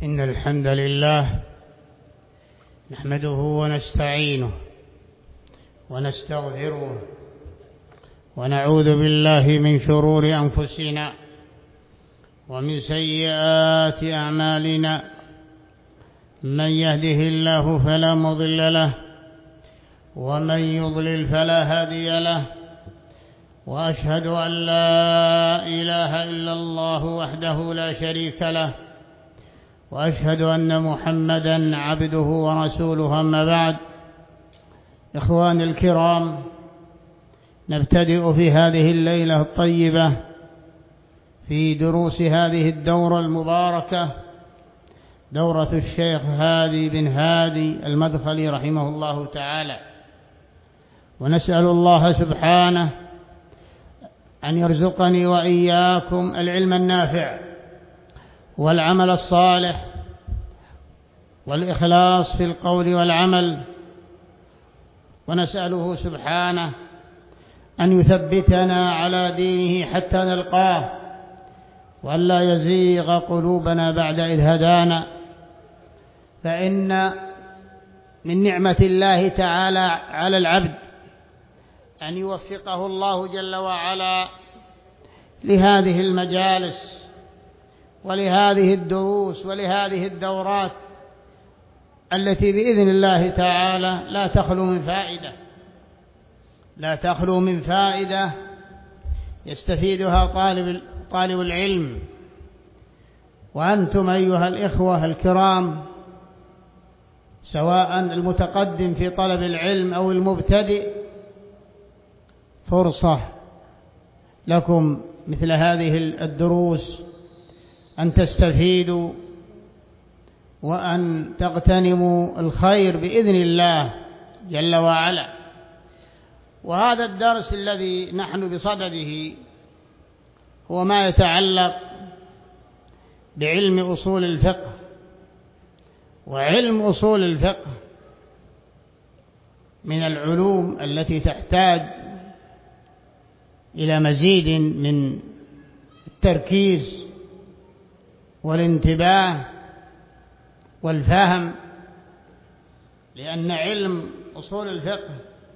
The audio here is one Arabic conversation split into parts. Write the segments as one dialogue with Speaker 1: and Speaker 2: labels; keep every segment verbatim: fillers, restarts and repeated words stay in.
Speaker 1: إن الحمد لله نحمده ونستعينه ونستغفره ونعوذ بالله من شرور أنفسنا ومن سيئات أعمالنا. من يهده الله فلا مضل له ومن يضلل فلا هادي له، وأشهد أن لا إله إلا الله وحده لا شريك له، وأشهد أن محمدًا عبده ورسوله. أما بعد، إخواني الكرام، نبتدئ في هذه الليلة الطيبة في دروس هذه الدورة المباركة، دورة الشيخ هادي بن هادي المدخلي رحمه الله تعالى، ونسأل الله سبحانه أن يرزقني وإياكم العلم النافع والعمل الصالح والإخلاص في القول والعمل، ونسأله سبحانه أن يثبتنا على دينه حتى نلقاه، وأن لا يزيغ قلوبنا بعد إذ هدانا، فإن من نعمة الله تعالى على العبد أن يوفقه الله جل وعلا لهذه المجالس ولهذه الدروس ولهذه الدورات التي بإذن الله تعالى لا تخلو من فائدة لا تخلو من فائدة يستفيدها طالب طالب العلم. وأنتم أيها الإخوة الكرام، سواء المتقدم في طلب العلم أو المبتدئ، فرصة لكم مثل هذه الدروس أن تستفيدوا وأن تغتنموا الخير بإذن الله جل وعلا. وهذا الدرس الذي نحن بصدده هو ما يتعلق بعلم أصول الفقه. وعلم أصول الفقه من العلوم التي تحتاج إلى مزيد من التركيز والانتباه والفهم، لأن علم أصول الفقه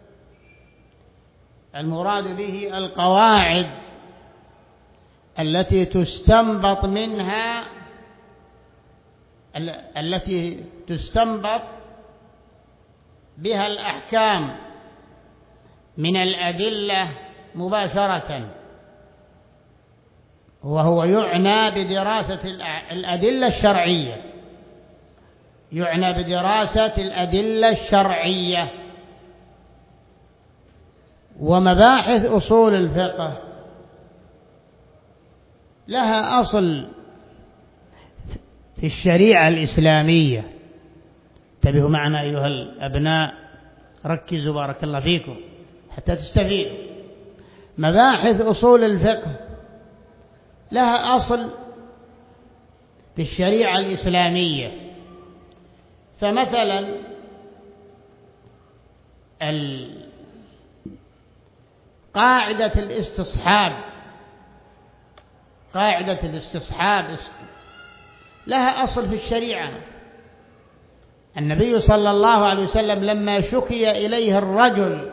Speaker 1: المراد به القواعد التي تستنبط منها التي تستنبط بها الأحكام من الأدلة مباشرة، وهو يعنى بدراسة الأدلة الشرعية يعنى بدراسة الأدلة الشرعية. ومباحث أصول الفقه لها أصل في الشريعة الإسلامية. انتبهوا معنا أيها الأبناء، ركزوا بارك الله فيكم حتى تستفيدوا. مباحث أصول الفقه لها أصل في الشريعة الإسلامية. فمثلا قاعدة الاستصحاب قاعدة الاستصحاب لها أصل في الشريعة. النبي صلى الله عليه وسلم لما شكي إليه الرجل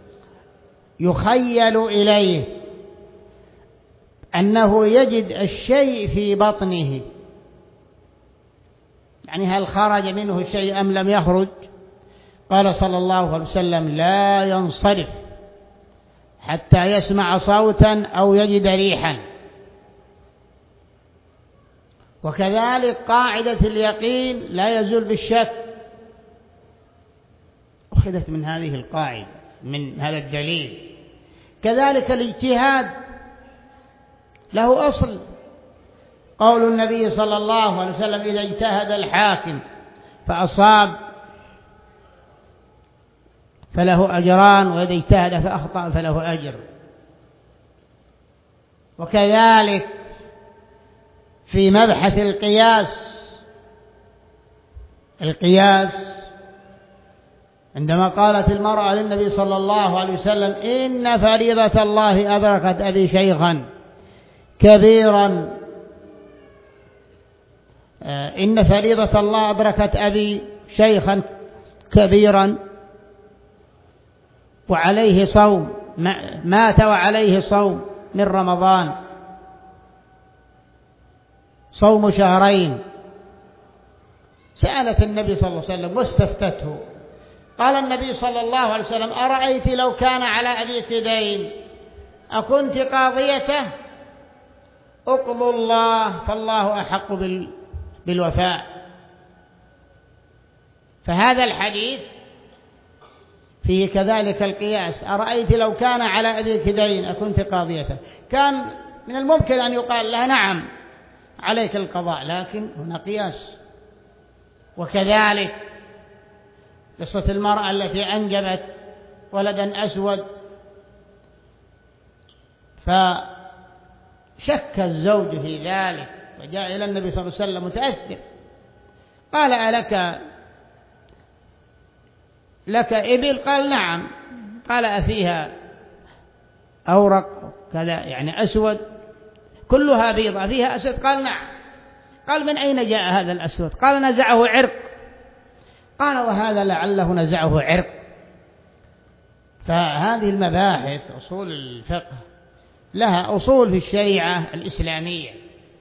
Speaker 1: يخيل إليه أنه يجد الشيء في بطنه، يعني هل خرج منه شيء أم لم يخرج، قال صلى الله عليه وسلم: لا ينصرف حتى يسمع صوتا أو يجد ريحا. وكذلك قاعدة اليقين لا يزول بالشك، أخذت من هذه القاعدة، من هذا الدليل. كذلك الاجتهاد له أصل، قول النبي صلى الله عليه وسلم: إذا اجتهد الحاكم فأصاب فله أجران، وإذا اجتهد فأخطأ فله أجر. وكذلك في مبحث القياس القياس عندما قالت المرأة للنبي صلى الله عليه وسلم: إن فريضة الله أدركت أبي شيخا كبيرا إن فريضة الله أدركت أبي شيخا كبيرا وعليه صوم، مات وعليه صوم من رمضان، صوم شهرين. سألت النبي صلى الله عليه وسلم واستفتته، قال النبي صلى الله عليه وسلم: أرأيت لو كان على أبيك دين أكنت قاضيته؟ اقضوا الله فالله أحق بالوفاء. فهذا الحديث فيه كذلك القياس: أرأيت لو كان على أبيك دين أكنت قاضيته؟ كان من الممكن أن يقال لها: نعم عليك القضاء، لكن هنا قياس. وكذلك قصة المرأة التي أنجبت ولدا أسود، فشك الزوج في ذلك وجاء إلى النبي صلى الله عليه وسلم متأثر، قال: ألك لك إبل؟ قال: نعم. قال: أفيها أورق كذا يعني أسود كلها بيضة فيها أسود؟ قال: نعم. قال: من أين جاء هذا الأسود؟ قال: نزعه عرق. قال: وهذا لعله نزعه عرق. فهذه المباحث أصول الفقه لها أصول في الشريعة الإسلامية،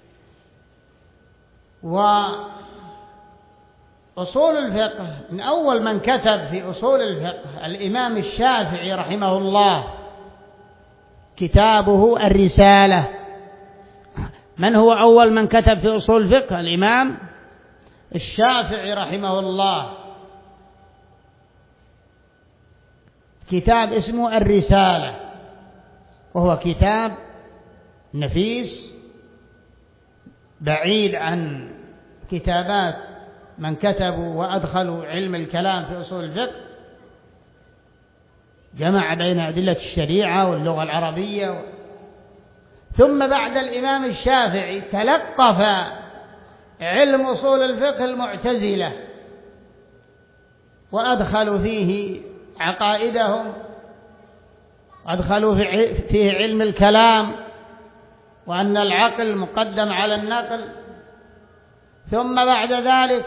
Speaker 1: وأصول الفقه من أول من كتب في أصول الفقه الإمام الشافعي رحمه الله، كتابه الرسالة. من هو أول من كتب في أصول الفقه؟ الإمام الشافعي رحمه الله، كتاب اسمه الرسالة، وهو كتاب نفيس بعيد عن كتابات من كتبوا وأدخلوا علم الكلام في أصول الفقه. جمع بين أدلة الشريعة واللغة العربية. ثم بعد الإمام الشافعي تلقف علم أصول الفقه المعتزلة وأدخلوا فيه عقائدهم، أدخلوا فيه علم الكلام وأن العقل مقدم على النقل. ثم بعد ذلك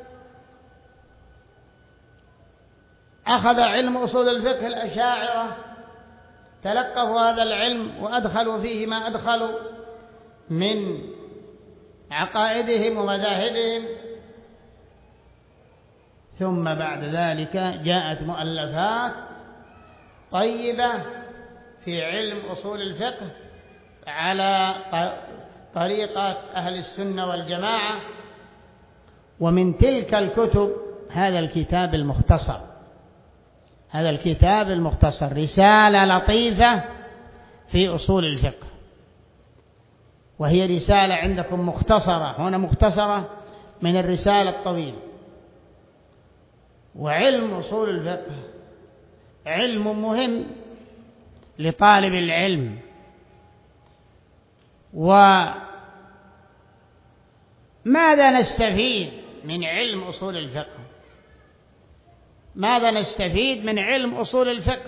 Speaker 1: أخذ علم أصول الفقه الأشاعرة، تلقفوا هذا العلم وأدخلوا فيه ما أدخلوا من عقائدهم ومذاهبهم. ثم بعد ذلك جاءت مؤلفات طيبة في علم أصول الفقه على طريقة أهل السنة والجماعة. ومن تلك الكتب هذا الكتاب المختصر، هذا الكتاب المختصر رسالة لطيفة في أصول الفقه، وهي رسالة عندكم مختصرة، هنا مختصرة من الرسالة الطويلة. وعلم أصول الفقه علم مهم لطالب العلم. وماذا نستفيد من علم أصول الفقه؟ ماذا نستفيد من علم أصول الفقه؟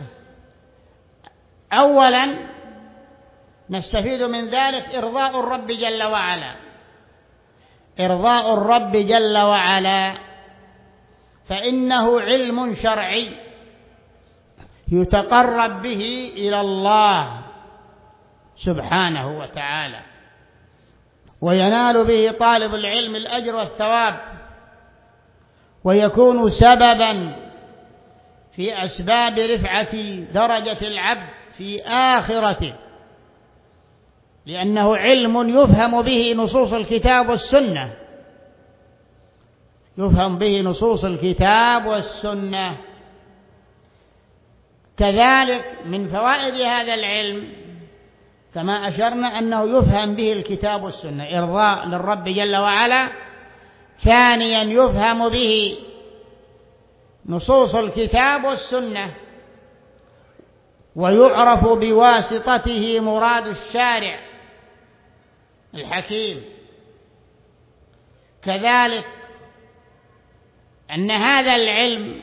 Speaker 1: أولا نستفيد من ذلك إرضاء الرب جل وعلا، إرضاء الرب جل وعلا، فإنه علم شرعي يتقرب به إلى الله سبحانه وتعالى، وينال به طالب العلم الأجر والثواب، ويكون سببا في أسباب رفعة درجة العبد في آخرته، لأنه علم يفهم به نصوص الكتاب والسنة، يفهم به نصوص الكتاب والسنة. كذلك من فوائد هذا العلم كما أشرنا أنه يفهم به الكتاب والسنة، إرضاء للرب جل وعلا. ثانيا يفهم به نصوص الكتاب والسنة، ويعرف بواسطته مراد الشارع الحكيم. كذلك أن هذا العلم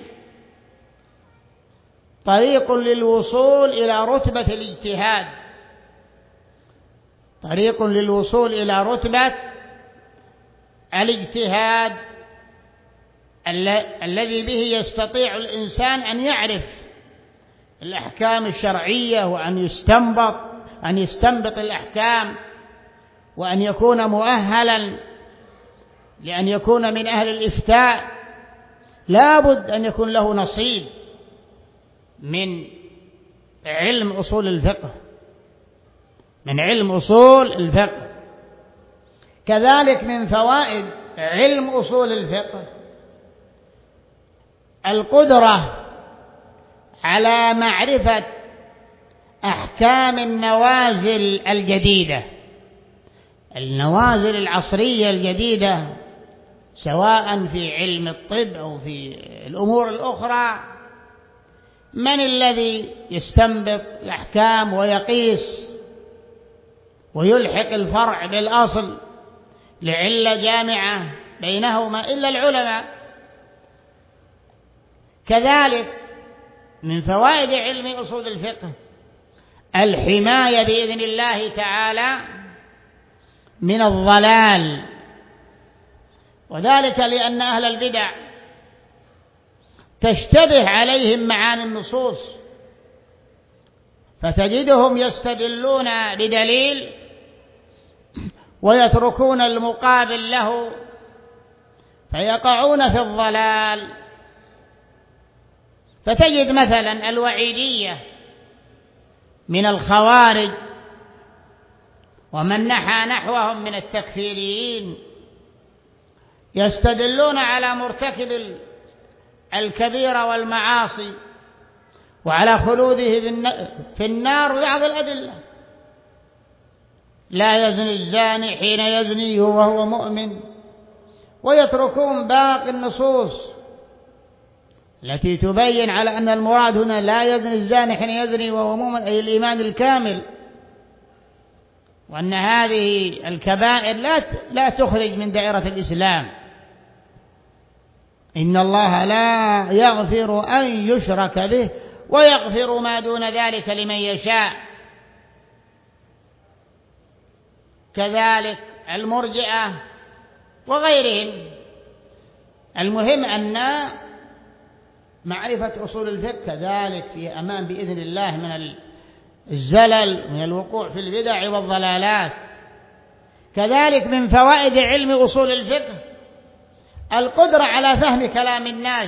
Speaker 1: طريق للوصول إلى رتبة الاجتهاد، طريق للوصول إلى رتبة الاجتهاد الذي به يستطيع الإنسان أن يعرف الأحكام الشرعية وأن يستنبط أن يستنبط الأحكام وأن يكون مؤهلا لأن يكون من أهل الإفتاء. لا بد أن يكون له نصيب من علم أصول الفقه من علم أصول الفقه. كذلك من فوائد علم أصول الفقه القدرة على معرفة أحكام النوازل الجديدة، النوازل العصرية الجديدة، سواء في علم الطب أو في الأمور الأخرى. من الذي يستنبط الأحكام ويقيس ويلحق الفرع بالأصل لعلة جامعة بينهما إلا العلماء. كذلك من فوائد علم أصول الفقه الحماية بإذن الله تعالى من الضلال، وذلك لأن أهل البدع تشتبه عليهم معاني النصوص، فتجدهم يستدلون بدليل ويتركون المقابل له فيقعون في الضلال. فتجد مثلا الوعيدية من الخوارج ومن نحى نحوهم من التكفيريين يستدلون على مرتكب الكبيرة والمعاصي وعلى خلوده في النار ببعض الأدلة: لا يزني الزاني حين يزني وهو مؤمن، ويتركون باقي النصوص التي تبين على أن المراد هنا لا يزني الزاني حين يزني وهو مؤمن، أي الإيمان الكامل، وأن هذه الكبائر لا لا تخرج من دائرة الإسلام. إن الله لا يغفر أن يشرك به ويغفر ما دون ذلك لمن يشاء. كذلك المرجئة وغيرهم. المهم أن معرفة أصول الفقه كذلك في أمان بإذن الله من الزلل من الوقوع في البدع والضلالات. كذلك من فوائد علم أصول الفقه القدرة على فهم كلام الناس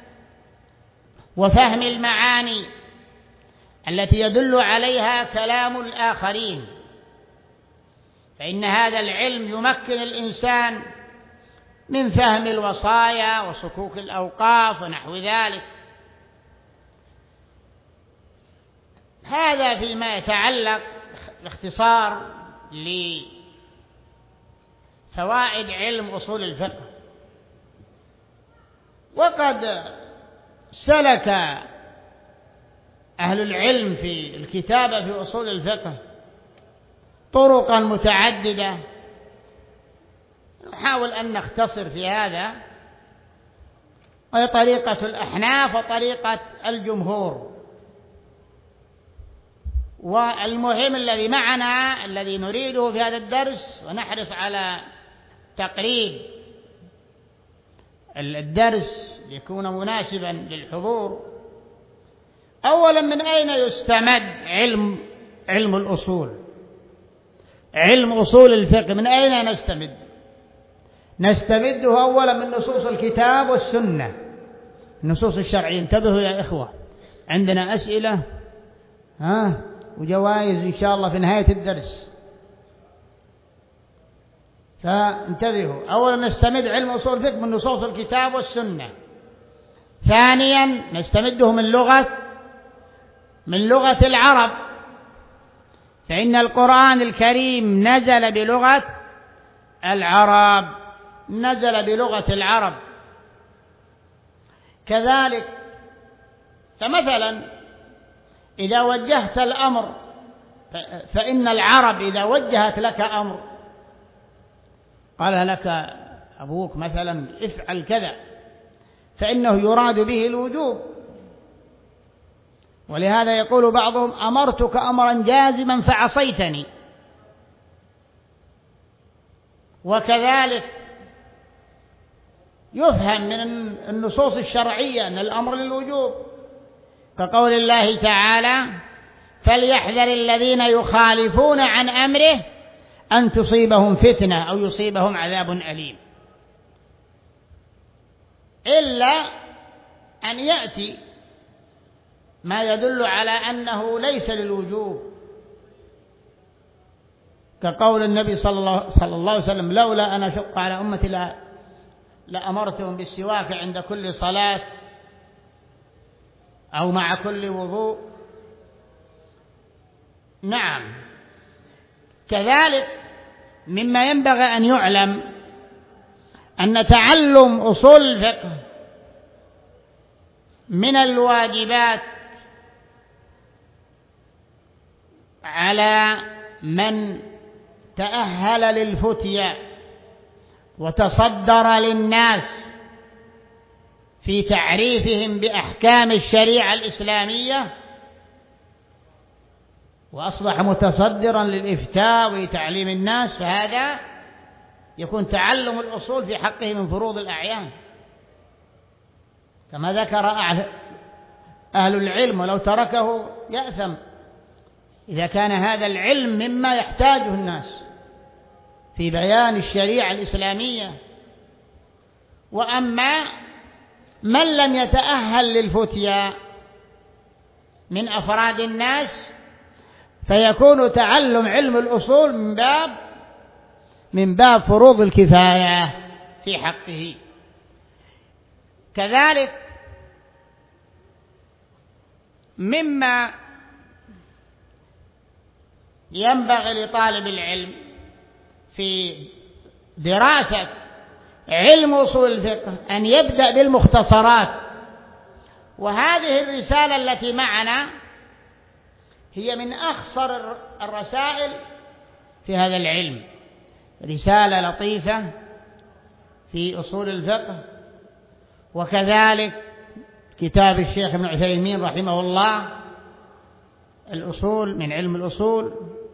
Speaker 1: وفهم المعاني التي يدل عليها كلام الآخرين، فإن هذا العلم يمكن الإنسان من فهم الوصايا وصكوك الأوقاف ونحو ذلك. هذا فيما يتعلق باختصار لفوائد علم أصول الفقه. وقد سلك أهل العلم في الكتابة في أصول الفقه طرقا متعددة، نحاول أن نختصر في هذا، وهي طريقة الأحناف وطريقة الجمهور. والمهم الذي معنا الذي نريده في هذا الدرس، ونحرص على تقريب الدرس ليكون مناسبا للحضور. أولا، من أين يستمد علم علم الأصول؟ علم أصول الفقه من أين نستمد؟ نستمده أولا من نصوص الكتاب والسنة، النصوص الشرعية. انتبهوا يا إخوة، عندنا أسئلة ها وجوائز إن شاء الله في نهاية الدرس، فانتبهوا. أولا نستمد علم أصول الفقه من نصوص الكتاب والسنة. ثانيا نستمده من لغة من لغة العرب، فإن القرآن الكريم نزل بلغة العرب نزل بلغة العرب. كذلك فمثلا إذا وجهت الأمر، فإن العرب إذا وجهت لك أمر قال لك أبوك مثلا افعل كذا، فإنه يراد به الوجوب. ولهذا يقول بعضهم أمرتك أمرا جازما فعصيتني. وكذلك يفهم من النصوص الشرعية أن الأمر للوجوب، كقول الله تعالى: فليحذر الذين يخالفون عن أمره أن تصيبهم فتنة أو يصيبهم عذاب أليم، إلا أن يأتي ما يدل على أنه ليس للوجوب، كقول النبي صلى الله, صلى الله عليه وسلم: لولا أن أشق على أمتي لا لأمرتهم بالسواك عند كل صلاة أو مع كل وضوء. نعم. كذلك مما ينبغي أن يعلم أن تعلم أصول الفقه من الواجبات على من تأهل للفتيا وتصدر للناس في تعريفهم بأحكام الشريعة الإسلامية، وأصبح متصدرا للإفتاء وتعليم الناس، فهذا يكون تعلم الأصول في حقه من فروض الأعيان، كما ذكر أهل العلم، ولو تركه يأثم إذا كان هذا العلم مما يحتاجه الناس في بيان الشريعة الإسلامية. وأما من لم يتأهل للفتيا من أفراد الناس فيكون تعلم علم الأصول من باب من باب فروض الكفاية في حقه. كذلك مما ينبغي لطالب العلم في دراسة علم أصول الفقه أن يبدأ بالمختصرات، وهذه الرسالة التي معنا هي من أخصر الرسائل في هذا العلم، رسالة لطيفة في أصول الفقه. وكذلك كتاب الشيخ ابن عثيمين رحمه الله الأصول من علم الأصول،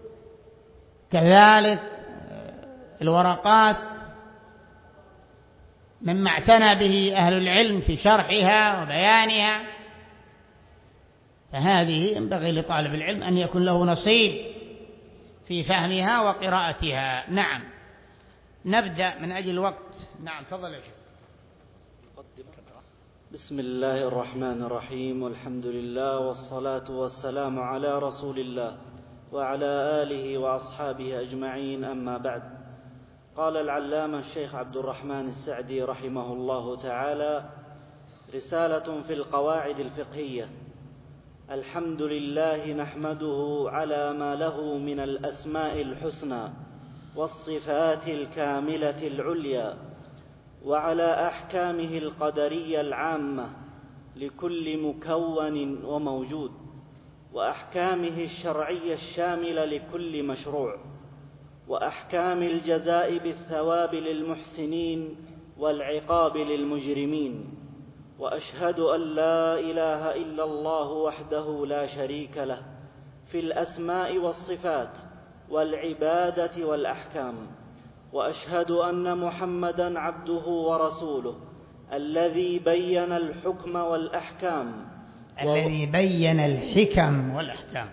Speaker 1: كذلك الورقات مما اعتنى به أهل العلم في شرحها وبيانها، فهذه ينبغي لطالب العلم أن يكون له نصيب في فهمها وقراءتها. نعم. نبدأ من أجل الوقت. نعم تفضل يا شيخ.
Speaker 2: بسم الله الرحمن الرحيم، والحمد لله والصلاة والسلام على رسول الله وعلى آله وأصحابه أجمعين، أما بعد. قال العلامة الشيخ عبد الرحمن السعدي رحمه الله تعالى: رسالة في القواعد الفقهية. الحمد لله نحمده على ما له من الأسماء الحسنى والصفات الكاملة العليا، وعلى أحكامه القدرية العامة لكل مكون وموجود، وأحكامه الشرعية الشاملة لكل مشروع، وأحكام الجزاء بالثواب للمحسنين والعقاب للمجرمين. وأشهد أن لا إله إلا الله وحده لا شريك له في الأسماء والصفات والعبادة والأحكام. وأشهد أن محمدًا عبده ورسوله الذي بين الحكم والأحكام
Speaker 1: الذي بين الحكم والأحكام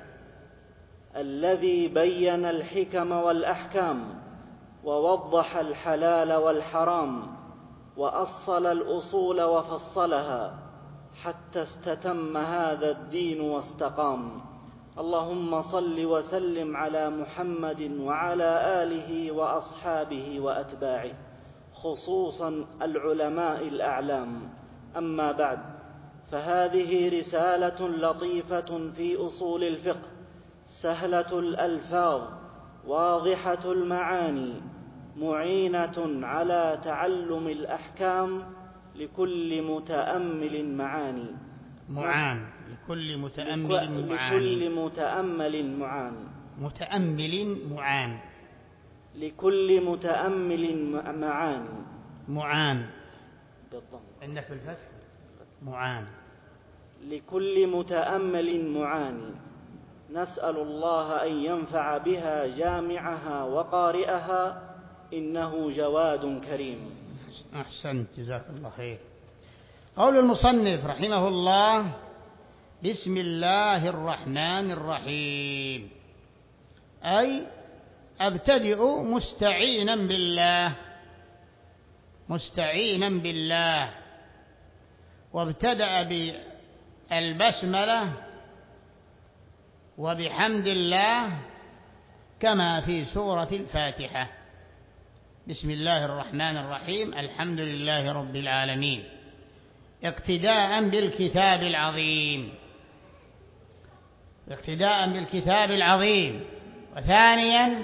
Speaker 2: الذي بين الحكم والأحكام ووضح الحلال والحرام وأصل الأصول وفصلها حتى استتم هذا الدين واستقام. اللهم صل وسلم على محمد وعلى آله وأصحابه وأتباعه، خصوصا العلماء الأعلام. أما بعد، فهذه رسالة لطيفة في أصول الفقه، سهلة الألفاظ واضحة المعاني، معينة على تعلم الأحكام لكل متأمل معاني
Speaker 1: معان لكل متأمل معان
Speaker 2: لكل متأمل معان
Speaker 1: متأمل معان
Speaker 2: لكل متأمل معان
Speaker 1: معان
Speaker 2: بالضبط
Speaker 1: عندك في الفتح معان
Speaker 2: لكل متأمل معاني. نسأل الله أن ينفع بها جامعها وقارئها، إنه جواد كريم.
Speaker 1: أحسنت جزاك الله خير. قول المصنف رحمه الله: بسم الله الرحمن الرحيم، أي أبتدئ مستعينا بالله، مستعينا بالله. وابتدأ بالبسملة وبحمد الله كما في سورة الفاتحة: بسم الله الرحمن الرحيم الحمد لله رب العالمين، اقتداء بالكتاب العظيم، اقتداء بالكتاب العظيم. وثانيا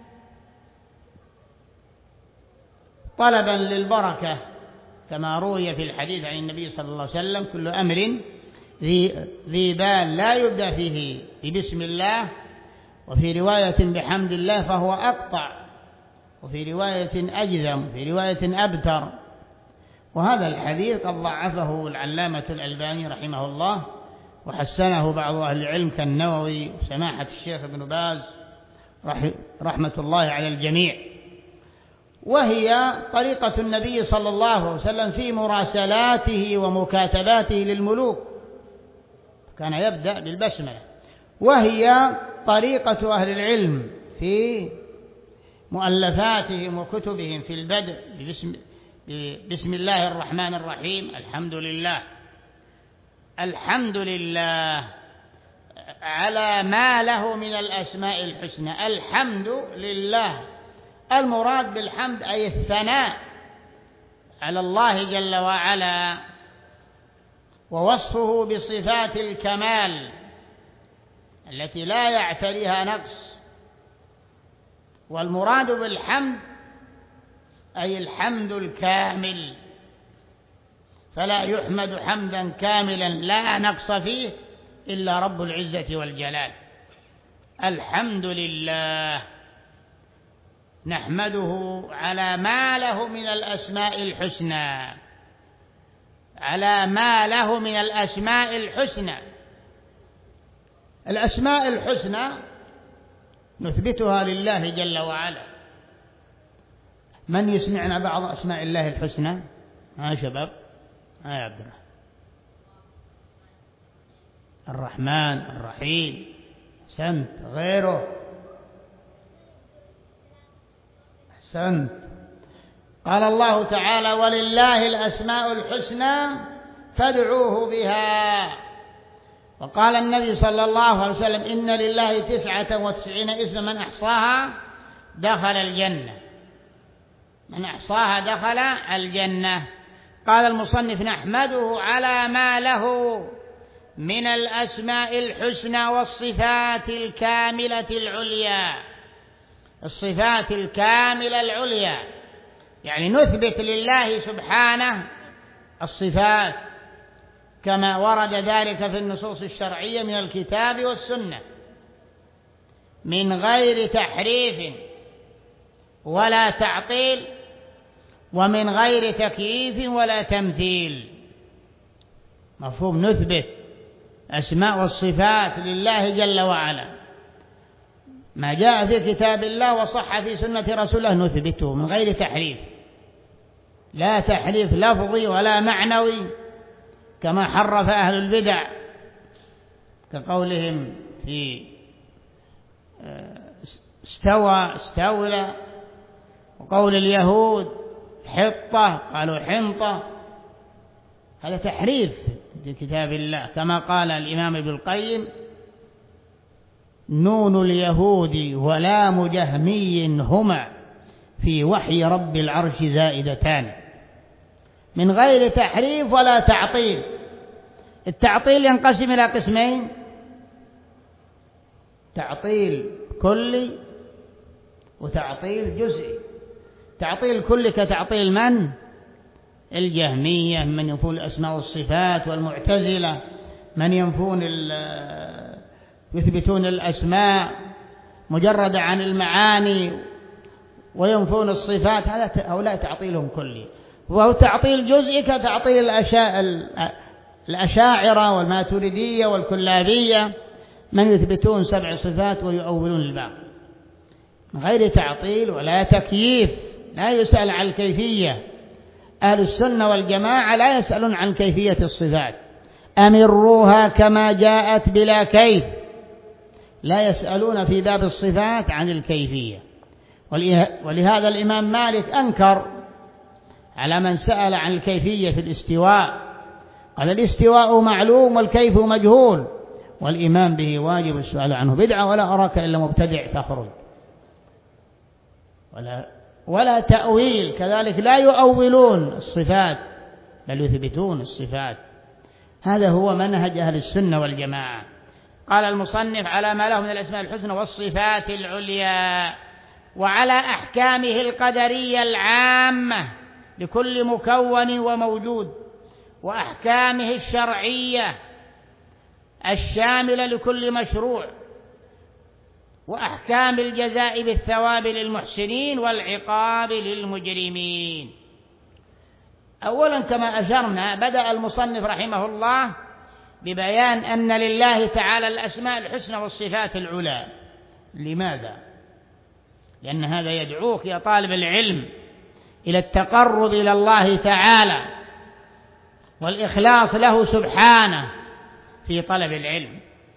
Speaker 1: طلبا للبركة، كما روي في الحديث عن النبي صلى الله عليه وسلم: كل أمر ذي, ذي بال لا يبدأ فيه ببسم الله، وفي رواية بحمد الله فهو أقطع، وفي رواية أجذم، في رواية أبتر. وهذا الحديث قد ضعفه العلامة الألباني رحمه الله، وحسنه بعض أهل العلم كالنووي وسماحة الشيخ ابن باز رحمة الله على الجميع. وهي طريقة النبي صلى الله عليه وسلم في مراسلاته ومكاتباته للملوك، كان يبدأ بالبسملة. وهي طريقة أهل العلم في مؤلفاتهم وكتبهم في البدء بسم, بسم الله الرحمن الرحيم الحمد لله. الحمد لله على ما له من الأسماء الحسنى. الحمد لله، المراد بالحمد أي الثناء على الله جل وعلا، ووصفه بصفات الكمال التي لا يعتريها نقص. والمراد بالحمد أي الحمد الكامل، فلا يحمد حمدا كاملا لا نقص فيه إلا رب العزة والجلال. الحمد لله نحمده على ما له من الأسماء الحسنى، على ما له من الأسماء الحسنى. الأسماء الحسنى نثبتها لله جل وعلا. من يسمعنا بعض أسماء الله الحسنى؟ ها شباب، ها يا عبد الرحمن. الرحمن، الرحيم، أحسنت. غيره؟ أحسنت. قال الله تعالى: ولله الأسماء الحسنى فادعوه بها. وقال النبي صلى الله عليه وسلم: إن لله تسعة وتسعين اسما من أحصاها دخل الجنة، من أحصاها دخل الجنة. قال المصنف: نحمده على ما له من الأسماء الحسنى والصفات الكاملة العليا. الصفات الكاملة العليا يعني نثبت لله سبحانه الصفات كما ورد ذلك في النصوص الشرعية من الكتاب والسنة، من غير تحريف ولا تعطيل، ومن غير تكييف ولا تمثيل. مفهوم؟ نثبت أسماء والصفات لله جل وعلا، ما جاء في كتاب الله وصح في سنة رسوله نثبته من غير تحريف، لا تحريف لفظي ولا معنوي كما حرف أهل البدع، كقولهم في استوى استولى، وقول اليهود حطة قالوا حنطة. هذا تحريف في كتاب الله، كما قال الإمام ابن القيم: نون اليهود ولام جهمي هما في وحي رب العرش زائدتان، من غير تحريف ولا تعطيل. التعطيل ينقسم إلى قسمين: تعطيل كلي وتعطيل جزئي. تعطيل كلي كتعطيل من؟ الجهمية، من ينفون الأسماء والصفات، والمعتزلة من ينفون يثبتون الأسماء مجردة عن المعاني وينفون الصفات. هذا هؤلاء تعطيلهم كلي. وهو تعطيل جزئي كتعطيل الأشاعرة والماتريدية والكلابية، من يثبتون سبع صفات ويؤولون الباقي، من غير تعطيل ولا تكييف، لا يسأل عن الكيفية أهل السنة والجماعة لا يسألون عن كيفية الصفات، أمروها كما جاءت بلا كيف، لا يسألون في باب الصفات عن الكيفية. ولهذا الإمام مالك أنكر على من سأل عن الكيفية في الاستواء، قال الاستواء معلوم والكيف مجهول، والإيمان به واجب، السؤال عنه بدعة، ولا أراك إلا مبتدع فاخرج. ولا, ولا تأويل، كذلك لا يؤولون الصفات بل يثبتون الصفات. هذا هو منهج أهل السنة والجماعة. قال المصنف على ما له من الأسماء الحسنى والصفات العليا، وعلى أحكامه القدرية العامة لكل مكون وموجود، وأحكامه الشرعية الشاملة لكل مشروع، وأحكام الجزاء بالثواب للمحسنين والعقاب للمجرمين. أولا كما أشرنا بدأ المصنف رحمه الله ببيان أن لله تعالى الأسماء الحسنى والصفات العلى. لماذا؟ لأن هذا يدعوك يا طالب العلم إلى التقرب إلى الله تعالى والإخلاص له سبحانه في طلب العلم.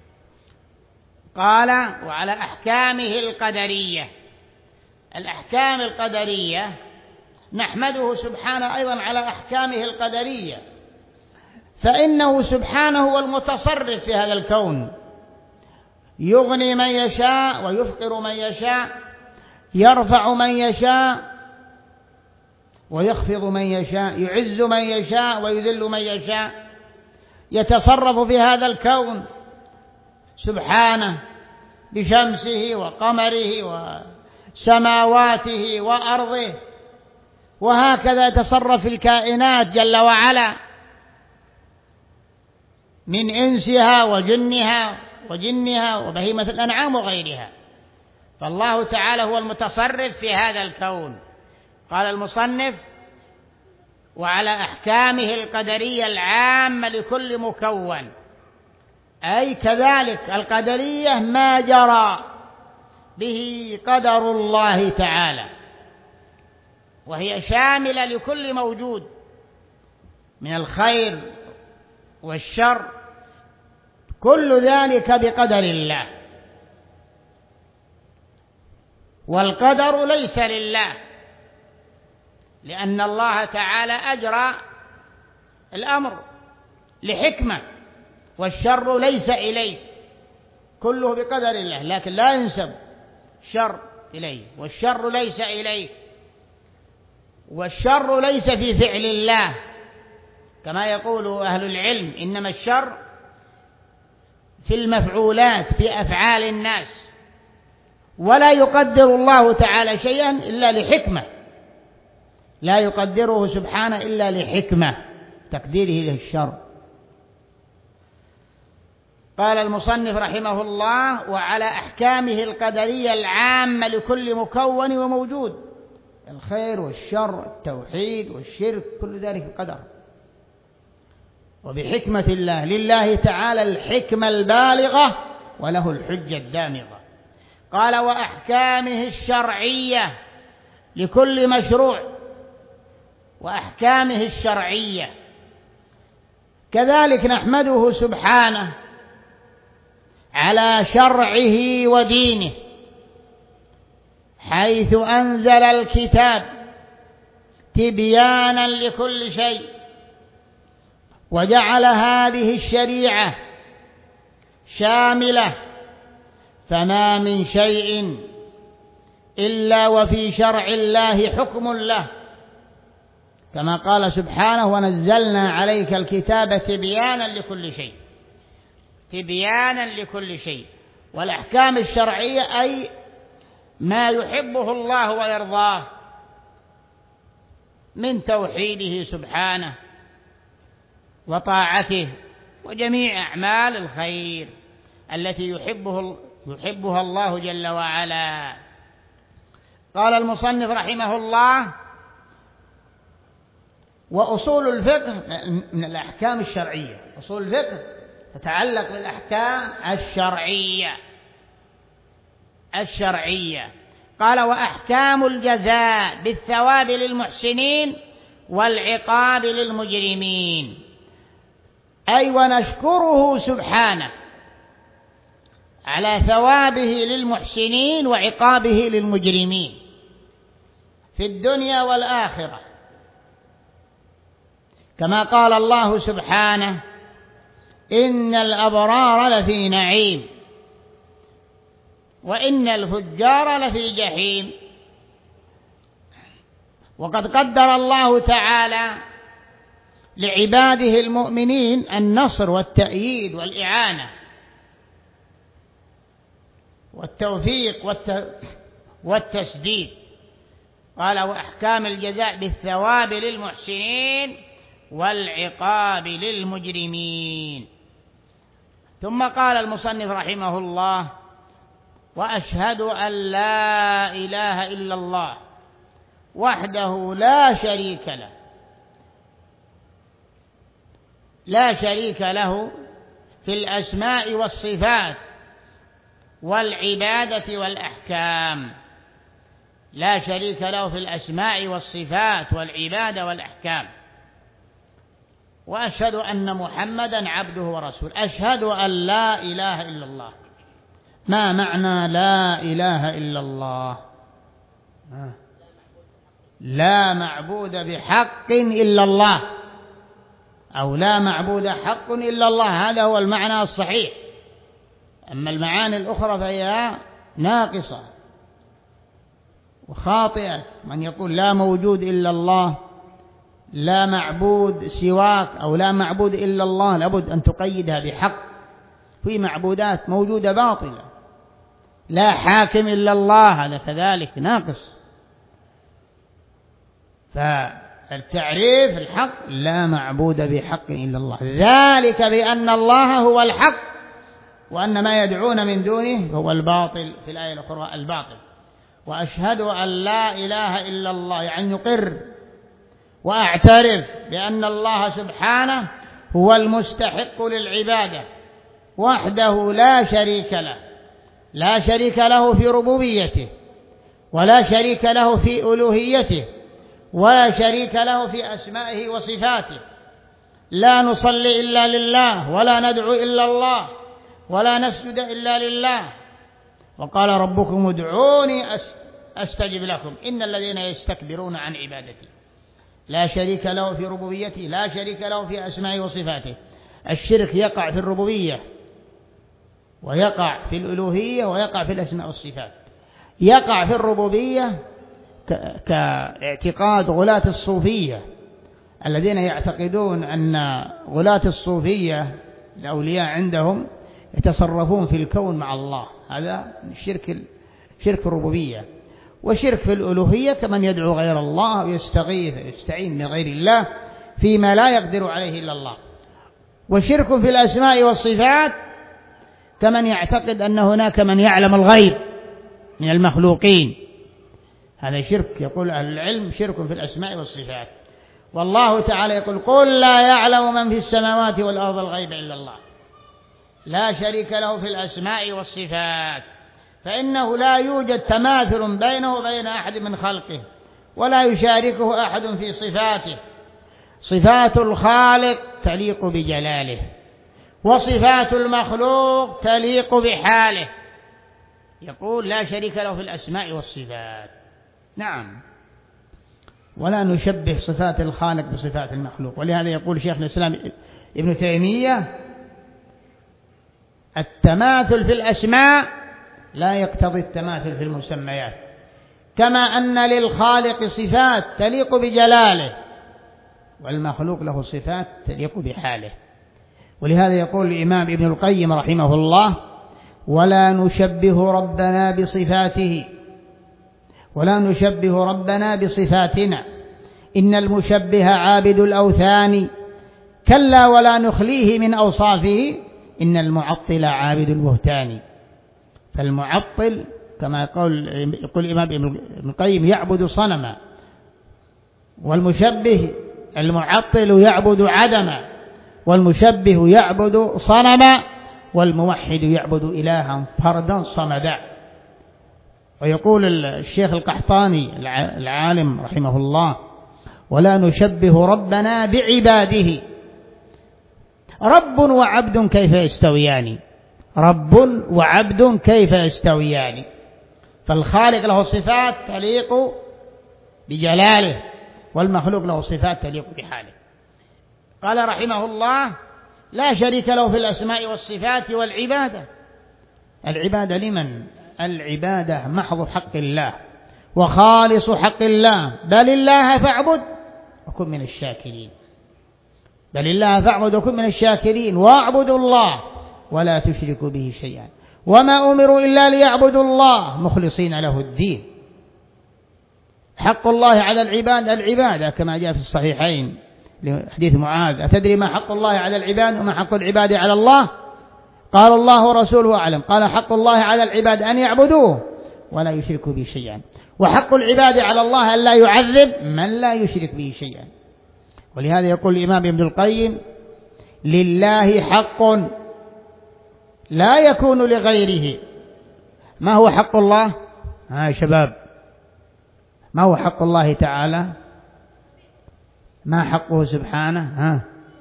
Speaker 1: قال وعلى أحكامه القدرية. الأحكام القدرية نحمده سبحانه أيضا على أحكامه القدرية، فإنه سبحانه هو المتصرف في هذا الكون، يغني من يشاء ويفقر من يشاء، يرفع من يشاء ويخفض من يشاء، يعز من يشاء ويذل من يشاء، يتصرف في هذا الكون سبحانه بشمسه وقمره وسماواته وأرضه، وهكذا يتصرف في الكائنات جل وعلا من إنسها وجنها وجنها وبهيمة الأنعام وغيرها. فالله تعالى هو المتصرف في هذا الكون. قال المصنف وعلى أحكامه القدرية العامة لكل مكون، أي كذلك القدرية ما جرى به قدر الله تعالى، وهي شاملة لكل موجود من الخير والشر، كل ذلك بقدر الله. والقدر ليس لله، لأن الله تعالى أجرى الأمر لحكمة، والشر ليس إليه، كله بقدر الله، لكن لا ينسب شر إليه، والشر ليس إليه، والشر ليس في فعل الله كما يقول أهل العلم، إنما الشر في المفعولات، في أفعال الناس، ولا يقدر الله تعالى شيئا إلا لحكمة، لا يقدره سبحانه إلا لحكمة تقديره للشر. قال المصنف رحمه الله وعلى أحكامه القدرية العامة لكل مكون وموجود، الخير والشر، التوحيد والشرك، كل ذلك القدر وبحكمة الله. لله تعالى الحكمة البالغة وله الحجة الدامغة. قال وأحكامه الشرعية لكل مشروع، وأحكامه الشرعية كذلك نحمده سبحانه على شرعه ودينه، حيث أنزل الكتاب تبيانا لكل شيء، وجعل هذه الشريعة شاملة، فما من شيء إلا وفي شرع الله حكم له، كما قال سبحانه ونزلنا عليك الكتاب تبيانا لكل شيء، تبيانا لكل شيء. والأحكام الشرعية أي ما يحبه الله ويرضاه من توحيده سبحانه وطاعته وجميع أعمال الخير التي يحبه يحبها الله جل وعلا. قال المصنف رحمه الله وأصول الفقه من الأحكام الشرعية، أصول الفقه تتعلق بالأحكام الشرعية الشرعية قال وأحكام الجزاء بالثواب للمحسنين والعقاب للمجرمين، أي ونشكره سبحانه على ثوابه للمحسنين وعقابه للمجرمين في الدنيا والآخرة، كما قال الله سبحانه: إن الأبرار لفي نعيم وإن الفجار لفي جحيم. وقد قدر الله تعالى لعباده المؤمنين النصر والتأييد والإعانة والتوفيق والتسديد. قال: وأحكام الجزاء بالثواب للمحسنين والعقاب للمجرمين. ثم قال المصنف رحمه الله: وأشهد أن لا إله إلا الله وحده لا شريك له لا شريك له في الأسماء والصفات والعبادة والأحكام لا شريك له في الأسماء والصفات والعبادة والأحكام. وأشهد أن محمدا عبده ورسوله. أشهد أن لا إله إلا الله. ما معنى لا إله إلا الله؟ لا معبود بحق إلا الله، أو لا معبود حق إلا الله، هذا هو المعنى الصحيح. أما المعاني الأخرى فهي ناقصة وخاطئة. من يقول لا موجود إلا الله، لا معبود سواك، أو لا معبود إلا الله، لابد أن تقيدها بحق. في معبودات موجودة باطلة. لا حاكم إلا الله، هذا كذلك ناقص. فالتعريف الحق: لا معبود بحق إلا الله، ذلك بأن الله هو الحق وأن ما يدعون من دونه هو الباطل. في الآية الأخرى الباطل. وأشهد أن لا إله إلا الله، يعني يقر وأعترف بأن الله سبحانه هو المستحق للعبادة وحده لا شريك له. لا شريك له في ربوبيته، ولا شريك له في ألوهيته، ولا شريك له في أسمائه وصفاته. لا نصلي إلا لله، ولا ندعو إلا الله، ولا نسجد إلا لله. وقال: ربكم ادعوني أستجب لكم إن الذين يستكبرون عن عبادتي. لا شريك له في ربوبيته، لا شريك له في أسمائه وصفاته. الشرك يقع في الربوبية، ويقع في الألوهية، ويقع في الأسماء والصفات. يقع في الربوبية كاعتقاد غلاة الصوفية الذين يعتقدون أن غلاة الصوفية الأولياء عندهم يتصرفون في الكون مع الله. هذا شرك شرك الربوبية. وشرك في الألوهية كمن يدعو غير الله ويستغيث ويستعين بغير الله فيما لا يقدر عليه إلا الله. وشرك في الأسماء والصفات كمن يعتقد أن هناك من يعلم الغيب من المخلوقين. هذا شرك، يقول أهل العلم، شرك في الأسماء والصفات. والله تعالى يقول: قل لا يعلم من في السماوات والأرض الغيب إلا الله. لا شريك له في الأسماء والصفات، فإنه لا يوجد تماثل بينه وبين أحد من خلقه، ولا يشاركه أحد في صفاته. صفات الخالق تليق بجلاله، وصفات المخلوق تليق بحاله. يقول: لا شريك له في الأسماء والصفات. نعم. ولا نشبه صفات الخالق بصفات المخلوق. ولهذا يقول شيخ الإسلام ابن تيمية: التماثل في الأسماء لا يقتضي التماثل في المسميات، كما أن للخالق صفات تليق بجلاله، والمخلوق له صفات تليق بحاله. ولهذا يقول الإمام ابن القيم رحمه الله: ولا نشبه ربنا بصفاته ولا نشبه ربنا بصفاتنا، إن المشبه عابد الأوثان، كلا ولا نخليه من أوصافه، إن المعطل عابد البهتان. فالمعطل كما يقول يقول الإمام ابن القيم يعبد صنما، والمشبه المعطل يعبد عدما، والمشبه يعبد صنما، والموحد يعبد إلها فردا صمدا. ويقول الشيخ القحطاني العالم رحمه الله: ولا نشبه ربنا بعباده. رب وعبد كيف يستويان؟ رب وعبد كيف يستويان؟ فالخالق له صفات تليق بجلاله، والمخلوق له صفات تليق بحاله. قال رحمه الله: لا شريك له في الأسماء والصفات والعبادة. العبادة لمن؟ العبادة محض حق الله وخالص حق الله. بل الله فاعبد وكن من الشاكرين. بل الله فاعبد وكن من الشاكرين. واعبدوا الله ولا تشركوا به شيئا وما أمروا إلا ليعبدوا الله مخلصين له الدين. حق الله على العباد العبادة كما جاء في الصحيحين لحديث معاذ: أتدري ما حق الله على العباد وما حق العباد على الله؟ قال: الله ورسوله أعلم. قال: حق الله على العباد أن يعبدوه ولا يشركوا به شيئا، وحق العباد على الله أن لا يعذب من لا يشرك به شيئا. ولهذا يقول الإمام ابن القيم: لله حق لا يكون لغيره. ما هو حق الله؟ ها شباب، ما هو حق الله تعالى؟ ما حقه سبحانه؟ ها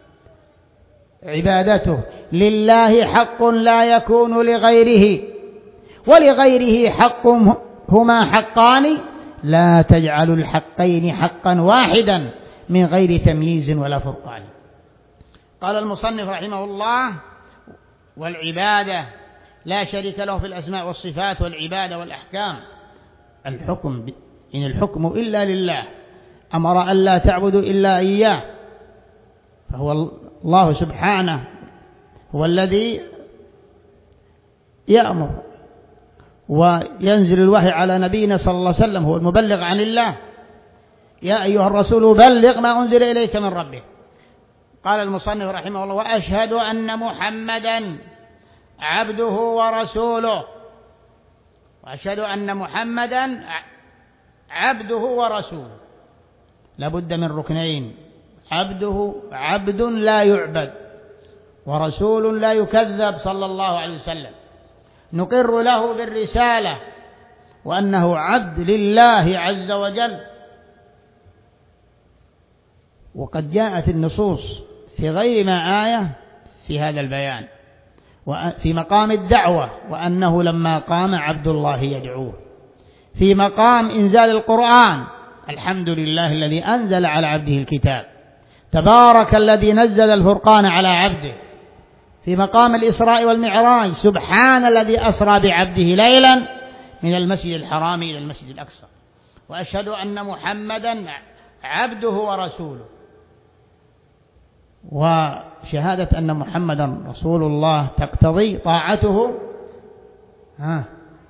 Speaker 1: عبادته. لله حق لا يكون لغيره، ولغيره حق هما حقان لا تجعل الحقين حقا واحدا من غير تمييز ولا فرقان. قال المصنف رحمه الله: والعبادة لا شريك له في الأسماء والصفات والعبادة والأحكام. الحكم إن الحكم إلا لله، أمر أن لا تعبدوا إلا إياه، فهو الله سبحانه هو الذي يأمر وينزل الوحي على نبينا صلى الله عليه وسلم، هو المبلغ عن الله. يا أيها الرسول بلغ ما أنزل إليك من ربك. قال المصنف رحمه الله: وأشهد أن محمدا عبده ورسوله. وأشهد أن محمدا عبده ورسوله. لابد من ركنين: عبده عبد لا يعبد، ورسول لا يكذب صلى الله عليه وسلم. نقر له بالرسالة وأنه عبد لله عز وجل. وقد جاءت النصوص في غير ما آية في هذا البيان، وفي مقام الدعوة وأنه لما قام عبد الله يدعوه، في مقام إنزال القرآن: الحمد لله الذي أنزل على عبده الكتاب، تبارك الذي نزل الفرقان على عبده. في مقام الإسراء والمعراج: سبحان الذي أسرى بعبده ليلا من المسجد الحرام إلى المسجد الأقصى. وأشهد أن محمدا عبده ورسوله. وشهادة أن محمدا رسول الله تقتضي طاعته ها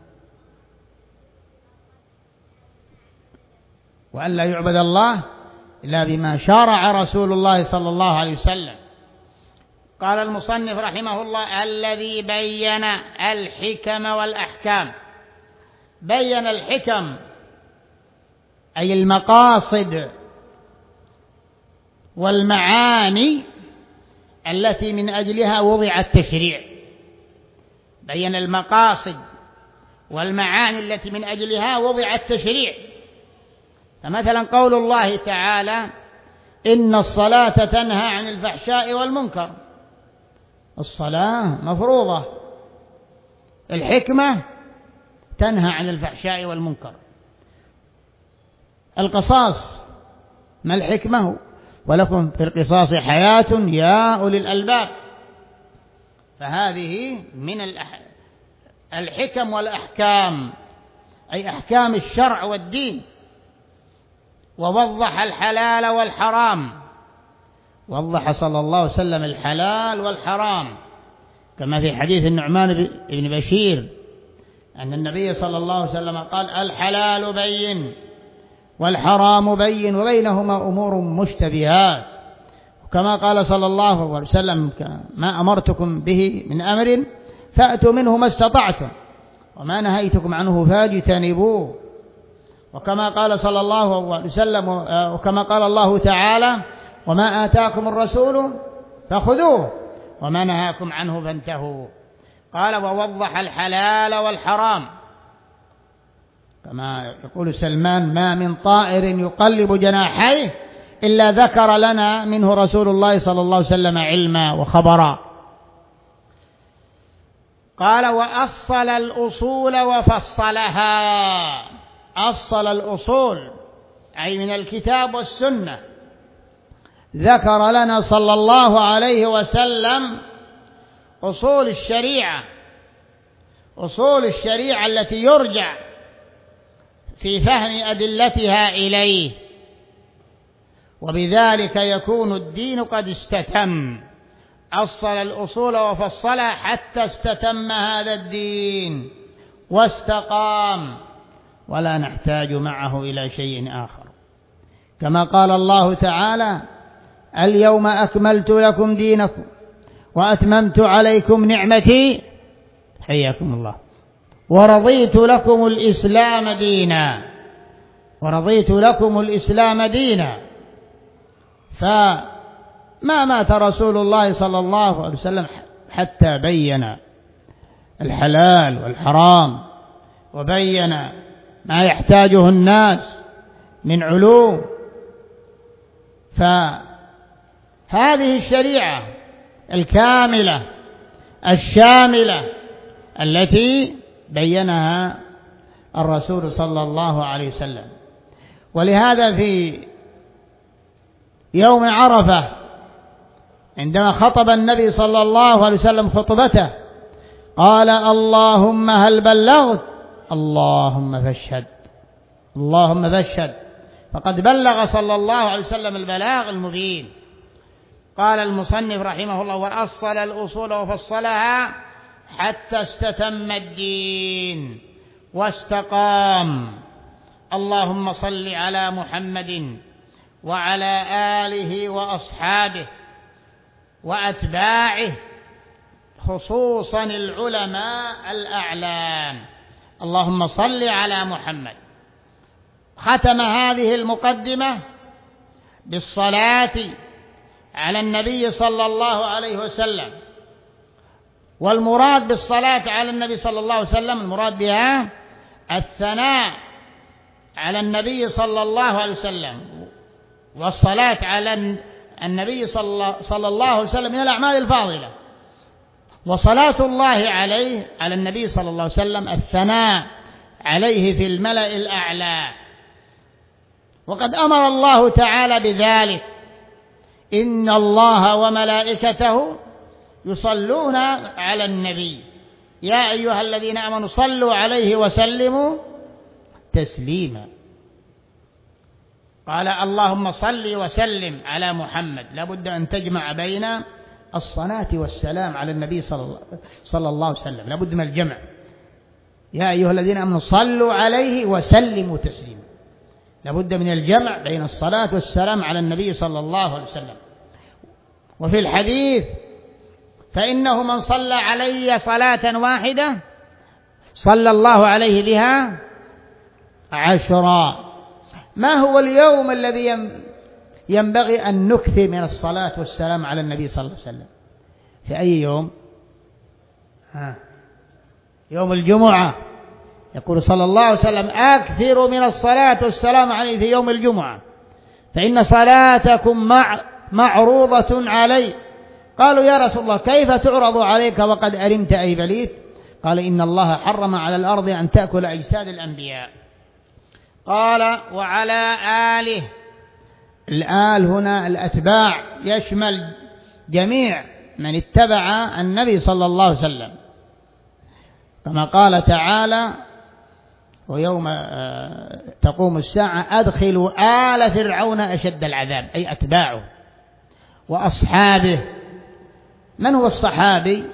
Speaker 1: وأن لا يعبد الله إلا بما شرع رسول الله صلى الله عليه وسلم. قال المصنف رحمه الله: الذي بين الحكم والأحكام. بين الحكم أي المقاصد والمعاني التي من أجلها وضع التشريع. بين المقاصد والمعاني التي من أجلها وضع التشريع. فمثلا قول الله تعالى: إن الصلاة تنهى عن الفحشاء والمنكر. الصلاة مفروضة، الحكمة تنهى عن الفحشاء والمنكر. القصاص ما الحكمة؟ ولكم في القصاص حياة يا أولي الألباب. فهذه من الحكم والأحكام، أي أحكام الشرع والدين. ووضح الحلال والحرام. وضح صلى الله عليه وسلم الحلال والحرام، كما في حديث النعمان بن بشير أن النبي صلى الله عليه وسلم قال: الحلال بين والحرام بين وبينهما أمور مشتبهات. وكما قال صلى الله عليه وسلم: ما أمرتكم به من أمر فأتوا منه ما استطعتم وما نهيتكم عنه فاجتنبوه. وكما قال صلى الله عليه وسلم وكما قال الله تعالى: وما آتاكم الرسول فخذوه وما نهاكم عنه فانتهوا. قال: ووضح الحلال والحرام، كما يقول سلمان: ما من طائر يقلب جناحيه إلا ذكر لنا منه رسول الله صلى الله عليه وسلم علما وخبرا. قال وأصل الأصول وفصلها. أصل الأصول أي من الكتاب والسنة، ذكر لنا صلى الله عليه وسلم أصول الشريعة، أصول الشريعة التي يرجع في فهم أدلتها إليه، وبذلك يكون الدين قد استتم. أصل الأصول وفصلها حتى استتم هذا الدين واستقام، ولا نحتاج معه إلى شيء آخر، كما قال الله تعالى: اليوم أكملت لكم دينكم وأتممت عليكم نعمتي، حياكم الله، ورضيت لكم الإسلام دينا، ورضيت لكم الإسلام دينا. فما مات رسول الله صلى الله عليه وسلم حتى بين الحلال والحرام، وبين ما يحتاجه الناس من علوم. فهذه الشريعة الكاملة الشاملة التي بينها الرسول صلى الله عليه وسلم. ولهذا في يوم عرفة عندما خطب النبي صلى الله عليه وسلم خطبته قال: اللهم هل بلغت؟ اللهم فاشهد، اللهم فاشهد. فقد بلغ صلى الله عليه وسلم البلاغ المبين. قال المصنف رحمه الله: وأصل الأصول وفصلها حتى استتم الدين واستقام. اللهم صل على محمد وعلى آله وأصحابه وأتباعه، خصوصا العلماء الأعلام. اللهم صل على محمد. ختم هذه المقدمة بالصلاة على النبي صلى الله عليه وسلم. والمراد بالصلاة على النبي صلى الله عليه وسلم المراد بها الثناء على النبي صلى الله عليه وسلم، والصلاة على النبي صلى الله عليه وسلم من الأعمال الفاضلة، وصلاة الله عليه على النبي صلى الله عليه وسلم الثناء عليه في الملأ الأعلى. وقد أمر الله تعالى بذلك: إن الله وملائكته يصلون على النبي يا أيها الذين آمنوا صلوا عليه وسلموا تسليما. قال: اللهم صل وسلم على محمد. لابد أن تجمع بين الصلاة والسلام على النبي صلى الله عليه وسلم، لابد من الجمع. يا أيها الذين آمنوا صلوا عليه وسلموا تسليما، لابد من الجمع بين الصلاة والسلام على النبي صلى الله عليه وسلم. وفي الحديث: فإنه من صلى علي صلاة واحدة صلى الله عليه بها عشرا. ما هو اليوم الذي ينبغي أن نكثر من الصلاة والسلام على النبي صلى الله عليه وسلم؟ في أي يوم؟ ها. يوم الجمعة. يقول صلى الله عليه وسلم: أكثر من الصلاة والسلام عليه في يوم الجمعة، فإن صلاتكم مع معروضة علي. قالوا: يا رسول الله كيف تعرض عليك وقد أرمت أي بليت؟ قال: إن الله حرم على الأرض أن تأكل أجساد الأنبياء. قال: وعلى آله. الآل هنا الأتباع، يشمل جميع من اتبع النبي صلى الله عليه وسلم، كما قال تعالى: ويوم تقوم الساعة أدخلوا آل فرعون أشد العذاب، أي أتباعه وأصحابه. من هو الصحابي؟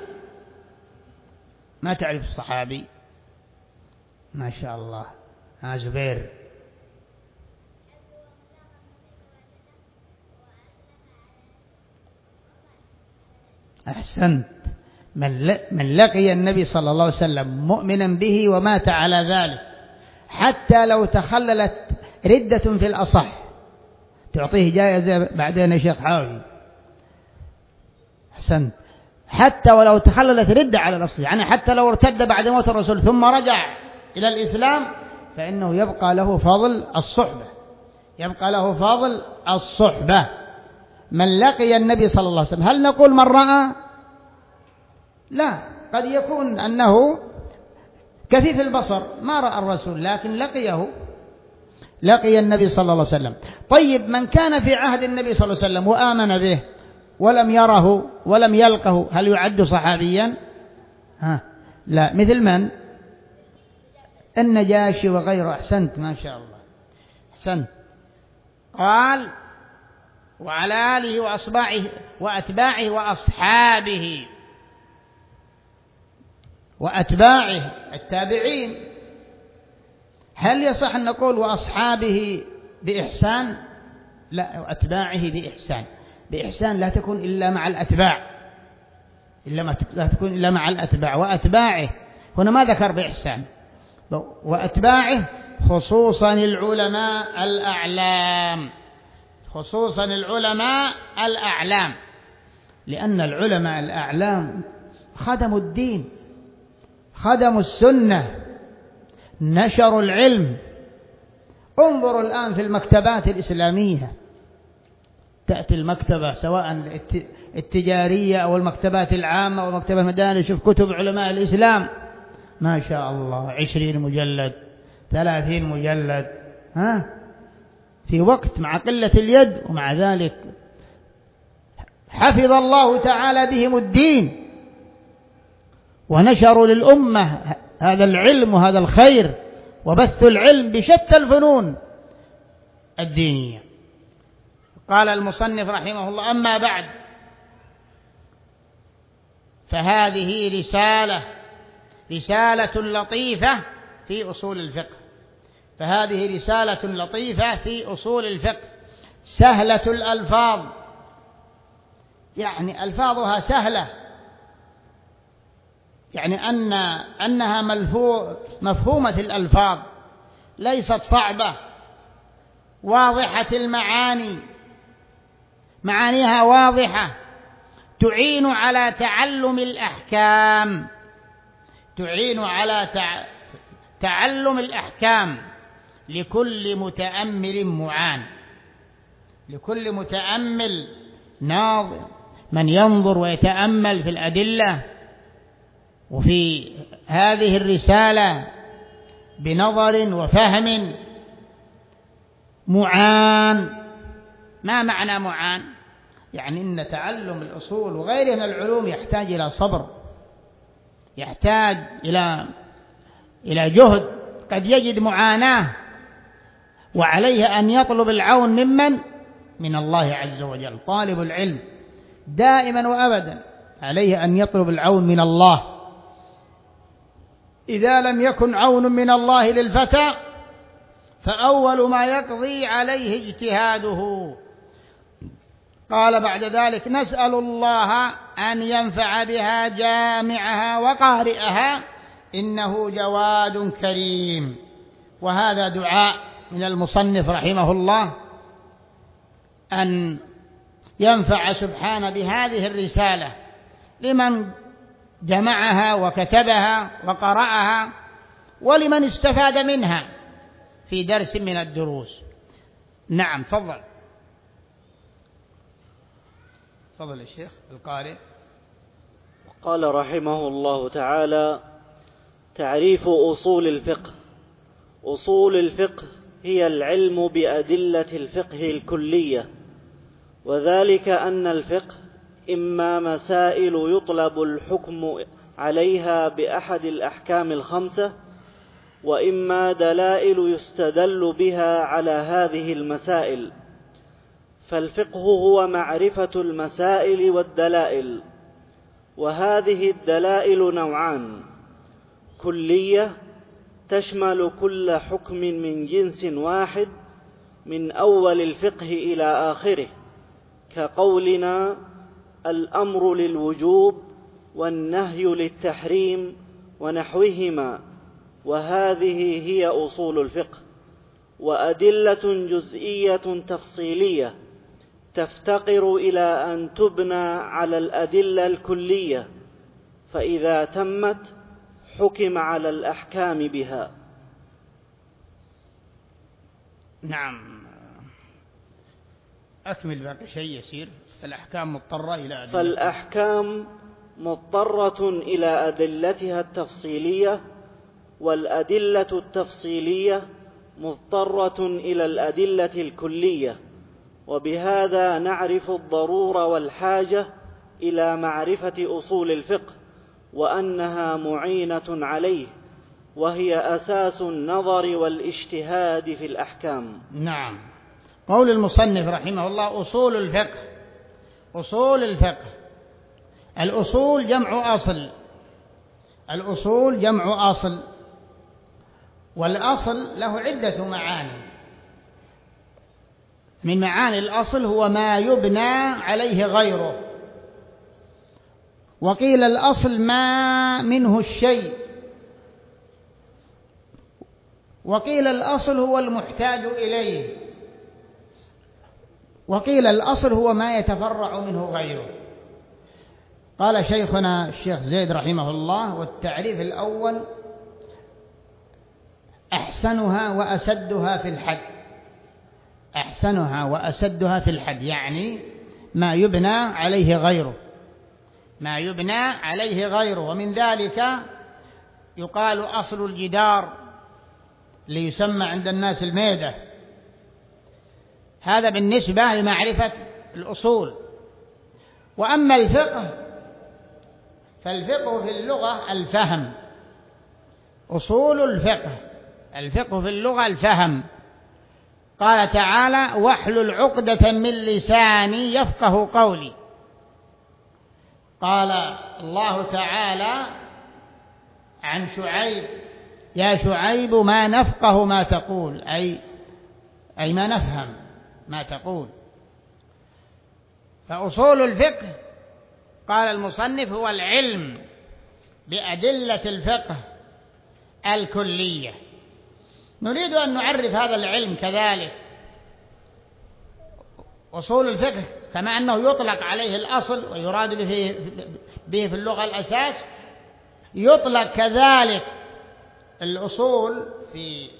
Speaker 1: ما تعرف الصحابي؟ ما شاء الله. ها زبير. أحسنت. من من لقي النبي صلى الله عليه وسلم مؤمنا به ومات على ذلك، حتى لو تخللت ردة في الأصح تعطيه جائزة بعدين يا شيخ حاوي. أحسنت. حتى ولو تخللت ردة على الأصل، يعني حتى لو ارتد بعد موت الرسول ثم رجع إلى الإسلام، فإنه يبقى له فضل الصحبة، يبقى له فضل الصحبة. من لقي النبي صلى الله عليه وسلم، هل نقول من رأى؟ لا، قد يكون أنه كثيف البصر ما رأى الرسول، لكن لقيه، لقي النبي صلى الله عليه وسلم. طيب من كان في عهد النبي صلى الله عليه وسلم وآمن به ولم يره ولم يلقه، هل يعد صحابيا؟ ها لا. مثل من؟ النجاشي وغيره. أحسنت، ما شاء الله، أحسنت. قال وعلى آله وأصباعه وأتباعه وأصحابه، وأتباعه التابعين. هل يصح أن نقول وأصحابه بإحسان؟ لا، وأتباعه بإحسان. بإحسان لا تكون إلا مع الأتباع، إلا ما لا تكون إلا مع الأتباع. وأتباعه هنا ما ذكر بإحسان، وأتباعه خصوصا العلماء الأعلام، خصوصا العلماء الأعلام، لأن العلماء الأعلام خدموا الدين، خدموا السنة، نشروا العلم. انظروا الآن في المكتبات الإسلامية، تأتي المكتبة سواء التجارية أو المكتبات العامة أو مكتبة المدارس، شوف كتب علماء الإسلام ما شاء الله، عشرين مجلد، ثلاثين مجلد، ها في وقت مع قلة اليد، ومع ذلك حفظ الله تعالى بهم الدين ونشروا للأمة هذا العلم وهذا الخير، وبثوا العلم بشتى الفنون الدينية. قال المصنف رحمه الله: أما بعد، فهذه رسالة رسالة لطيفة في أصول الفقه، فهذه رسالة لطيفة في أصول الفقه، سهلة الألفاظ، يعني ألفاظها سهلة، يعني أن أنها مفهومة الألفاظ، ليست صعبة، واضحة المعاني، معانيها واضحة، تعين على تعلم الأحكام، تعين على تع... تعلم الأحكام لكل متأمل معان، لكل متأمل ناظر، من ينظر ويتأمل في الأدلة وفي هذه الرسالة بنظر وفهم معان. ما معنى معان؟ يعني إن تعلم الأصول وغيرها من العلوم يحتاج إلى صبر، يحتاج إلى إلى جهد، قد يجد معاناة، وعليه أن يطلب العون ممن؟ من الله عز وجل. طالب العلم دائما وأبدا عليه أن يطلب العون من الله. إذا لم يكن عون من الله للفتى فأول ما يقضي عليه اجتهاده. قال بعد ذلك: نسأل الله أن ينفع بها جامعها وقارئها إنه جواد كريم. وهذا دعاء من المصنف رحمه الله أن ينفع سبحانه بهذه الرسالة لمن جمعها وكتبها وقرأها، ولمن استفاد منها في درس من الدروس. نعم، تفضل تفضل الشيخ القارئ.
Speaker 2: قال رحمه الله تعالى: تعريف أصول الفقه. أصول الفقه هي العلم بأدلة الفقه الكلية، وذلك أن الفقه إما مسائل يطلب الحكم عليها بأحد الأحكام الخمسة، وإما دلائل يستدل بها على هذه المسائل. فالفقه هو معرفة المسائل والدلائل، وهذه الدلائل نوعان: كلية تشمل كل حكم من جنس واحد من أول الفقه إلى آخره، كقولنا الأمر للوجوب والنهي للتحريم ونحوهما، وهذه هي أصول الفقه. وأدلة جزئية تفصيلية تفتقر إلى أن تبنى على الأدلة الكلية، فإذا تمت حكم على الأحكام بها.
Speaker 1: نعم، أكمل باقي شيء يسير. الأحكام مضطرة إلى أدلة
Speaker 2: فالأحكام مضطرة إلى أدلتها التفصيلية، والأدلة التفصيلية مضطرة إلى الأدلة الكلية، وبهذا نعرف الضرورة والحاجة إلى معرفة أصول الفقه، وأنها معينة عليه، وهي أساس النظر والاجتهاد في الأحكام.
Speaker 1: نعم. قول المصنف رحمه الله: أصول الفقه. أصول الفقه، الأصول جمع أصل، الأصول جمع أصل، والأصل له عدة معاني. من معاني الأصل هو ما يبنى عليه غيره، وقيل الأصل ما منه الشيء، وقيل الأصل هو المحتاج إليه، وقيل الأصل هو ما يتفرع منه غيره. قال شيخنا الشيخ زيد رحمه الله: والتعريف الأول أحسنها وأسدها في الحد. أحسنها وأسدها في الحد يعني ما يبنى عليه غيره، ما يبنى عليه غيره. ومن ذلك يقال أصل الجدار اللي يسمى عند الناس الميدة، هذا بالنسبة لمعرفة الأصول. وأما الفقه فالفقه في اللغة الفهم. أصول الفقه، الفقه في اللغة الفهم. قال تعالى: واحلل عقدة من لساني يفقه قولي. قال الله تعالى عن شعيب: يا شعيب ما نفقه ما تقول، أي أي ما نفهم ما تقول. فأصول الفقه قال المصنف هو العلم بأدلة الفقه الكلية. نريد أن نعرف هذا العلم كذلك. أصول الفقه كما أنه يطلق عليه الأصل ويراد به به في اللغة الأساس، يطلق كذلك الأصول في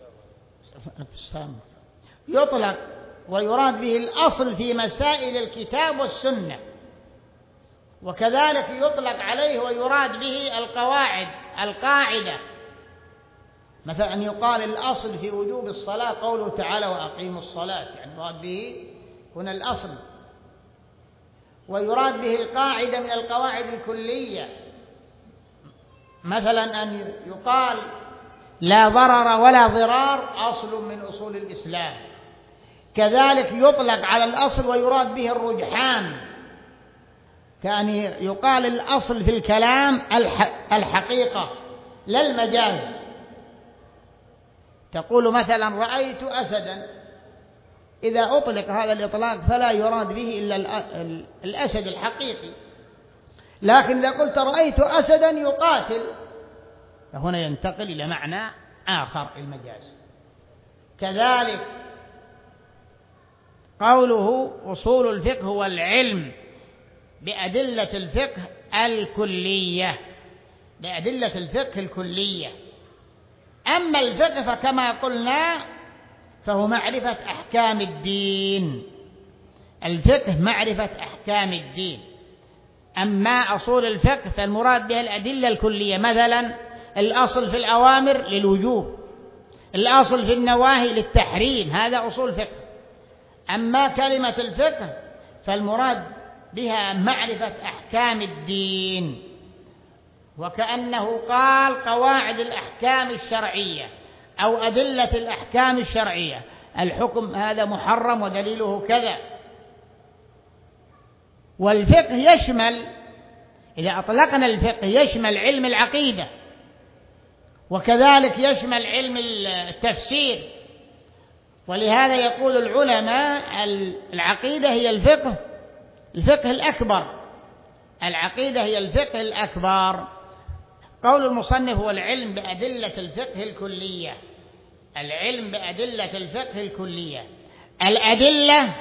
Speaker 1: يطلق ويراد به الأصل في مسائل الكتاب والسنة، وكذلك يطلق عليه ويراد به القواعد القاعدة. مثلا أن يقال الأصل في وجوب الصلاة قوله تعالى: وأقيموا الصلاة، يعني يراد به هنا الأصل. ويراد به القاعدة من القواعد الكلية، مثلا أن يقال لا ضرر ولا ضرار أصل من أصول الإسلام. كذلك يطلق على الأصل ويراد به الرجحان، كأن يقال الأصل في الكلام الحقيقة لا المجاز. تقول مثلا رأيت أسدا، إذا أطلق هذا الإطلاق فلا يراد به إلا الأسد الحقيقي، لكن إذا قلت رأيت أسدا يقاتل فهنا ينتقل إلى معنى آخر المجاز. كذلك قوله أصول الفقه هو العلم بأدلة الفقه الكلية، بأدلة الفقه الكلية. أما الفقه فكما قلنا فهو معرفة أحكام الدين، الفقه معرفة أحكام الدين. أما أصول الفقه فالمراد بها الأدلة الكلية، مثلا الأصل في الأوامر للوجوب، الأصل في النواهي للتحريم، هذا أصول فقه. أما كلمة الفقه فالمراد بها معرفة أحكام الدين، وكأنه قال قواعد الأحكام الشرعية أو أدلة الأحكام الشرعية، الحكم هذا محرم ودليله كذا. والفقه يشمل، إذا أطلقنا الفقه يشمل علم العقيدة، وكذلك يشمل علم التفسير. ولهذا يقول العلماء العقيدة هي الفقه الفقه الأكبر، العقيدة هي الفقه الأكبر. قول المصنف هو العلم بأدلة الفقه الكلية، العلم بأدلة الفقه الكلية. الأدلة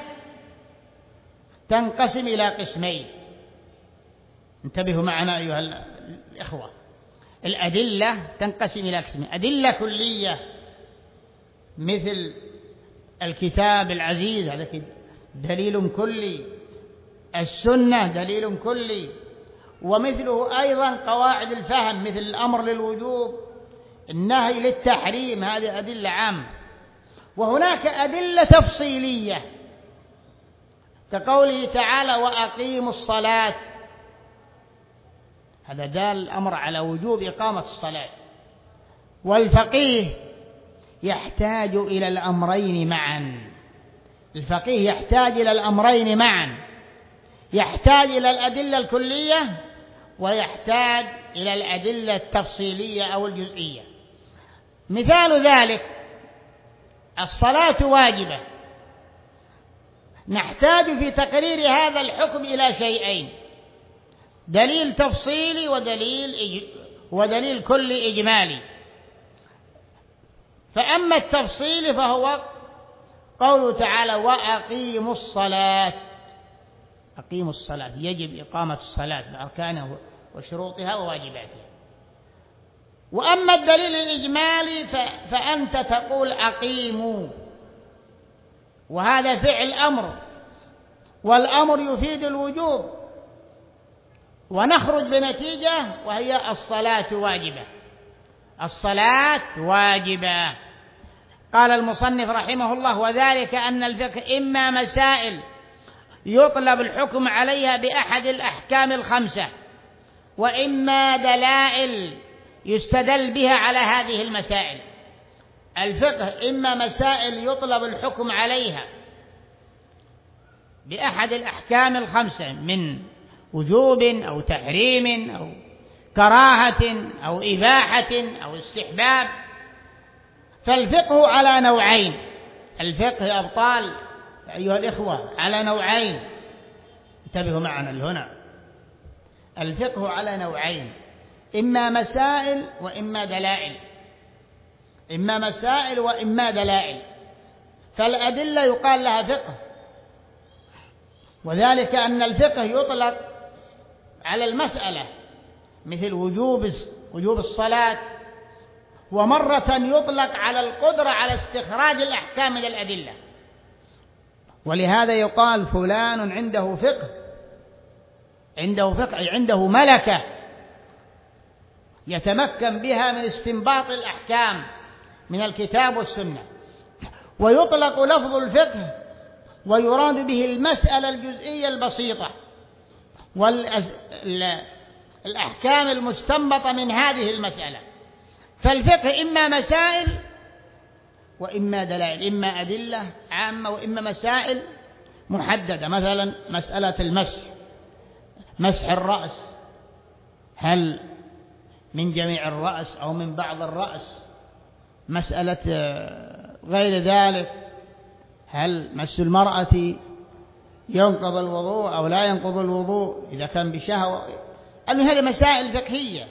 Speaker 1: تنقسم إلى قسمين، انتبهوا معنا أيها الإخوة. الأدلة تنقسم إلى قسمين: أدلة كلية مثل الكتاب العزيز، هذا دليل كلي، السنة دليل كلي، ومثله أيضا قواعد الفهم مثل الأمر للوجوب، النهي للتحريم، هذه أدلة عامة. وهناك أدلة تفصيلية كقوله تعالى وأقيموا الصلاة، هذا دال الأمر على وجوب إقامة الصلاة. والفقيه يحتاج إلى الأمرين معا، الفقيه يحتاج إلى الأمرين معا، يحتاج إلى الأدلة الكلية ويحتاج إلى الأدلة التفصيلية أو الجزئية. مثال ذلك الصلاة واجبة، نحتاج في تقرير هذا الحكم إلى شيئين: دليل تفصيلي ودليل إج... ودليل كلي إجمالي. فأما التفصيل فهو قوله تعالى وأقيموا الصلاة، أقيموا الصلاة، يجب إقامة الصلاة بأركانها وشروطها وواجباتها. وأما الدليل الإجمالي ف... فأنت تقول أقيموا، وهذا فعل أمر، والأمر يفيد الوجوب، ونخرج بنتيجة وهي الصلاة واجبة، الصلاة واجبة. قال المصنف رحمه الله وذلك أن الفقه إما مسائل يطلب الحكم عليها بأحد الأحكام الخمسة، وإما دلائل يستدل بها على هذه المسائل. الفقه إما مسائل يطلب الحكم عليها بأحد الأحكام الخمسة من وجوب أو تحريم أو كراهة أو إباحة أو استحباب. فالفقه على نوعين، الفقه يا أبطال أيها الإخوة على نوعين، انتبهوا معنا هنا، الفقه على نوعين: إما مسائل وإما دلائل، إما مسائل وإما دلائل. فالأدلة يقال لها فقه، وذلك أن الفقه يطلق على المسألة مثل وجوب وجوب الصلاة، ومرة يطلق على القدرة على استخراج الأحكام من الأدلة. ولهذا يقال فلان عنده فقه، عنده فقه عنده ملكة يتمكن بها من استنباط الأحكام من الكتاب والسنة. ويطلق لفظ الفقه ويراد به المسألة الجزئية البسيطة والأحكام المستنبطة من هذه المسألة. فالفقه إما مسائل وإما دلائل، إما أدلة عامة وإما مسائل محددة. مثلا مسألة المسح، مسح الرأس، هل من جميع الرأس أو من بعض الرأس؟ مسألة غير ذلك، هل مس المرأة ينقض الوضوء أو لا ينقض الوضوء إذا كان بشهوة؟ أن هذه مسائل فقهية.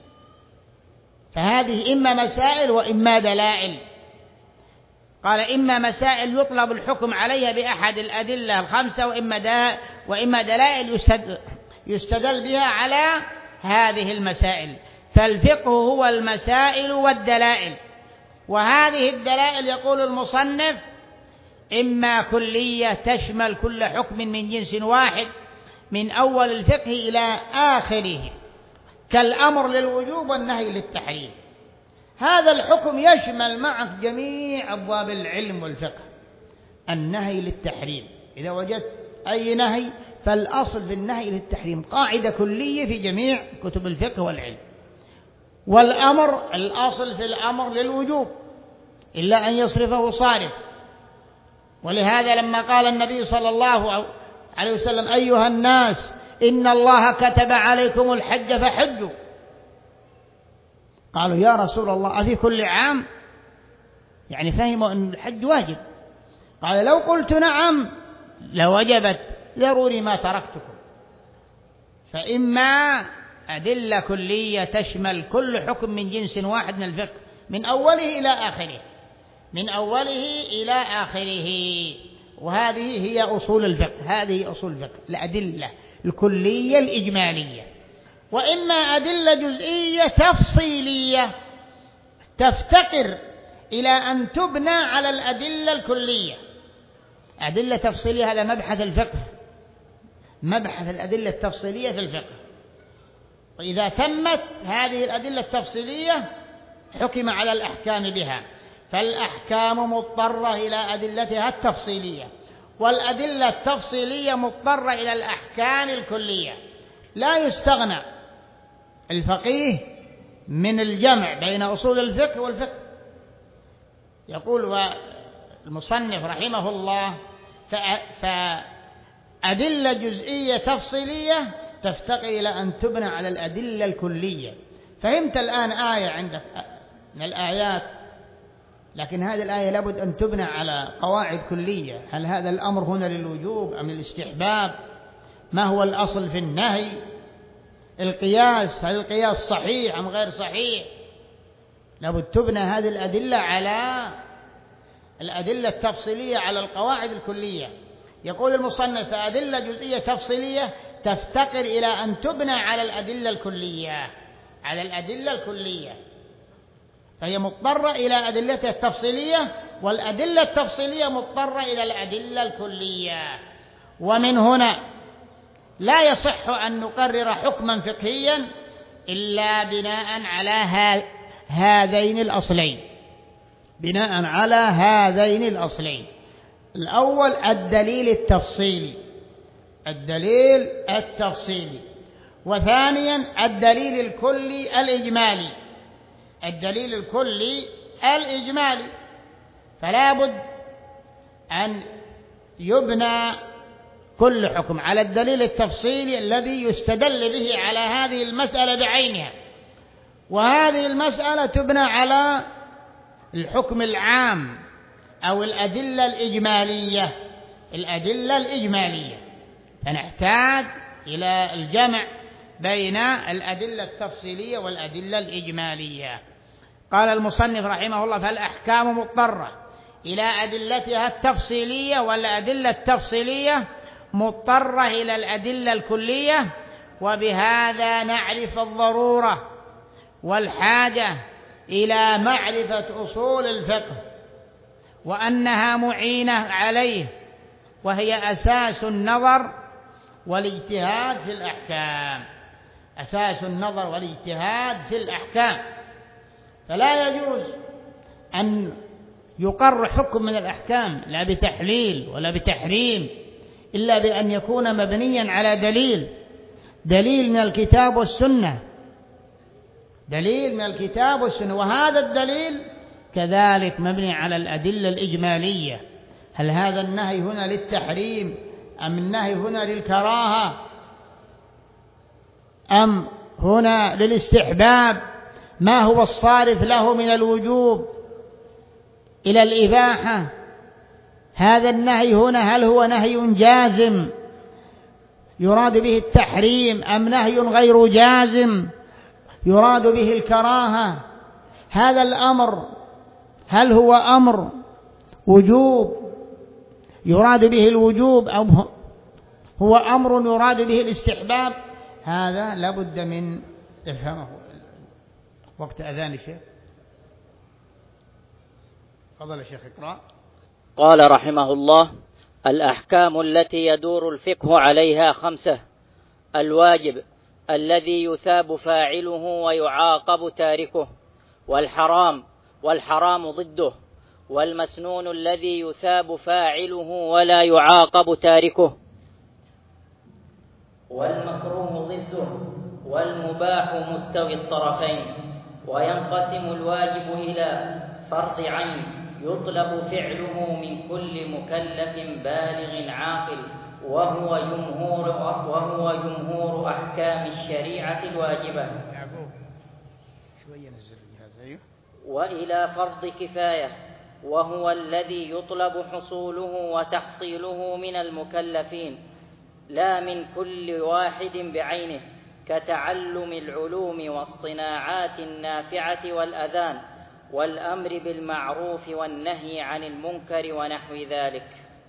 Speaker 1: فهذه إما مسائل وإما دلائل. قال إما مسائل يطلب الحكم عليها بأحد الأدلة الخمسة، وإما وإما دلائل يستدل بها على هذه المسائل. فالفقه هو المسائل والدلائل. وهذه الدلائل يقول المصنف إما كلية تشمل كل حكم من جنس واحد من أول الفقه إلى آخره، كالأمر للوجوب والنهي للتحريم. هذا الحكم يشمل معك جميع أبواب العلم والفقه. النهي للتحريم، إذا وجدت أي نهي فالأصل في النهي للتحريم، قاعدة كلية في جميع كتب الفقه والعلم. والأمر الأصل في الأمر للوجوب إلا أن يصرفه صارف. ولهذا لما قال النبي صلى الله عليه وسلم أيها الناس إن الله كتب عليكم الحج فحجوا، قالوا يا رسول الله أفي كل عام؟ يعني فهموا أن الحج واجب. قال لو قلت نعم لوجبت، ضروري ما تركتكم. فإما أدلة كلية تشمل كل حكم من جنس واحد من الفقه من أوله إلى آخره، من أوله إلى آخره. وهذه هي أصول الفقه، هذه أصول الفقه، الأدلة الكلية الإجمالية. وإما أدلة جزئية تفصيلية تفتقر إلى أن تبنى على الأدلة الكلية. أدلة تفصيلية هذا مبحث الفقه، مبحث الأدلة التفصيلية في الفقه. وإذا تمت هذه الأدلة التفصيلية حكم على الأحكام بها، فالأحكام مضطرة إلى أدلتها التفصيلية، والأدلة التفصيلية مضطرة إلى الأحكام الكلية. لا يستغنى الفقيه من الجمع بين أصول الفقه والفقه. يقول المصنف رحمه الله: فأدلة جزئية تفصيلية تفتقر إلى أن تبنى على الأدلة الكلية. فهمت الآن آية عندك من الآيات، لكن هذه الآية لابد أن تبنى على قواعد كلية. هل هذا الأمر هنا للوجوب أم للاستحباب؟ ما هو الأصل في النهي؟ القياس، هل القياس صحيح أم غير صحيح؟ لابد تبنى هذه الأدلة على الأدلة التفصيلية، على القواعد الكلية. يقول المصنف: فأدلة جزئية تفصيلية تفتقر إلى أن تبنى على الأدلة الكلية، على الأدلة الكلية، فهي مضطرة إلى أدلتها التفصيلية، والأدلة التفصيلية مضطرة إلى الأدلة الكلية. ومن هنا لا يصح أن نقرر حكما فقهيا إلا بناء على هذين الأصلين، بناء على هذين الأصلين: الأول الدليل التفصيلي، الدليل التفصيلي، وثانيا الدليل الكلي الإجمالي، الدليل الكلي الإجمالي. فلا بد أن يبنى كل حكم على الدليل التفصيلي الذي يستدل به على هذه المسألة بعينها، وهذه المسألة تبنى على الحكم العام أو الأدلة الإجمالية، الأدلة الإجمالية. فنحتاج إلى الجمع بين الأدلة التفصيلية والأدلة الإجمالية. قال المصنف رحمه الله: فالأحكام مضطرة إلى أدلتها التفصيلية، والأدلة التفصيلية مضطرة إلى الأدلة الكلية. وبهذا نعرف الضرورة والحاجة إلى معرفة أصول الفقه، وأنها معينة عليه، وهي أساس النظر والاجتهاد في الأحكام، أساس النظر والاجتهاد في الأحكام. فلا يجوز أن يقر حكم من الأحكام لا بتحليل ولا بتحريم إلا بأن يكون مبنيا على دليل، دليل من الكتاب والسنة، دليل من الكتاب والسنة. وهذا الدليل كذلك مبني على الأدلة الإجمالية. هل هذا النهي هنا للتحريم أم النهي هنا للكراهة أم هنا للاستحباب؟ ما هو الصارف له من الوجوب إلى الإباحة؟ هذا النهي هنا هل هو نهي جازم يراد به التحريم أم نهي غير جازم يراد به الكراهة؟ هذا الأمر هل هو أمر وجوب يراد به الوجوب أو هو أمر يراد به الاستحباب؟ هذا لابد من إفهامه. وقت أذان الشيخ. تفضل يا شيخ اقرأ.
Speaker 3: قال رحمه الله: الأحكام التي يدور الفقه عليها خمسة: الواجب الذي يثاب فاعله ويعاقب تاركه، والحرام والحرام ضده، والمسنون الذي يثاب فاعله ولا يعاقب تاركه، والمكروه ضده، والمباح مستوي الطرفين. وينقسم الواجب إلى فرض عين يطلب فعله من كل مكلف بالغ عاقل، وهو جمهور وهو جمهور أحكام الشريعة الواجبة. وإلى فرض كفاية، وهو الذي يطلب حصوله وتحصيله من المكلفين لا من كل واحد بعينه، كتعلم العلوم والصناعات النافعة والأذان، والأمر بالمعروف والنهي عن المنكر ونحو ذلك.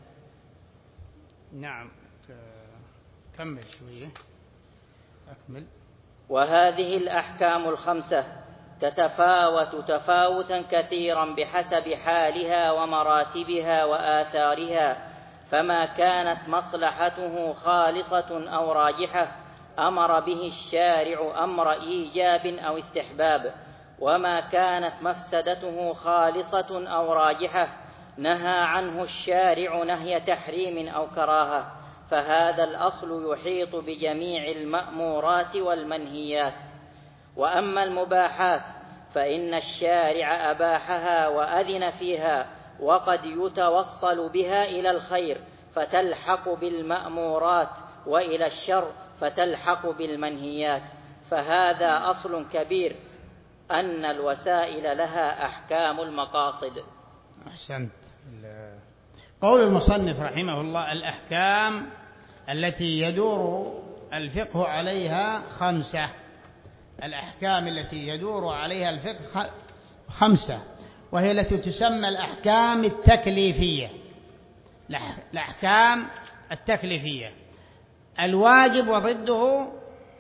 Speaker 1: نعم، كمل شوية، أكمل.
Speaker 3: وهذه الأحكام الخمسة تتفاوت تفاوتا كثيرا بحسب حالها ومراتبها وآثارها، فما كانت مصلحته خالصة أو راجحة أمر به الشارع أمر إيجاب أو استحباب، وما كانت مفسدته خالصة أو راجحة نهى عنه الشارع نهي تحريم أو كراهة، فهذا الأصل يحيط بجميع المأمورات والمنهيات. وأما المباحات فإن الشارع أباحها وأذن فيها، وقد يتوصل بها إلى الخير فتلحق بالمأمورات، وإلى الشر فتلحق بالمنهيات، فهذا أصل كبير أن الوسائل لها أحكام المقاصد.
Speaker 1: أحسنت. قول المصنف رحمه الله: الأحكام التي يدور الفقه عليها خمسة. الأحكام التي يدور عليها الفقه خمسة، وهي التي تسمى الأحكام التكليفية. الأحكام التكليفية: الواجب وضده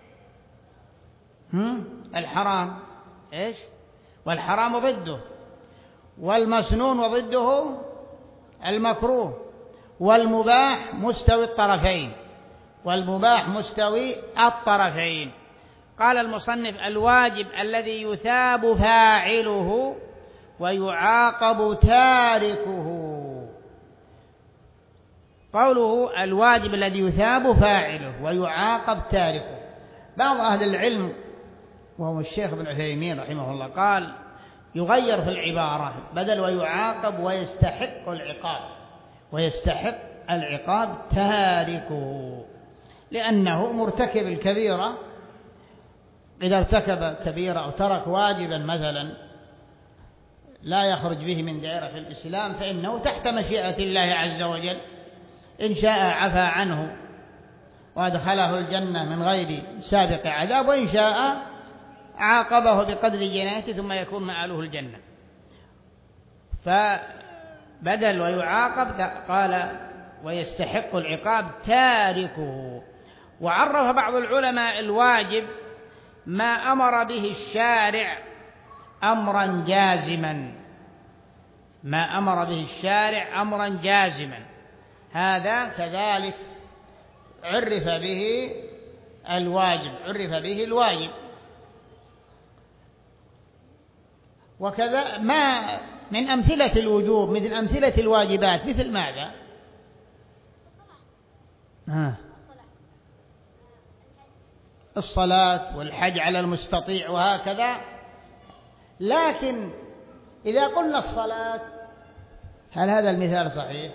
Speaker 1: الحرام، إيش؟ والحرام ضده، والمسنون وضده المكروه، والمباح مستوي الطرفين، والمباح مستوي الطرفين. قال المصنف: الواجب الذي يثاب فاعله ويعاقب تاركه. قوله الواجب الذي يثاب فاعله ويعاقب تاركه، بعض أهل العلم وهو الشيخ ابن عثيمين رحمه الله قال يغير في العبارة، بدل ويعاقب ويستحق العقاب، ويستحق العقاب تاركه، لأنه مرتكب الكبيرة. إذا ارتكب كبيرة أو ترك واجبا مثلا لا يخرج به من دائرة الإسلام فإنه تحت مشيئة الله عز وجل، إن شاء عفى عنه وأدخله الجنة من غير سابق عذاب، وإن شاء عاقبه بقدر جنايته ثم يكون مآله الجنة. فبدل ويعاقب قال ويستحق العقاب تاركه. وعرف بعض العلماء الواجب ما أمر به الشارع أمرا جازما، ما أمر به الشارع أمرا جازما، هذا كذلك عرف به الواجب، عرف به الواجب. وكذا ما من أمثلة الوجوب مثل أمثلة الواجبات مثل ماذا؟ ها الصلاة والحج على المستطيع وهكذا. لكن إذا قلنا الصلاة، هل هذا المثال صحيح؟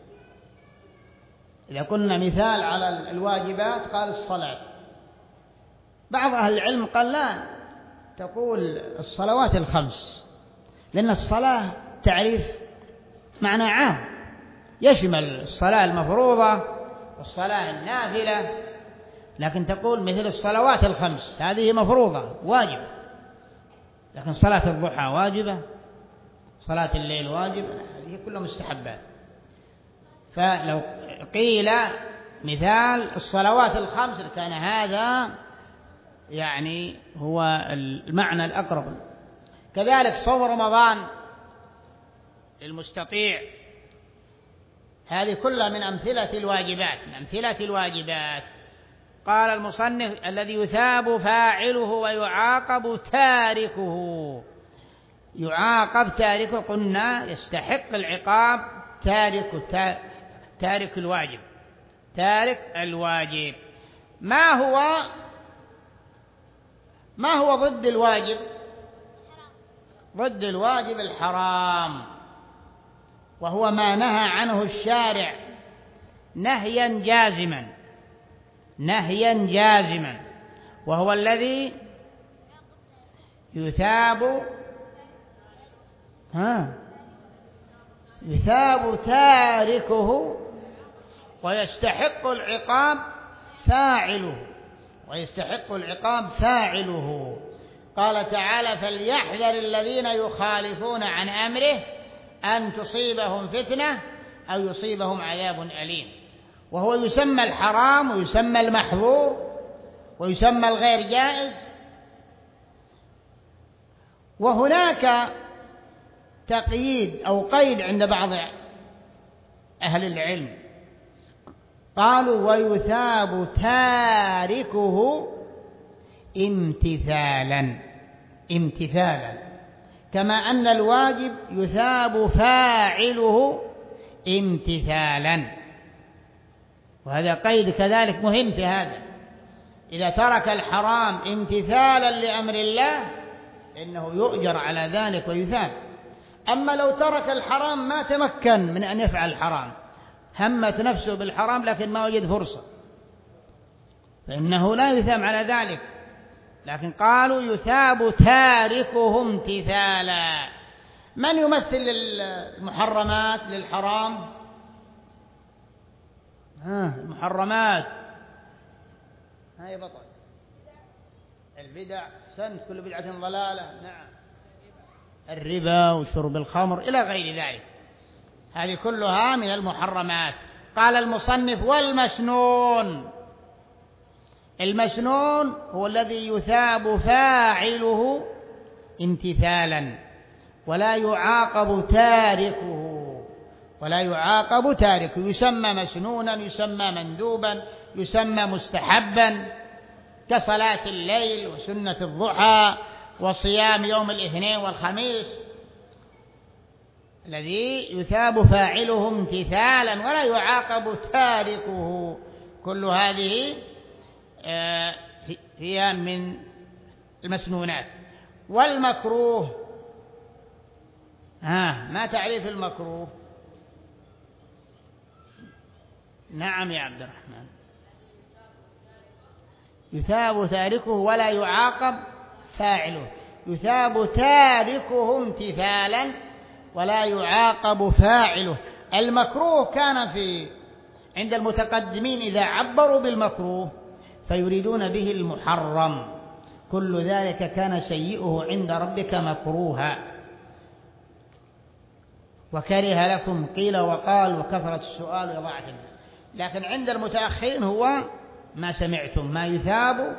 Speaker 1: إذا قلنا مثال على الواجبات قال الصلاة. بعض أهل العلم قال لا، تقول الصلوات الخمس، لأن الصلاة تعريف معنى عام يشمل الصلاة المفروضة والصلاة النافلة، لكن تقول مثل الصلوات الخمس هذه مفروضة واجبة، لكن صلاة الضحى واجبة، صلاة الليل واجبة، هذه كلها مستحبات. فلو قيل مثال الصلوات الخمس كان هذا يعني هو المعنى الأقرب. كذلك صوم رمضان للمستطيع، هذه كلها من أمثلة الواجبات، من أمثلة الواجبات. قال المصنف الذي يثاب فاعله ويعاقب تاركه. يعاقب تاركه قلنا يستحق العقاب تارك تارك الواجب، تارك الواجب. ما هو ما هو ضد الواجب؟ ضد الواجب الحرام، وهو ما نهى عنه الشارع نهيا جازما، نهيا جازما، وهو الذي يثاب ها يثاب تاركه ويستحق العقاب فاعله، ويستحق العقاب فاعله. قال تعالى: فليحذر الذين يخالفون عن أمره أن تصيبهم فتنة أو يصيبهم عذاب أليم. وهو يسمى الحرام ويسمى المحظور ويسمى الغير جائز. وهناك تقييد أو قيد عند بعض أهل العلم قالوا ويثاب تاركه امتثالا امتثالا كما أن الواجب يثاب فاعله امتثالا. وهذا قيد كذلك مهم في هذا، إذا ترك الحرام امتثالا لأمر الله إنه يؤجر على ذلك ويثاب. أما لو ترك الحرام ما تمكن من أن يفعل الحرام، همت نفسه بالحرام لكن ما وجد فرصة، فإنه لا يثاب على ذلك. لكن قالوا يثاب تاركه امتثالا. من يمثل المحرمات للحرام؟ ها المحرمات هاي بطل البدع سنت كل بدعة ضلالة. نعم، الربا وشرب الخمر إلى غير ذلك، هذه كلها من المحرمات. قال المصنف والمسنون، المسنون هو الذي يثاب فاعله امتثالا ولا يعاقب تاركه ولا يعاقب تاركه يسمى مسنونا، يسمى مندوبا، يسمى مستحبا، كصلاة الليل وسنة الضحى وصيام يوم الاثنين والخميس، الذي يثاب فاعله امتثالا ولا يعاقب تاركه. كل هذه هي من المسنونات. والمكروه، ها ما تعريف المكروه؟ نعم يا عبد الرحمن، يثاب تاركه ولا يعاقب فاعله، يثاب تاركه امتثالا ولا يعاقب فاعله. المكروه كان في عند المتقدمين إذا عبروا بالمكروه فيريدون به المحرم، كل ذلك كان سيئه عند ربك مكروها، وكره لكم قيل وقال وكثرة السؤال وإضاعة المال. لكن عند المتأخرين هو ما سمعتم، ما يثاب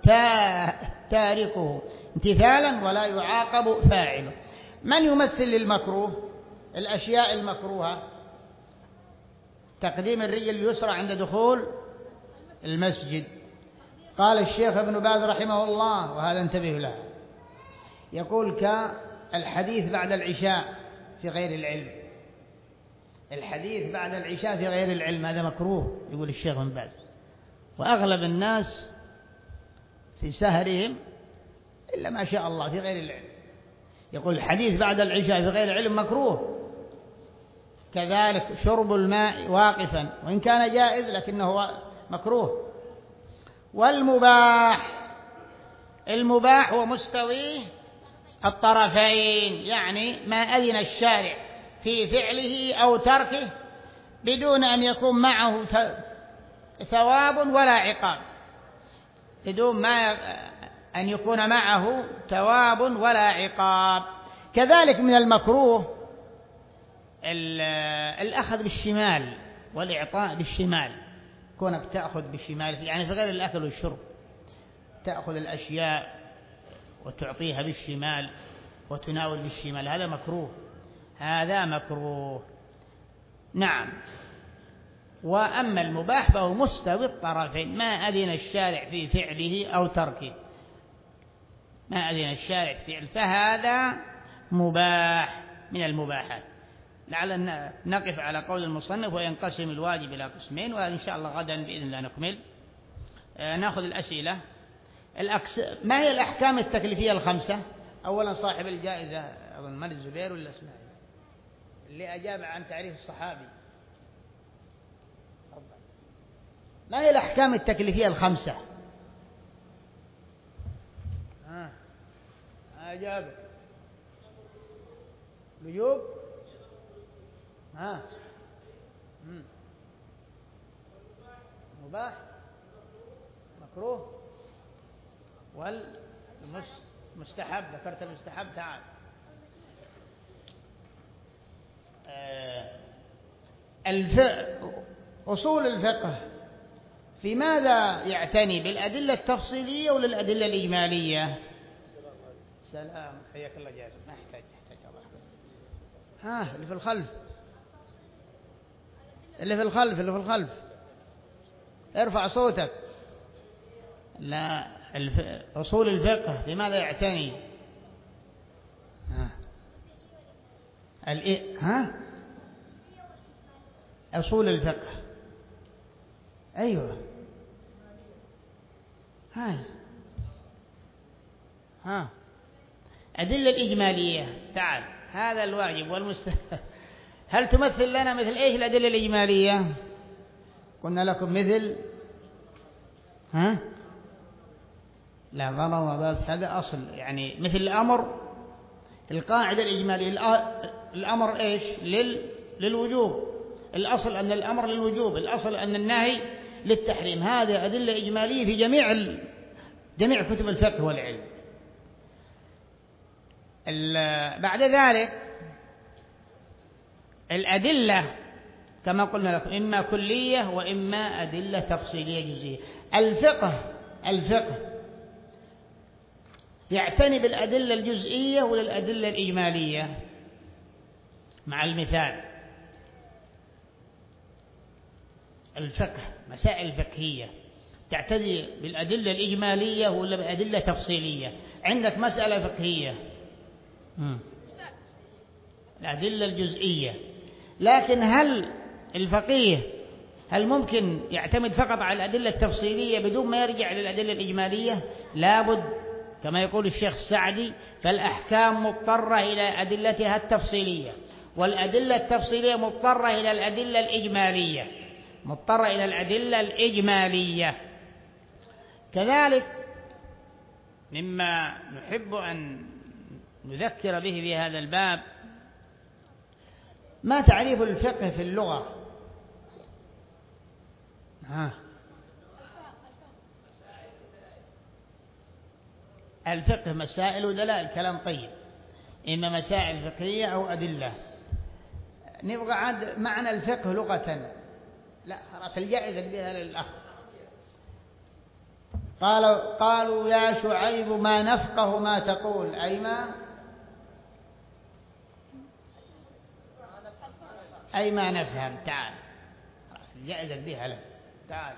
Speaker 1: تاركه امتثالا ولا يعاقب فاعله. من يمثل للمكروه؟ الأشياء المكروهة: تقديم الرجل اليسرى عند دخول المسجد. قال الشيخ ابن باز رحمه الله، وهذا انتبه له، يقول كالحديث بعد العشاء في غير العلم، الحديث بعد العشاء في غير العلم هذا مكروه، يقول الشيخ ابن باز. وأغلب الناس في سهرهم إلا ما شاء الله في غير العلم، يقول الحديث بعد العشاء في غير العلم مكروه. كذلك شرب الماء واقفا وإن كان جائز لكنه مكروه. والمباح، المباح هو مستوي الطرفين، يعني ما أذن الشارع في فعله أو تركه بدون أن يكون معه ثواب ولا عقاب، بدون ما أن يكون معه ثواب ولا عقاب. كذلك من المكروه الأخذ بالشمال والإعطاء بالشمال، كونك تأخذ بالشمال يعني في غير الأكل والشرب، تأخذ الأشياء وتعطيها بالشمال وتناول بالشمال، هذا مكروه، هذا مكروه. نعم. وأما المباح فهو مستوي الطرفين، ما أذن الشارع في فعله أو تركه، ما أذن الشارع في فعله فهذا مباح من المباحات. لعلنا نقف على قول المصنف وينقسم الواجب إلى قسمين، وإن شاء الله غدا بإذن الله نكمل. آه نأخذ الأسئلة. الأكس... ما هي الأحكام التكليفية الخمسة؟ أولا صاحب الجائزة أظن من الزبير ولا اسماعيل اللي أجاب عن تعريف الصحابي. ما هي الأحكام التكليفية الخمسة؟ ها أجاب وجوب، ها مم. مباح، مكروه، والمستحب. ذكرت المستحب، تعال. آه الف... أصول الفقه في ماذا يعتني؟ بالأدلة التفصيلية ولا الأدلة الإجمالية؟ سلام، حياك الله جاهز، ما يحتاج يحتاج الله. ها اللي في الخلف، اللي في الخلف اللي في الخلف ارفع صوتك. لا، الف... أصول الفقه لماذا يعتني؟ ها الإ... ها أصول الفقه. أيوة ها ها أدلة الإجمالية. تعال، هذا الواجب والمست. هل تمثل لنا مثل إيش الأدلة الإجمالية؟ قلنا لكم مثل ها لا ضرر وباب، هذا أصل، يعني مثل الأمر. القاعدة الإجمالية الأمر إيش؟ لل... للوجوب. الأصل أن الأمر للوجوب، الأصل أن النهي للتحريم. هذه أدلة إجمالية في جميع ال... جميع كتب الفقه والعلم. ال... بعد ذلك الأدلة كما قلنا لكم إما كلية وإما أدلة تفصيلية جزئية. الفقه الفقه يعتني بالأدلة الجزئية والأدلة الإجمالية. مع المثال، الفقه مسائل فقهية تعتني بالأدلة الإجمالية ولا بالأدلة التفصيلية؟ عندك مسألة فقهية الأدلة الجزئية، لكن هل الفقيه هل ممكن يعتمد فقط على الأدلة التفصيلية بدون ما يرجع للأدلة الإجمالية؟ لابد كما يقول الشيخ السعدي: فالأحكام مضطرة إلى أدلتها التفصيلية، والأدلة التفصيلية مضطرة إلى الأدلة الإجمالية مضطرة إلى الأدلة الإجمالية. كذلك مما نحب أن نذكر به في هذا الباب ما تعريف الفقه في اللغة؟ ها الفقه مسائل ودلائل، كلام طيب، إما مسائل فقهية أو أدلة. نبغى عاد معنى الفقه لغة. لا خلاص، الجائزة بها للأخ. قالوا قالوا يا شعيب ما نفقه ما تقول، أي ما أي ما نفهم. تعال خلاص، الجائزة بها لك. تعال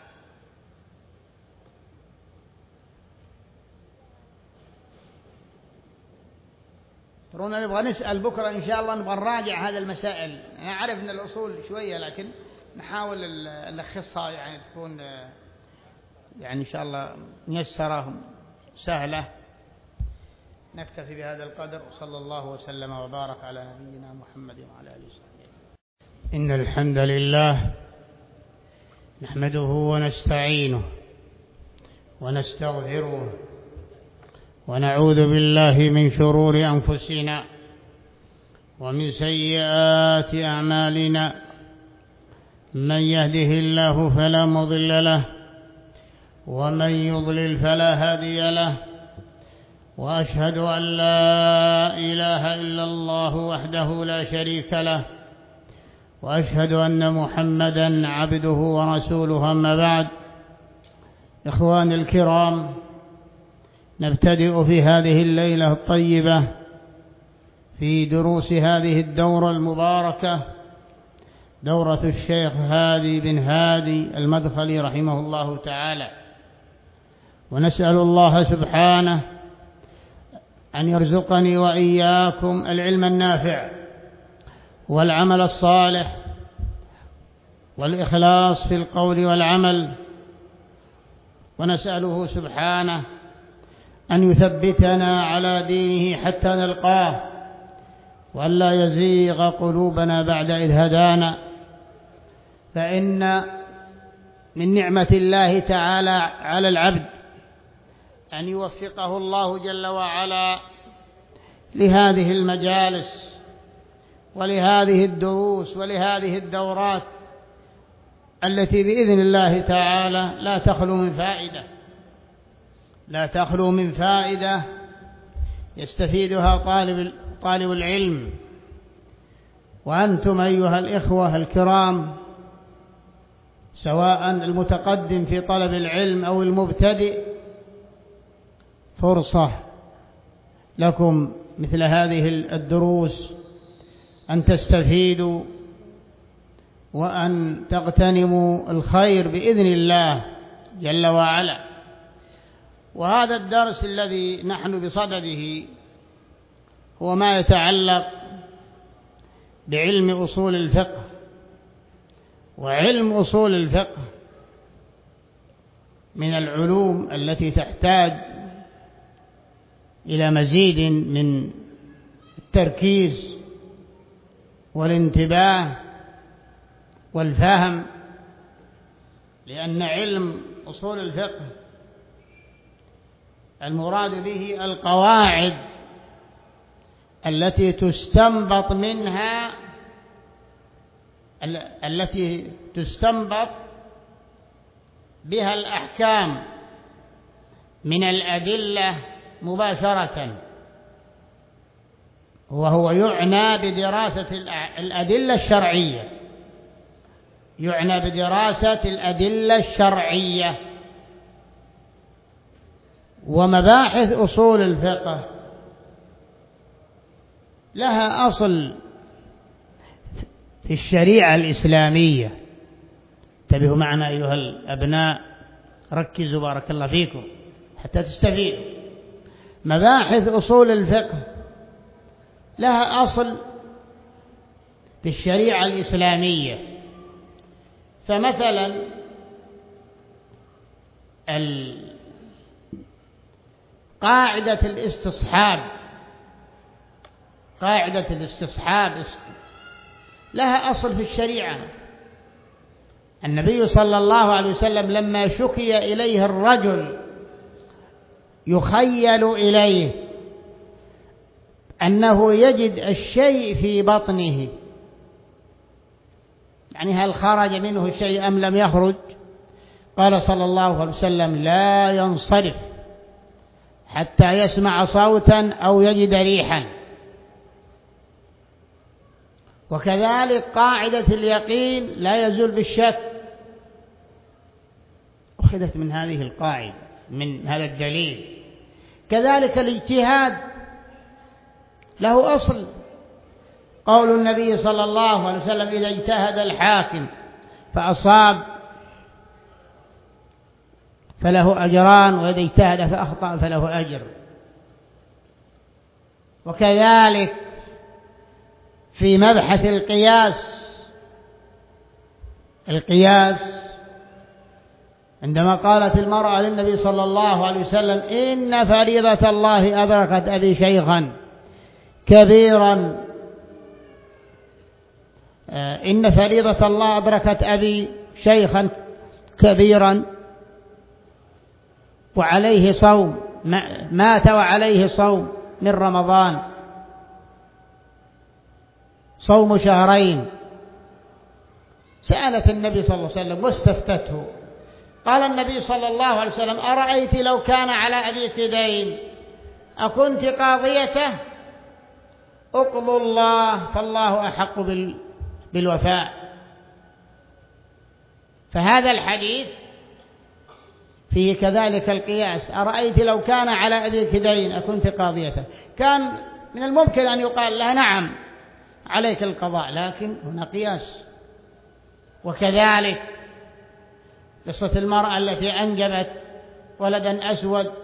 Speaker 1: ترونا نبغى نسأل بكرة إن شاء الله، نبغى نراجع هذا المسائل. أنا أعرف أن الأصول شوية، لكن نحاول نلخصها يعني تكون يعني إن شاء الله ميسرة سهلة. نكتفي بهذا القدر، وصلى الله وسلم وبارك على نبينا محمد وعلى آله وصحبه. إن الحمد لله نحمده ونستعينه ونستغفره ونعوذ بالله من شرور أنفسنا ومن سيئات أعمالنا. من يهده الله فلا مضل له، ومن يضلل فلا هادي له، وأشهد أن لا إله إلا الله وحده لا شريك له، وأشهد أن محمدًا عبده ورسوله. أما بعد، إخواني الكرام، نبتدئ في هذه الليلة الطيبة في دروس هذه الدورة المباركة، دورة الشيخ هادي بن هادي المدخلي رحمه الله تعالى. ونسأل الله سبحانه أن يرزقني وإياكم العلم النافع والعمل الصالح والإخلاص في القول والعمل، ونسأله سبحانه أن يثبتنا على دينه حتى نلقاه، وأن لا يزيغ قلوبنا بعد إذ هدانا. فإن من نعمة الله تعالى على العبد أن يوفقه الله جل وعلا لهذه المجالس ولهذه الدروس ولهذه الدورات التي بإذن الله تعالى لا تخلو من فائدة لا تخلو من فائدة يستفيدها طالب طالب العلم. وأنتم أيها الإخوة الكرام، سواء المتقدم في طلب العلم أو المبتدئ، فرصة لكم مثل هذه الدروس أن تستفيدوا وأن تغتنموا الخير بإذن الله جل وعلا. وهذا الدرس الذي نحن بصدده هو ما يتعلق بعلم أصول الفقه. وعلم أصول الفقه من العلوم التي تحتاج إلى مزيد من التركيز والانتباه والفهم، لأن علم أصول الفقه المراد به القواعد التي تستنبط منها التي تستنبط بها الأحكام من الأدلة مباشرة، وهو يعنى بدراسة الأدلة الشرعية يعنى بدراسة الأدلة الشرعية. ومباحث أصول الفقه لها أصل في الشريعة الإسلامية. انتبهوا معنا أيها الأبناء، ركزوا بارك الله فيكم حتى تستفيدوا. مباحث أصول الفقه لها أصل في الشريعة الإسلامية. فمثلا قاعدة الاستصحاب قاعدة الاستصحاب لها أصل في الشريعة. النبي صلى الله عليه وسلم لما شكي إليه الرجل يخيل إليه أنه يجد الشيء في بطنه، يعني هل خرج منه شيء أم لم يخرج، قال صلى الله عليه وسلم لا ينصرف حتى يسمع صوتا أو يجد ريحا. وكذلك قاعدة اليقين لا يزول بالشك، أخذت من هذه القاعدة من هذا الدليل. كذلك الاجتهاد له أصل، قول النبي صلى الله عليه وسلم إذا اجتهد الحاكم فأصاب فله أجران، وإذا اجتهد فأخطأ فله أجر. وكذلك في مبحث القياس القياس عندما قالت المرأة للنبي صلى الله عليه وسلم إن فريضة الله أدركت أبي شيخا كبيرا إن فريضة الله أدركت أبي شيخا كبيرا وعليه صوم، مات وعليه صوم من رمضان، صوم شهرين. سألت النبي صلى الله عليه وسلم واستفتته، قال النبي صلى الله عليه وسلم أرأيت لو كان على أبيك دين أكنت قاضيته؟ اقضوا الله فالله أحق بالوفاء. فهذا الحديث فيه كذلك القياس، أرأيت لو كان على أبيك دين أكنت قاضيته؟ كان من الممكن أن يقال لها نعم عليك القضاء، لكن هنا قياس. وكذلك قصة المرأة التي أنجبت ولدا أسود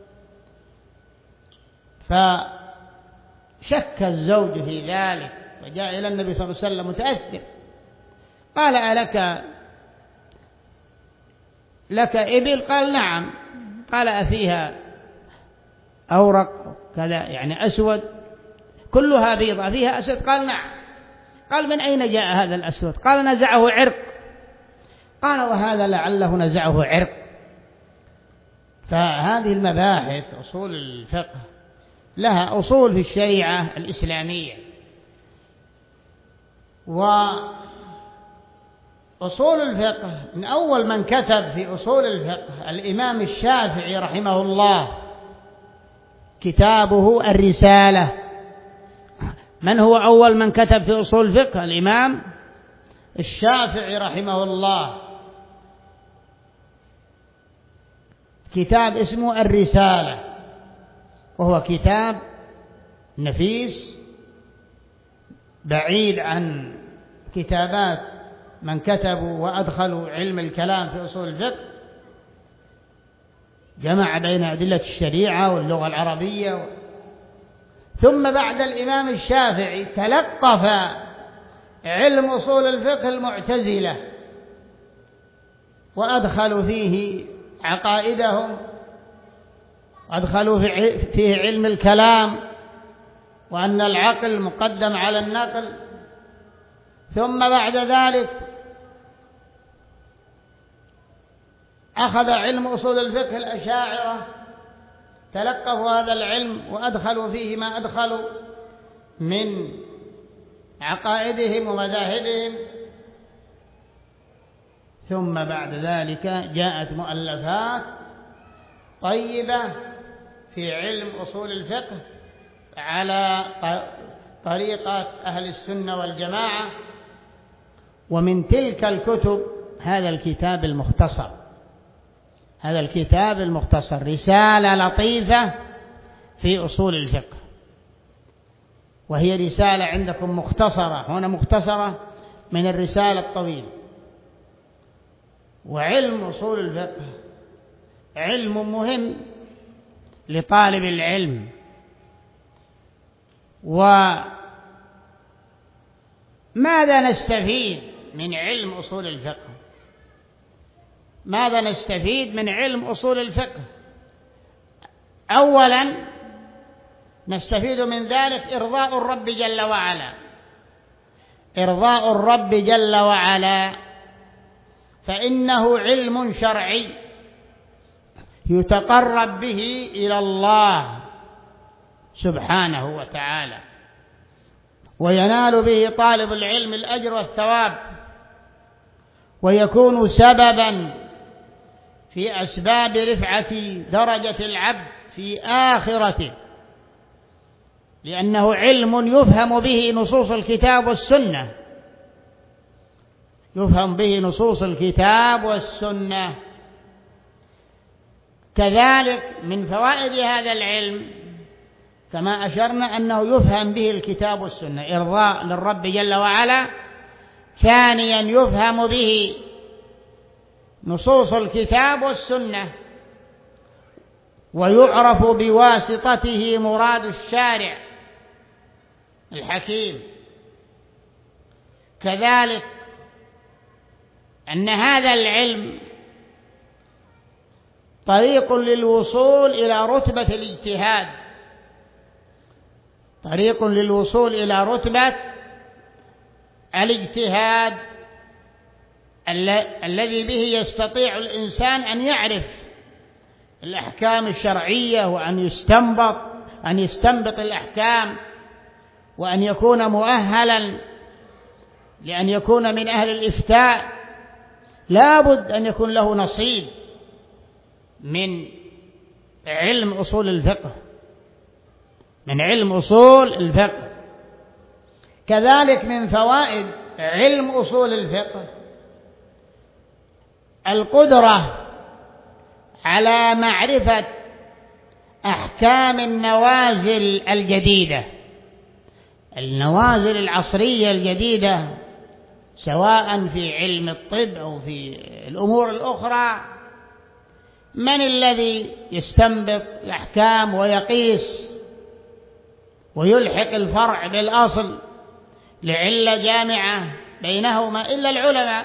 Speaker 1: فشك الزوج في ذلك وجاء إلى النبي صلى الله عليه وسلم متأثر، قال ألك لك إبل؟ قال نعم. قال أفيها أورق كذا يعني أسود كلها بيضة فيها أسود؟ قال نعم. قال من أين جاء هذا الأسود؟ قال نزعه عرق. قال وهذا لعله نزعه عرق. فهذه المباحث أصول الفقه لها أصول في الشريعة الإسلامية. وأصول الفقه من أول من كتب في أصول الفقه الإمام الشافعي رحمه الله، كتابه الرسالة. من هو أول من كتب في أصول الفقه؟ الإمام الشافعي رحمه الله، كتاب اسمه الرسالة، وهو كتاب نفيس بعيد عن كتابات من كتبوا وأدخلوا علم الكلام في أصول الفقه، جمع بين أدلة الشريعة واللغة العربية. ثم بعد الإمام الشافعي تلقف علم أصول الفقه المعتزلة وأدخلوا فيه عقائدهم، أدخلوا فيه علم الكلام وأن العقل مقدم على النقل. ثم بعد ذلك أخذ علم أصول الفقه الأشاعرة، تلقفوا هذا العلم وأدخلوا فيه ما أدخلوا من عقائدهم ومذاهبهم. ثم بعد ذلك جاءت مؤلفات طيبة في علم أصول الفقه على طريقة أهل السنة والجماعة. ومن تلك الكتب هذا الكتاب المختصر، هذا الكتاب المختصر رسالة لطيفة في أصول الفقه، وهي رسالة عندكم مختصرة، هنا مختصرة من الرسالة الطويلة. وعلم أصول الفقه علم مهم لطالب العلم. وماذا نستفيد من علم أصول الفقه؟ ماذا نستفيد من علم أصول الفقه؟ أولا نستفيد من ذلك إرضاء الرب جل وعلا، إرضاء الرب جل وعلا، فإنه علم شرعي يتقرب به إلى الله سبحانه وتعالى، وينال به طالب العلم الأجر والثواب، ويكون سببا في أسباب رفعة درجة العبد في آخرته، لأنه علم يفهم به نصوص الكتاب والسنة، يفهم به نصوص الكتاب والسنة. كذلك من فوائد هذا العلم كما أشرنا أنه يفهم به الكتاب والسنة، إرضاء للرب جل وعلا. ثانيا يفهم به نصوص الكتاب والسنة، ويعرف بواسطته مراد الشارع الحكيم. كذلك أن هذا العلم طريق للوصول إلى رتبة الاجتهاد، طريق للوصول إلى رتبة الاجتهاد الذي به يستطيع الإنسان أن يعرف الأحكام الشرعية، وأن يستنبط أن يستنبط الأحكام، وأن يكون مؤهلا لأن يكون من أهل الإفتاء. لا بد أن يكون له نصيب من علم أصول الفقه، من علم أصول الفقه. كذلك من فوائد علم أصول الفقه القدرة على معرفة أحكام النوازل الجديدة، النوازل العصرية الجديدة، سواء في علم الطب أو في الأمور الأخرى. من الذي يستنبط الأحكام ويقيس ويلحق الفرع بالأصل لعلة جامعة بينهما إلا العلماء؟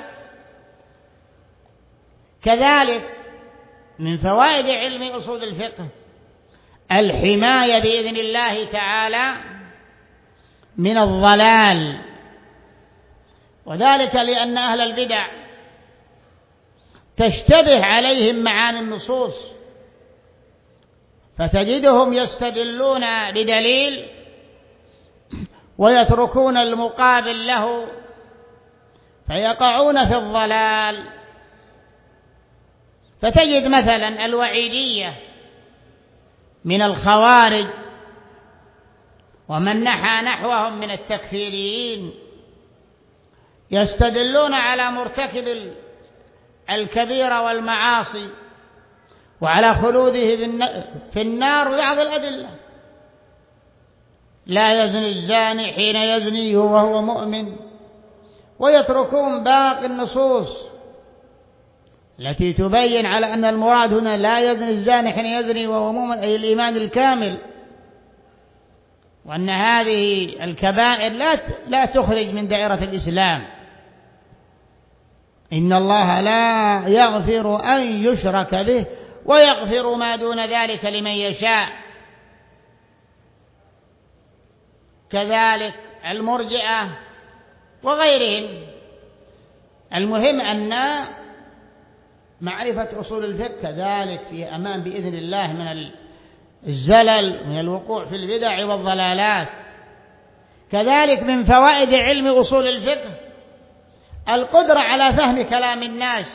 Speaker 1: كذلك من فوائد علم أصول الفقه الحماية بإذن الله تعالى من الضلال، وذلك لأن أهل البدع تشتبه عليهم معاني النصوص، فتجدهم يستدلون بدليل ويتركون المقابل له، فيقعون في الضلال. فتجد مثلا الوعيدية من الخوارج ومن نحى نحوهم من التكفيريين يستدلون على مرتكب الكبيرة والمعاصي وعلى خلوده في النار ببعض الأدلة: لا يزني الزاني حين يزني وهو مؤمن، ويتركون باقي النصوص التي تبين على أن المراد هنا لا يزني الزاني حين يزني وهو مؤمن، أي الإيمان الكامل، وأن هذه الكبائر لا لا تخرج من دائرة الإسلام. إن الله لا يغفر أن يشرك به ويغفر ما دون ذلك لمن يشاء. كذلك المرجئة وغيرهم. المهم أن معرفة أصول الفقه كذلك في أمان بإذن الله من الزلل، من الوقوع في البدع والضلالات. كذلك من فوائد علم أصول الفقه القدرة على فهم كلام الناس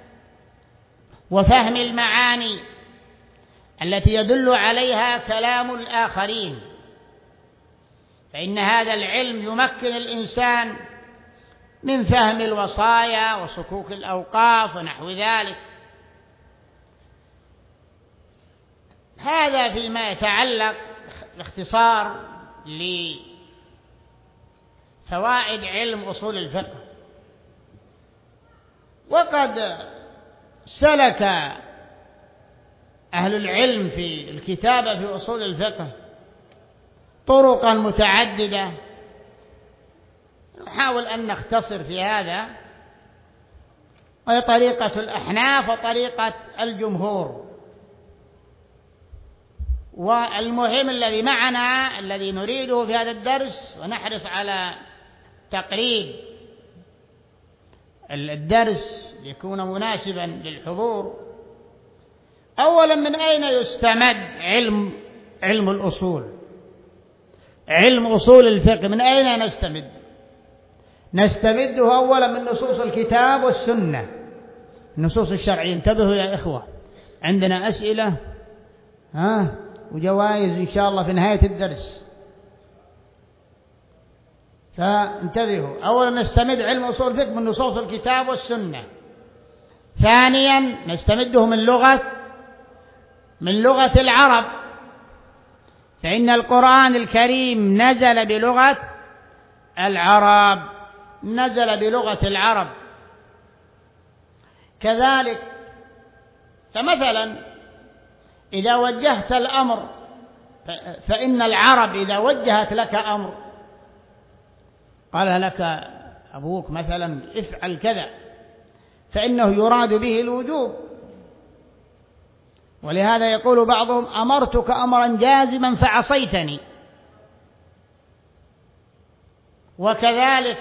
Speaker 1: وفهم المعاني التي يدل عليها كلام الآخرين، فإن هذا العلم يمكن الإنسان من فهم الوصايا وصكوك الأوقاف ونحو ذلك. هذا فيما يتعلق باختصار لفوائد علم أصول الفقه. وقد سلك أهل العلم في الكتابة في أصول الفقه طرقا متعددة، نحاول أن نختصر في هذا، وهي طريقة الأحناف وطريقة الجمهور. والمهم الذي معنا الذي نريده في هذا الدرس، ونحرص على تقريب الدرس ليكون مناسبا للحضور. أولا، من أين يستمد علم علم الأصول؟ علم أصول الفقه من أين نستمد؟ نستمده أولا من نصوص الكتاب والسنة، النصوص الشرعية. انتبهوا يا إخوة، عندنا أسئلة ها وجوائز إن شاء الله في نهاية الدرس، فانتبهوا. أولا نستمد علم أصول الفقه من نصوص الكتاب والسنة. ثانيا نستمده من لغة من لغة العرب، فإن القرآن الكريم نزل بلغة العرب نزل بلغة العرب. كذلك فمثلا إذا وجهت الأمر، فإن العرب إذا وجهت لك أمر، قال لك أبوك مثلا افعل كذا، فإنه يراد به الوجوب. ولهذا يقول بعضهم أمرتك أمرا جازما فعصيتني. وكذلك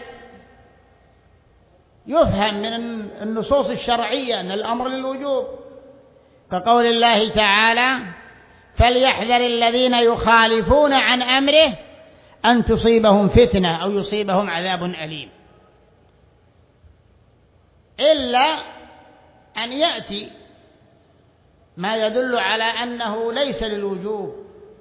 Speaker 1: يفهم من النصوص الشرعية أن الأمر للوجوب، كقول الله تعالى فليحذر الذين يخالفون عن أمره أن تصيبهم فتنة أو يصيبهم عذاب أليم. إلا أن يأتي ما يدل على أنه ليس للوجوب،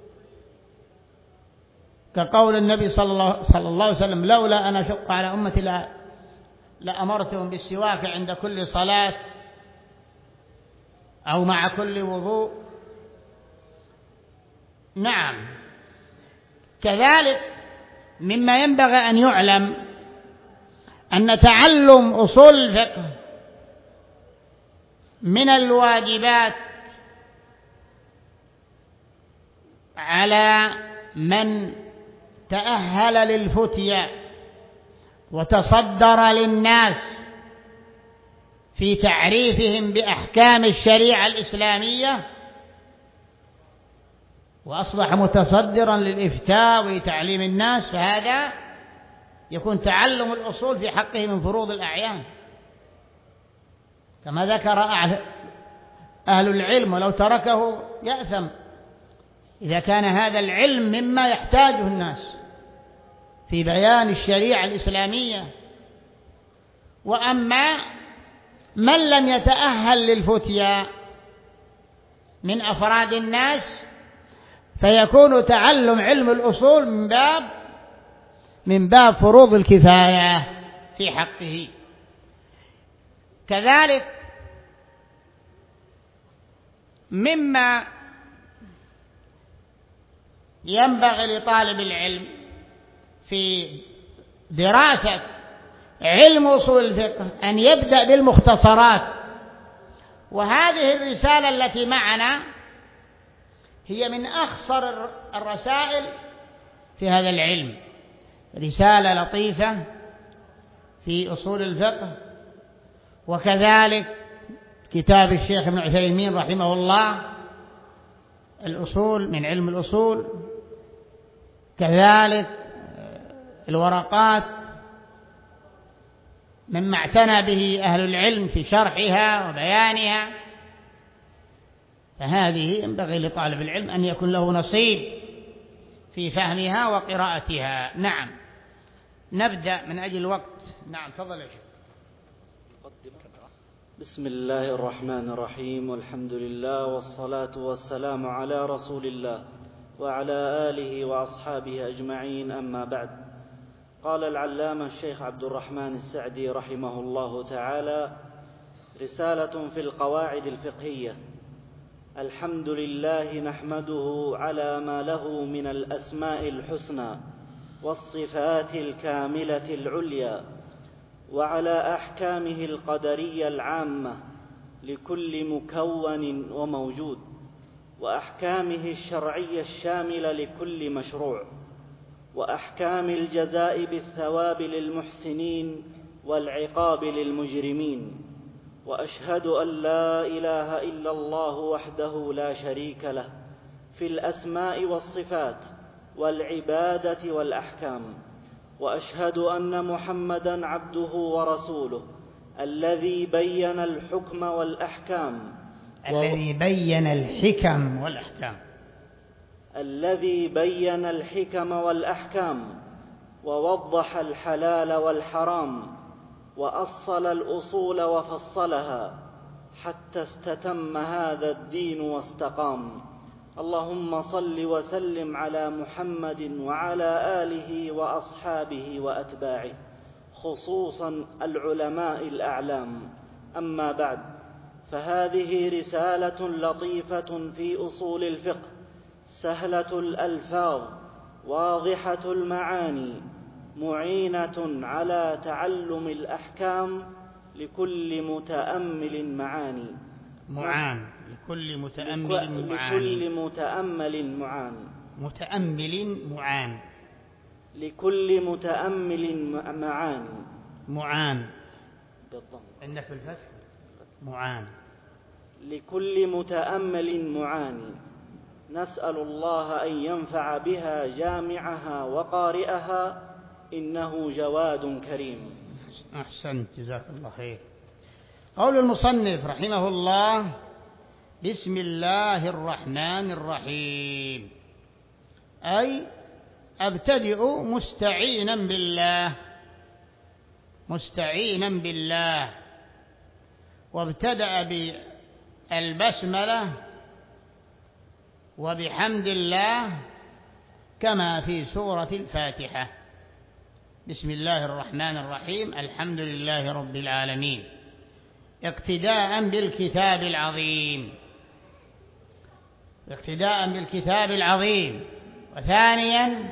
Speaker 1: كقول النبي صلى الله, صلى الله عليه وسلم لولا أن أشق على أمتي لا لأمرتهم بالسواك عند كل صلاة أو مع كل وضوء. نعم. كذلك مما ينبغي أن يعلم أن تعلم أصول الفقه من الواجبات على من تأهل للفتيا وتصدر للناس في تعريفهم بأحكام الشريعة الإسلامية، وأصبح متصدرا للإفتاء وتعليم الناس، فهذا يكون تعلم الأصول في حقه من فروض الأعيان كما ذكر أهل العلم، ولو تركه يأثم إذا كان هذا العلم مما يحتاجه الناس في بيان الشريعة الإسلامية. وأما من لم يتأهل للفتيا من أفراد الناس فيكون تعلم علم الأصول من باب من باب فروض الكفاية في حقه. كذلك مما ينبغي لطالب العلم في دراسة علم أصول الفقه أن يبدأ بالمختصرات، وهذه الرسالة التي معنا هي من أخصر الرسائل في هذا العلم، رسالة لطيفة في أصول الفقه. وكذلك كتاب الشيخ ابن عثيمين رحمه الله الأصول من علم الأصول، كذلك الورقات مما اعتنى به أهل العلم في شرحها وبيانها. فهذه ينبغي لطالب العلم أن يكون له نصيب في فهمها وقراءتها. نعم، نبدأ من أجل الوقت. نعم، تفضل يا شيخ.
Speaker 2: بسم الله الرحمن الرحيم، والحمد لله والصلاة والسلام على رسول الله وعلى آله وأصحابه أجمعين، أما بعد. قال العلامة الشيخ عبد الرحمن السعدي رحمه الله تعالى: رسالة في القواعد الفقهية. الحمد لله نحمده على ما له من الأسماء الحسنى والصفات الكاملة العليا، وعلى أحكامه القدرية العامة لكل مكون وموجود، وأحكامه الشرعية الشاملة لكل مشروع، وأحكام الجزاء بالثواب للمحسنين والعقاب للمجرمين. وأشهد أن لا إله إلا الله وحده لا شريك له في الأسماء والصفات والعبادة والأحكام. وأشهد أن محمدًا عبده ورسوله الذي بين الحكم والأحكام
Speaker 1: الذي بين الحكم والأحكام
Speaker 2: الذي بين الحكم والأحكام ووضح الحلال والحرام، وأصل الأصول وفصلها حتى استتم هذا الدين واستقام. اللهم صل وسلم على محمد وعلى آله وأصحابه وأتباعه، خصوصا العلماء الأعلام. أما بعد، فهذه رسالة لطيفة في أصول الفقه، سهلة الألفاظ واضحة المعاني، معينة على تعلم الأحكام لكل متأمل معاني
Speaker 1: معان لكل متأمل معان
Speaker 2: لكل متأمل معان
Speaker 1: متأمل معان
Speaker 2: لكل متأمل معان
Speaker 1: معان
Speaker 2: بالضبط.
Speaker 1: عندك بالفتح معان
Speaker 2: لكل متأمل معاني. نسأل الله أن ينفع بها جامعها وقارئها، إنه جواد كريم.
Speaker 1: أحسنت، جزاك الله خير. قول المصنف رحمه الله: بسم الله الرحمن الرحيم، أي أبتدئ مستعينا بالله مستعينا بالله وابتدأ بالبسملة وبحمد الله كما في سورة الفاتحة. بسم الله الرحمن الرحيم، الحمد لله رب العالمين، اقتداء بالكتاب العظيم اقتداء بالكتاب العظيم وثانيا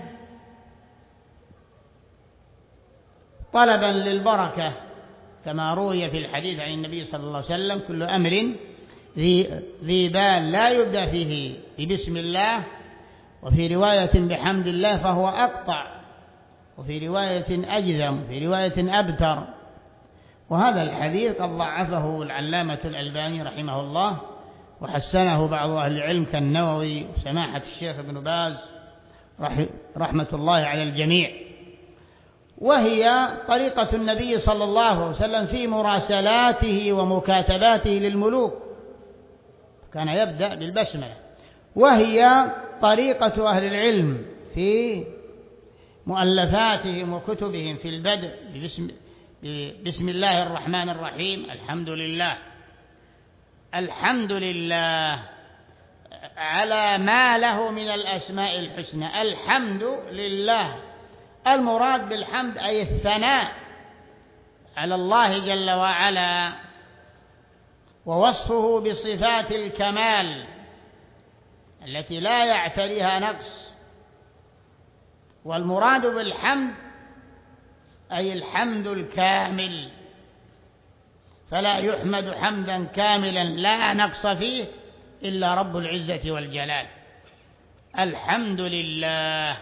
Speaker 1: طلبا للبركة، كما روي في الحديث عن النبي صلى الله عليه وسلم: كل أمر ذي بال لا يبدأ فيه ببسم الله، وفي رواية بحمد الله فهو أقطع، وفي رواية أجزم، وفي رواية أبتر. وهذا الحديث قد ضعفه العلامة الألباني رحمه الله، وحسنه بعض أهل العلم كالنووي وسماحة الشيخ ابن باز رحمة الله على الجميع. وهي طريقة النبي صلى الله عليه وسلم في مراسلاته ومكاتباته للملوك، كان يبدأ بالبسملة. وهي طريقة أهل العلم في مؤلفاتهم وكتبهم في البدء بسم, بسم الله الرحمن الرحيم، الحمد لله الحمد لله على ما له من الأسماء الحسنى. الحمد لله، المراد بالحمد أي الثناء على الله جل وعلا، ووصفه بصفات الكمال التي لا يعتريها نقص. والمراد بالحمد أي الحمد الكامل، فلا يحمد حمدا كاملا لا نقص فيه إلا رب العزة والجلال. الحمد لله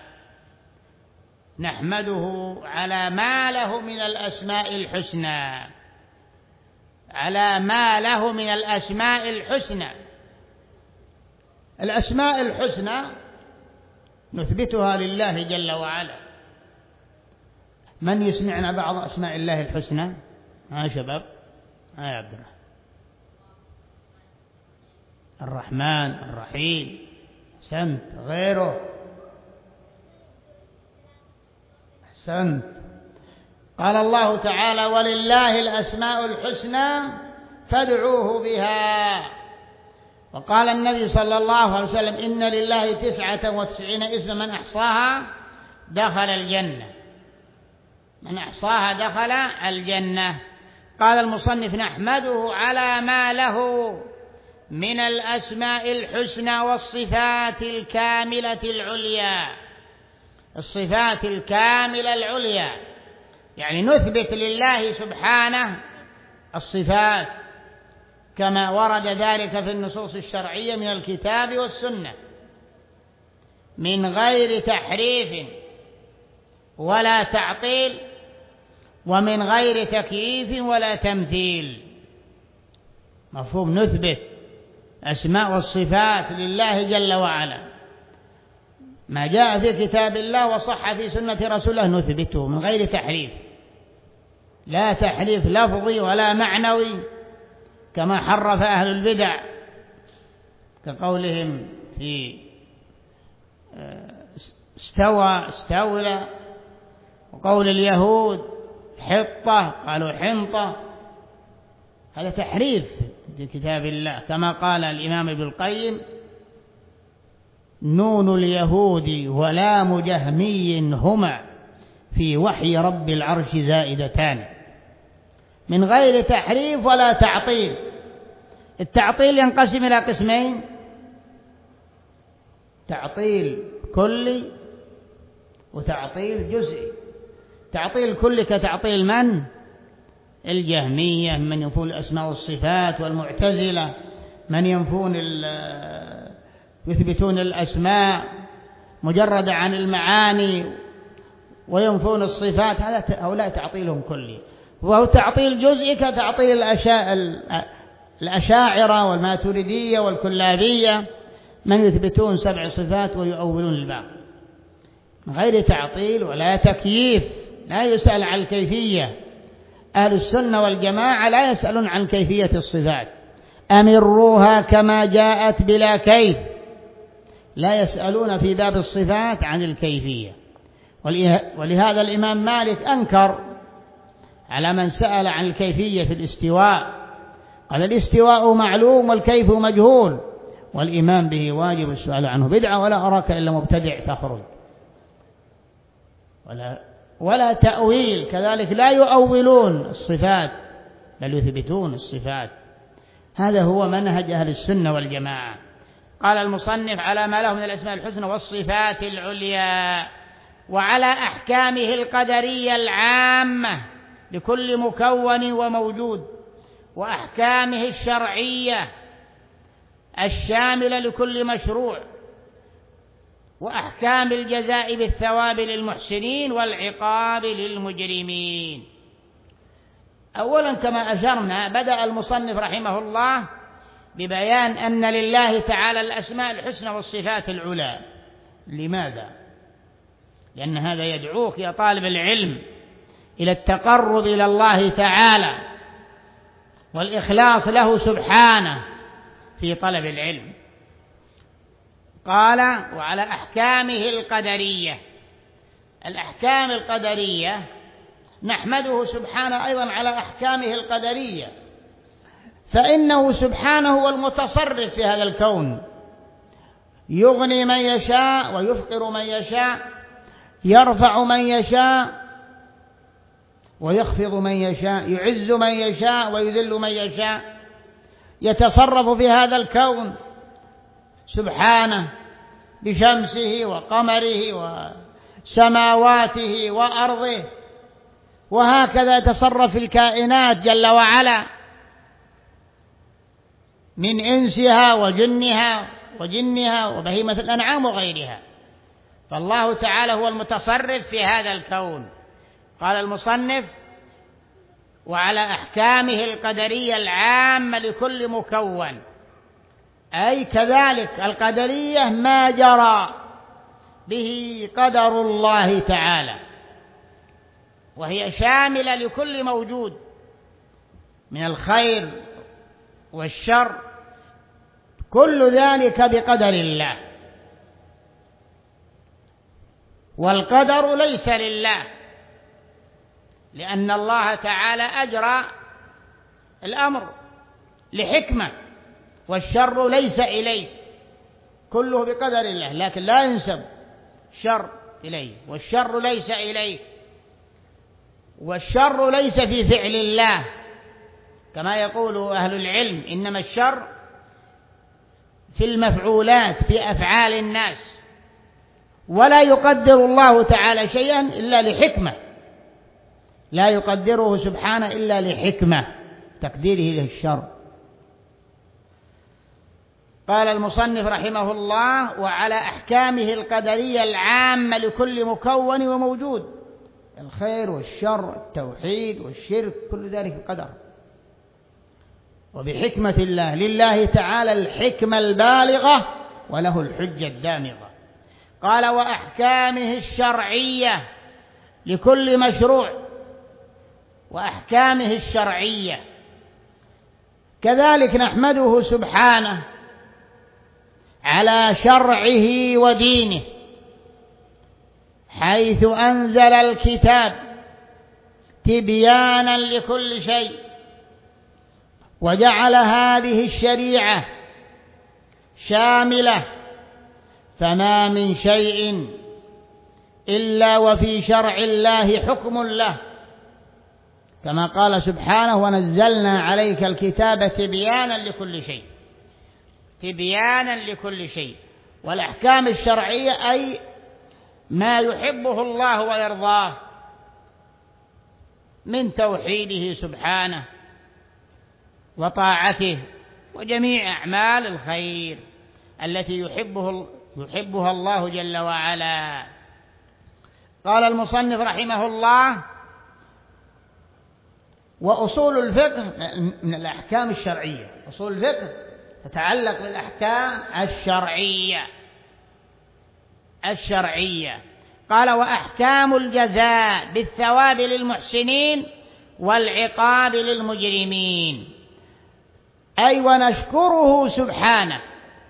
Speaker 1: نحمده على ما له من الأسماء الحسنى، على ما له من الأسماء الحسنى. الأسماء الحسنى نثبتها لله جل وعلا. من يسمعنا بعض أسماء الله الحسنى؟ ها شباب، ها يا عبد الرحمن. الرحمن، الرحيم، أحسنت. غيره؟ أحسنت. قال الله تعالى: ولله الأسماء الحسنى فادعوه بها. وقال النبي صلى الله عليه وسلم: إن لله تسعة وتسعين اسما من أحصاها دخل الجنة، من أحصاها دخل الجنة. قال المصنف: نحمده على ما له من الأسماء الحسنى والصفات الكاملة العليا. الصفات الكاملة العليا يعني نثبت لله سبحانه الصفات كما ورد ذلك في النصوص الشرعية من الكتاب والسنة، من غير تحريف ولا تعطيل، ومن غير تكييف ولا تمثيل. مفهوم؟ نثبت أسماء والصفات لله جل وعلا، ما جاء في كتاب الله وصح في سنة رسوله نثبته من غير تحريف، لا تحريف لفظي ولا معنوي كما حرف أهل البدع كقولهم في استوى استولى، وقول اليهود حطة قالوا حنطة، هذا تحريف في كتاب الله. كما قال الإمام ابن القيم: نون اليهود ولام جهمي هما في وحي رب العرش زائدتان، من غير تحريف ولا تعطيل. التعطيل ينقسم إلى قسمين: تعطيل كلي وتعطيل جزئي. تعطيل كلي كتعطيل من؟ الجهمية، من ينفون الأسماء والصفات، والمعتزلة من ينفون يثبتون الأسماء مجردة عن المعاني وينفون الصفات، هذا هؤلاء تعطيلهم كلي. وهو تعطيل جزئي كتعطيل الأشاعرة والماتريدية والكلابية من يثبتون سبع صفات ويؤولون الباقي، من غير تعطيل ولا تكييف، لا يسأل عن الكيفية. أهل السنة والجماعة لا يسألون عن كيفية الصفات، أمروها كما جاءت بلا كيف، لا يسألون في باب الصفات عن الكيفية. ولهذا الإمام مالك أنكر على من سأل عن الكيفية في الاستواء، قال: الاستواء معلوم والكيف مجهول، والإيمان به واجب، السؤال عنه بدعة، ولا أراك إلا مبتدع فاخرج. ولا, ولا تأويل، كذلك لا يؤولون الصفات بل يثبتون الصفات. هذا هو منهج أهل السنة والجماعة. قال المصنف: على ما له من الأسماء الحسنى والصفات العليا، وعلى أحكامه القدرية العامة لكل مكون وموجود، وأحكامه الشرعية الشاملة لكل مشروع، وأحكام الجزاء بالثواب للمحسنين والعقاب للمجرمين. أولا كما أشرنا بدأ المصنف رحمه الله ببيان أن لله تعالى الأسماء الحسنى والصفات العلى. لماذا؟ لأن هذا يدعوك يا طالب العلم إلى التقرب إلى الله تعالى والإخلاص له سبحانه في طلب العلم. قال: وعلى أحكامه القدرية. الأحكام القدرية نحمده سبحانه أيضا على أحكامه القدرية، فإنه سبحانه هو المتصرف في هذا الكون، يغني من يشاء ويفقر من يشاء، يرفع من يشاء ويخفض من يشاء، يعز من يشاء ويذل من يشاء، يتصرف في هذا الكون سبحانه بشمسه وقمره وسماواته وأرضه، وهكذا يتصرف في الكائنات جل وعلا من إنسها وجنها وجنها وبهيمة الأنعام وغيرها. فالله تعالى هو المتصرف في هذا الكون. قال المصنف: وعلى أحكامه القدرية العامة لكل مكون، أي كذلك القدرية ما جرى به قدر الله تعالى، وهي شاملة لكل موجود من الخير والشر، كل ذلك بقدر الله. والقدر ليس لله، لأن الله تعالى أجرى الأمر لحكمة، والشر ليس إليه، كله بقدر الله، لكن لا ينسب شر إليه، والشر ليس إليه، والشر ليس في فعل الله، كما يقول أهل العلم: إنما الشر في المفعولات، في أفعال الناس، ولا يقدر الله تعالى شيئا إلا لحكمة، لا يقدره سبحانه إلا لحكمة تقديره للشر. قال المصنف رحمه الله: وعلى أحكامه القدرية العامة لكل مكون وموجود، الخير والشر، التوحيد والشرك، كل ذلك القدر وبحكمة الله. لله تعالى الحكمة البالغة وله الحجة الدامغة. قال: وأحكامه الشرعية لكل مشروع، وأحكامه الشرعية كذلك نحمده سبحانه على شرعه ودينه، حيث أنزل الكتاب تبيانا لكل شيء، وجعل هذه الشريعة شاملة، فما من شيء إلا وفي شرع الله حكم له، كما قال سبحانه: ونزلنا عليك الكتاب تبيانا لكل شيء، تبيانا لكل شيء. والأحكام الشرعية أي ما يحبه الله ويرضاه من توحيده سبحانه وطاعته وجميع أعمال الخير التي يحبه يحبها الله جل وعلا. قال المصنف رحمه الله: وأصول الفقه من الأحكام الشرعية، أصول الفقه تتعلق بالأحكام الشرعية الشرعية قال: وأحكام الجزاء بالثواب للمحسنين والعقاب للمجرمين، أي ونشكره سبحانه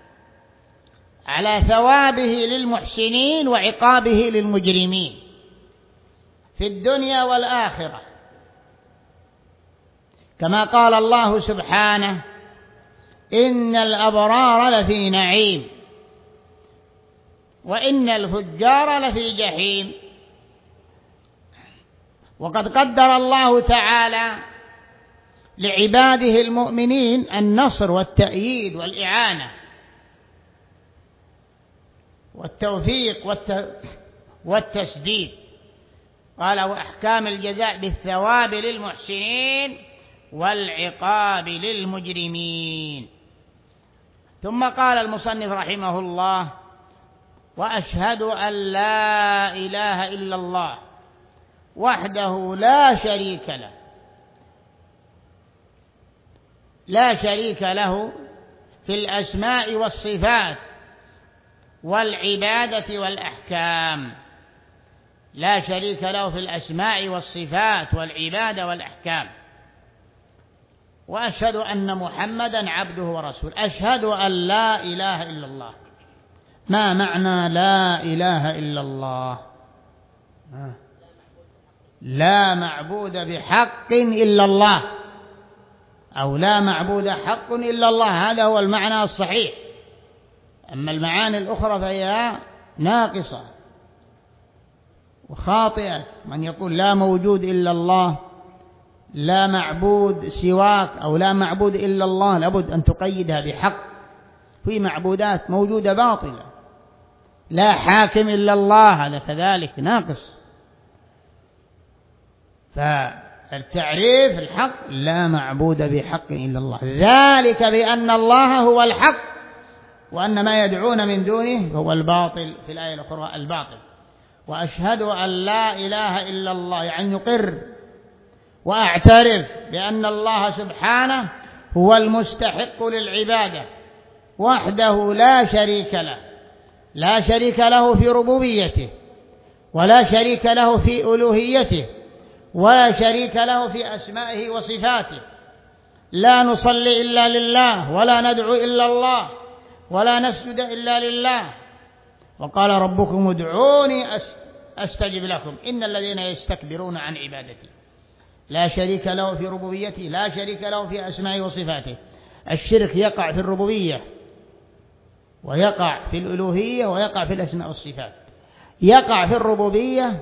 Speaker 1: على ثوابه للمحسنين وعقابه للمجرمين في الدنيا والآخرة، كما قال الله سبحانه: إن الأبرار لفي نعيم وإن الفجار لفي جحيم. وقد قدر الله تعالى لعباده المؤمنين النصر والتأييد والإعانة والتوفيق والتسديد. قال: وأحكام الجزاء بالثواب للمحسنين والعقاب للمجرمين. ثم قال المصنف رحمه الله: وأشهد أن لا إله إلا الله وحده لا شريك له لا شريك له في الأسماء والصفات والعبادة والأحكام، لا شريك له في الأسماء والصفات والعبادة والأحكام. وأشهد أن محمدا عبده ورسوله. أشهد أن لا إله إلا الله. ما معنى لا إله إلا الله؟ لا معبود بحق إلا الله، أو لا معبود حق إلا الله، هذا هو المعنى الصحيح. أما المعاني الأخرى فهي ناقصة وخاطئة. من يقول لا موجود إلا الله، لا معبود سواك، أو لا معبود إلا الله، لابد أن تقيدها بحق. في معبودات موجودة باطلة. لا حاكم إلا الله، هذا كذلك ناقص. فالتعريف الحق لا معبود بحق إلا الله، ذلك بأن الله هو الحق وأن ما يدعون من دونه هو الباطل، في الآية الأخرى الباطل. وأشهد أن لا إله إلا الله، يعني يقر وأعترف بأن الله سبحانه هو المستحق للعبادة وحده لا شريك له، لا شريك له في ربوبيته، ولا شريك له في ألوهيته، ولا شريك له في أسمائه وصفاته. لا نصلي إلا لله، ولا ندعو إلا الله، ولا نسجد إلا لله. وقال ربكم ادعوني أستجب لكم إن الذين يستكبرون عن عبادتي. لا شريك له في ربوبيته، لا شريك له في أسمائه وصفاته. الشرك يقع في الربوبية، ويقع في الألوهية، ويقع في الأسماء والصفات. يقع في الربوبية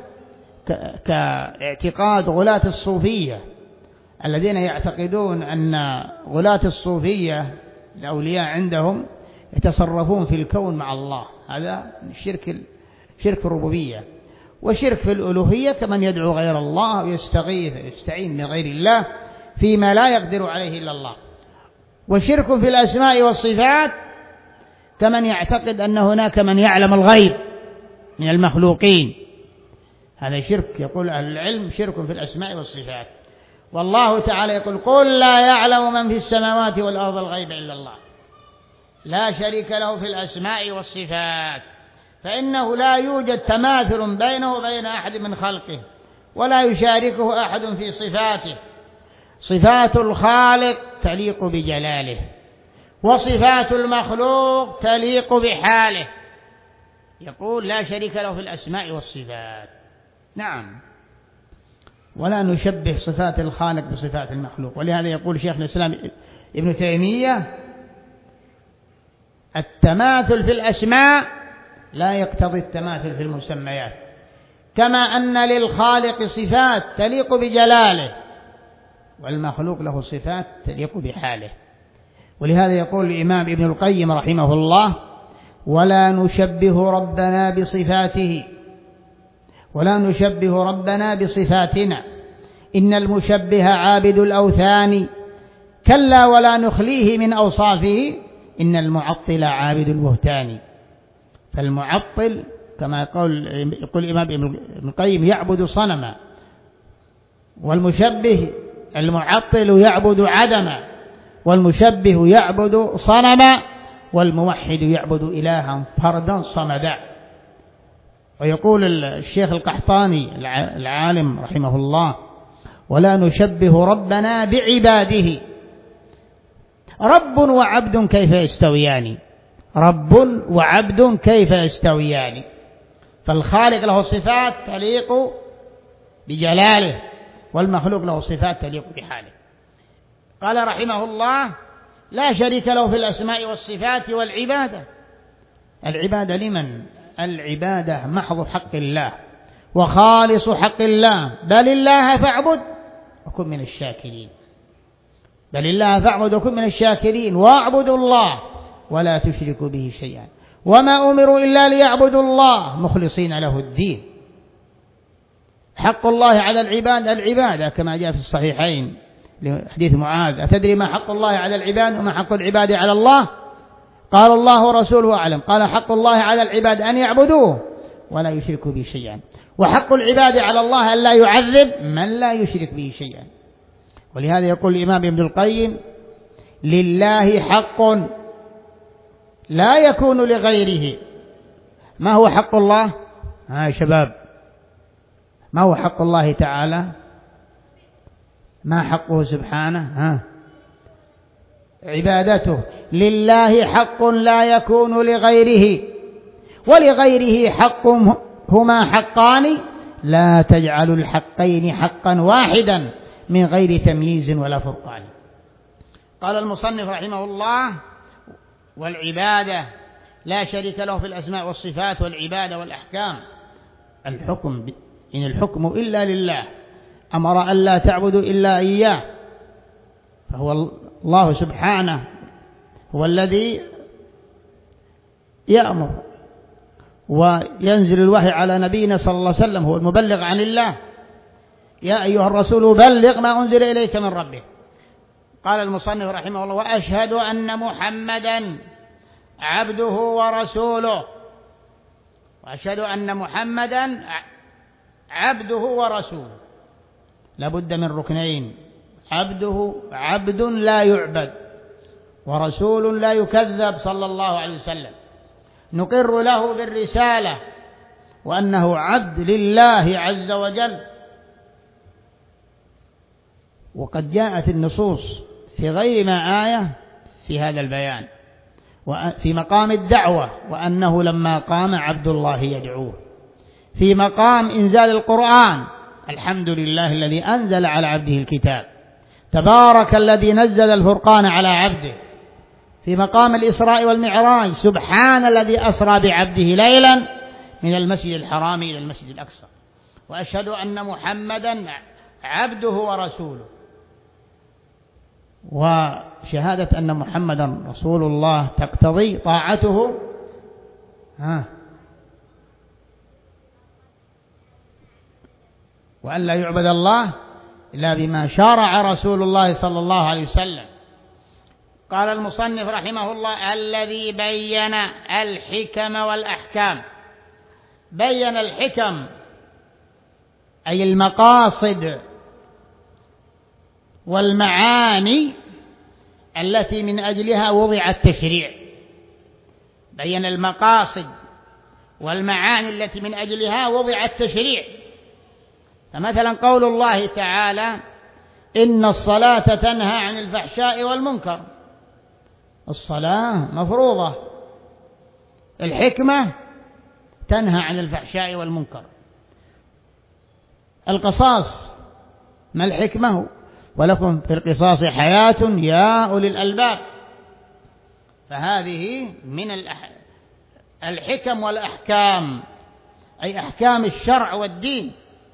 Speaker 1: كاعتقاد غلاة الصوفية الذين يعتقدون أن غلاة الصوفية الأولياء عندهم يتصرفون في الكون مع الله، هذا شرك شرك الربوبية. وشرك في الألوهية كمن يدعو غير الله ويستغيث يستعين بغير الله فيما لا يقدر عليه إلا الله. وشرك في الأسماء والصفات كمن يعتقد أن هناك من يعلم الغيب من المخلوقين، هذا شرك. يقول أهل العلم شرك في الأسماء والصفات. والله تعالى يقول قل لا يعلم من في السماوات والأرض الغيب إلا الله، لا شريك له في الأسماء والصفات، فإنه لا يوجد تماثل بينه وبين أحد من خلقه، ولا يشاركه أحد في صفاته. صفات الخالق تليق بجلاله، وصفات المخلوق تليق بحاله. يقول لا شريك له في الأسماء والصفات. نعم، ولا نشبه صفات الخالق بصفات المخلوق. ولهذا يقول شيخ الإسلام ابن تيمية التماثل في الأسماء لا يقتضي التماثل في المسميات، كما أن للخالق صفات تليق بجلاله، والمخلوق له صفات تليق بحاله. ولهذا يقول الإمام ابن القيم رحمه الله ولا نشبه ربنا بصفاته، ولا نشبه ربنا بصفاتنا، إن المشبه عابد الأوثان، كلا ولا نخليه من أوصافه، إن المعطل عابد البهتان. فالمعطل كما يقول يقول الإمام ابن القيم يعبد صنما، والمشبه المعطل يعبد عدما، والمشبه يعبد صنما، والموحد يعبد إلها فردا صمدا. ويقول الشيخ القحطاني العالم رحمه الله ولا نشبه ربنا بعباده، رب وعبد كيف يستويان، رب وعبد كيف يستويان. فالخالق له صفات تليق بجلاله، والمخلوق له صفات تليق بحاله. قال رحمه الله لا شريك له في الأسماء والصفات والعبادة. العبادة لمن؟ العبادة محض حق الله وخالص حق الله، بل الله فاعبد وكن من الشاكرين، بل الله فاعبد وكن من الشاكرين، واعبدوا الله ولا تشركوا به شيئا، وما أمروا إلا ليعبدوا الله مخلصين له الدين. حق الله على العباد العبادة كما جاء في الصحيحين لحديث معاذ أتدري ما حق الله على العباد وما حق العباد على الله؟ قال الله ورسوله أعلم. قال حق الله على العباد أن يعبدوه ولا يشركوا به شيئا، وحق العباد على الله أن لا يعذب من لا يشرك به شيئا. ولهذا يقول الإمام ابن القيم لله حق لا يكون لغيره. ما هو حق الله؟ ها يا شباب، ما هو حق الله تعالى؟ ما حقه سبحانه؟ ها عبادته. لله حق لا يكون لغيره، ولغيره حق هما حقان، لا تجعلوا الحقين حقا واحدا من غير تمييز ولا فرقان. قال المصنف رحمه الله والعبادة لا شريك له في الأسماء والصفات والعبادة والأحكام. الحكم إن الحكم إلا لله، أمر أن لا تعبدوا إلا إياه، فهو الله سبحانه هو الذي يأمر، وينزل الوحي على نبينا صلى الله عليه وسلم هو المبلغ عن الله. يا أيها الرسول بلغ ما أنزل إليك من ربك. قال المصنف رحمه الله: وأشهد أن محمدا عبده ورسوله. وأشهد أن محمدا عبده ورسوله، لابد من ركنين: عبده عبد لا يعبد، ورسول لا يكذب صلى الله عليه وسلم. نقر له بالرسالة وأنه عبد لله عز وجل. وقد جاءت النصوص في غير ما آية في هذا البيان، وفي مقام الدعوة وأنه لما قام عبد الله يدعوه، في مقام إنزال القرآن: الحمد لله الذي أنزل على عبده الكتاب، تبارك الذي نزل الفرقان على عبده. في مقام الإسراء والمعراج: سبحان الذي أسرى بعبده ليلا من المسجد الحرام إلى المسجد الأقصى. وأشهد أن محمدا عبده ورسوله. وشهادة أن محمدا رسول الله تقتضي طاعته ها وأن لا يعبد الله إلا بما شرع رسول الله صلى الله عليه وسلم. قال المصنف رحمه الله: الذي بين الحكم والأحكام. بين الحكم أي المقاصد والمعاني التي من أجلها وضع التشريع. بين المقاصد والمعاني التي من أجلها وضع التشريع. فمثلا قول الله تعالى: إن الصلاة تنهى عن الفحشاء والمنكر. الصلاة مفروضة، الحكمة تنهى عن الفحشاء والمنكر. القصاص، ما الحكمة؟ ولكم في القصاص حياة يا أولي الألباب. فهذه من الحكم والأحكام، أي أحكام الشرع والدين.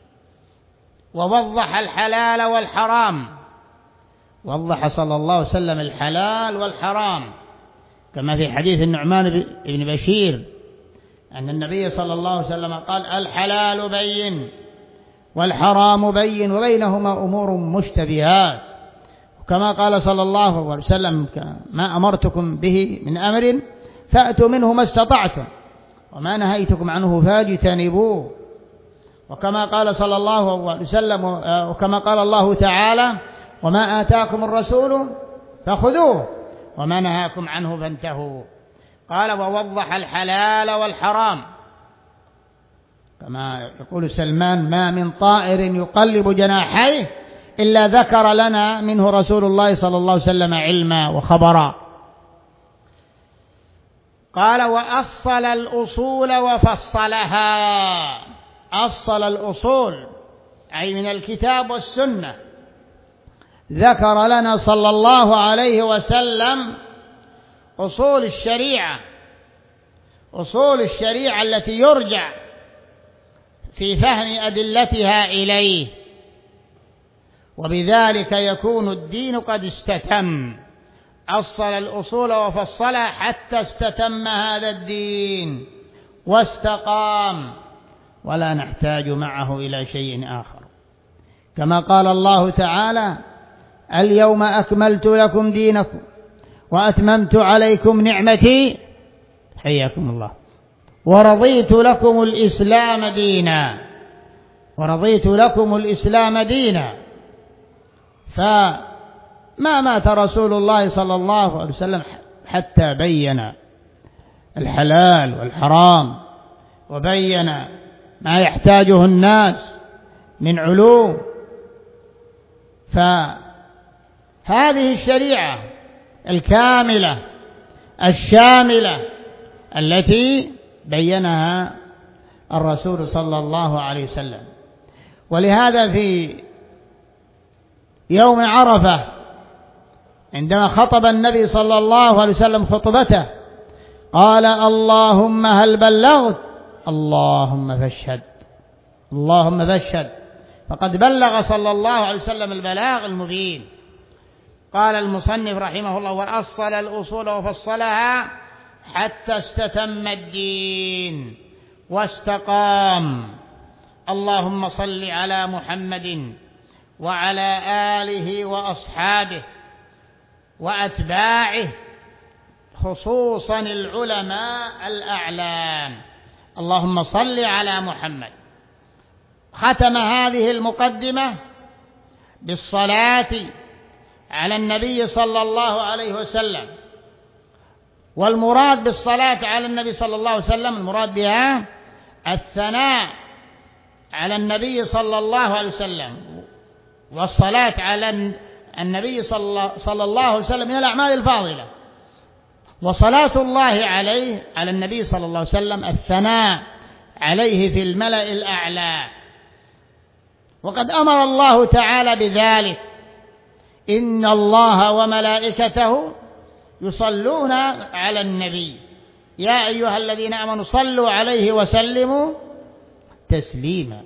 Speaker 1: ووضح الحلال والحرام، وضح صلى الله عليه وسلم الحلال والحرام، كما في حديث النعمان بن بشير أن النبي صلى الله عليه وسلم قال: الحلال بين والحرام بين وبينهما أمور مشتبهات. وكما قال صلى الله عليه وسلم: ما أمرتكم به من أمر فأتوا منه ما استطعتم وما نهيتكم عنه فاجتنبوه. وكما قال صلى الله عليه وسلم وكما قال الله تعالى: وما آتاكم الرسول فخذوه وما نهاكم عنه فانتهوا. قال: ووضح الحلال والحرام، كما يقول سلمان: ما من طائر يقلب جناحيه إلا ذكر لنا منه رسول الله صلى الله عليه وسلم علما وخبرا. قال: وأصل الأصول وفصلها. أصل الأصول أي من الكتاب والسنة، ذكر لنا صلى الله عليه وسلم أصول الشريعة، أصول الشريعة التي يرجع في فهم أدلتها إليه، وبذلك يكون الدين قد استتم. أصل الأصول وفصلها حتى استتم هذا الدين واستقام، ولا نحتاج معه إلى شيء آخر. كما قال الله تعالى: اليوم أكملت لكم دينكم وأتممت عليكم نعمتي، حياكم الله، ورضيت لكم الإسلام دينا. ورضيت لكم الإسلام دينا. فما مات رسول الله صلى الله عليه وسلم حتى بين الحلال والحرام، وبين ما يحتاجه الناس من علوم. فهذه الشريعة الكاملة الشاملة التي بينها الرسول صلى الله عليه وسلم. ولهذا في يوم عرفة عندما خطب النبي صلى الله عليه وسلم خطبته قال: اللهم هل بلغت؟ اللهم فاشهد، اللهم فاشهد. فقد بلغ صلى الله عليه وسلم البلاغ المبين. قال المصنف رحمه الله: وأصل الأصول وفصلها حتى استتم الدين واستقام، اللهم صل على محمد وعلى آله وأصحابه وأتباعه، خصوصا العلماء الأعلام. اللهم صل على محمد. ختم هذه المقدمة بالصلاة على النبي صلى الله عليه وسلم. والمراد بالصلاة على النبي صلى الله عليه وسلم المراد بها الثناء على النبي صلى الله عليه وسلم، والصلاة على النبي صلى الله عليه وسلم من الأعمال الفاضلة، وصلاة الله عليه على النبي صلى الله عليه وسلم الثناء عليه في الملأ الأعلى. وقد أمر الله تعالى بذلك: إن الله وملائكته يصلون على النبي يا أيها الذين آمنوا صلوا عليه وسلموا تسليما.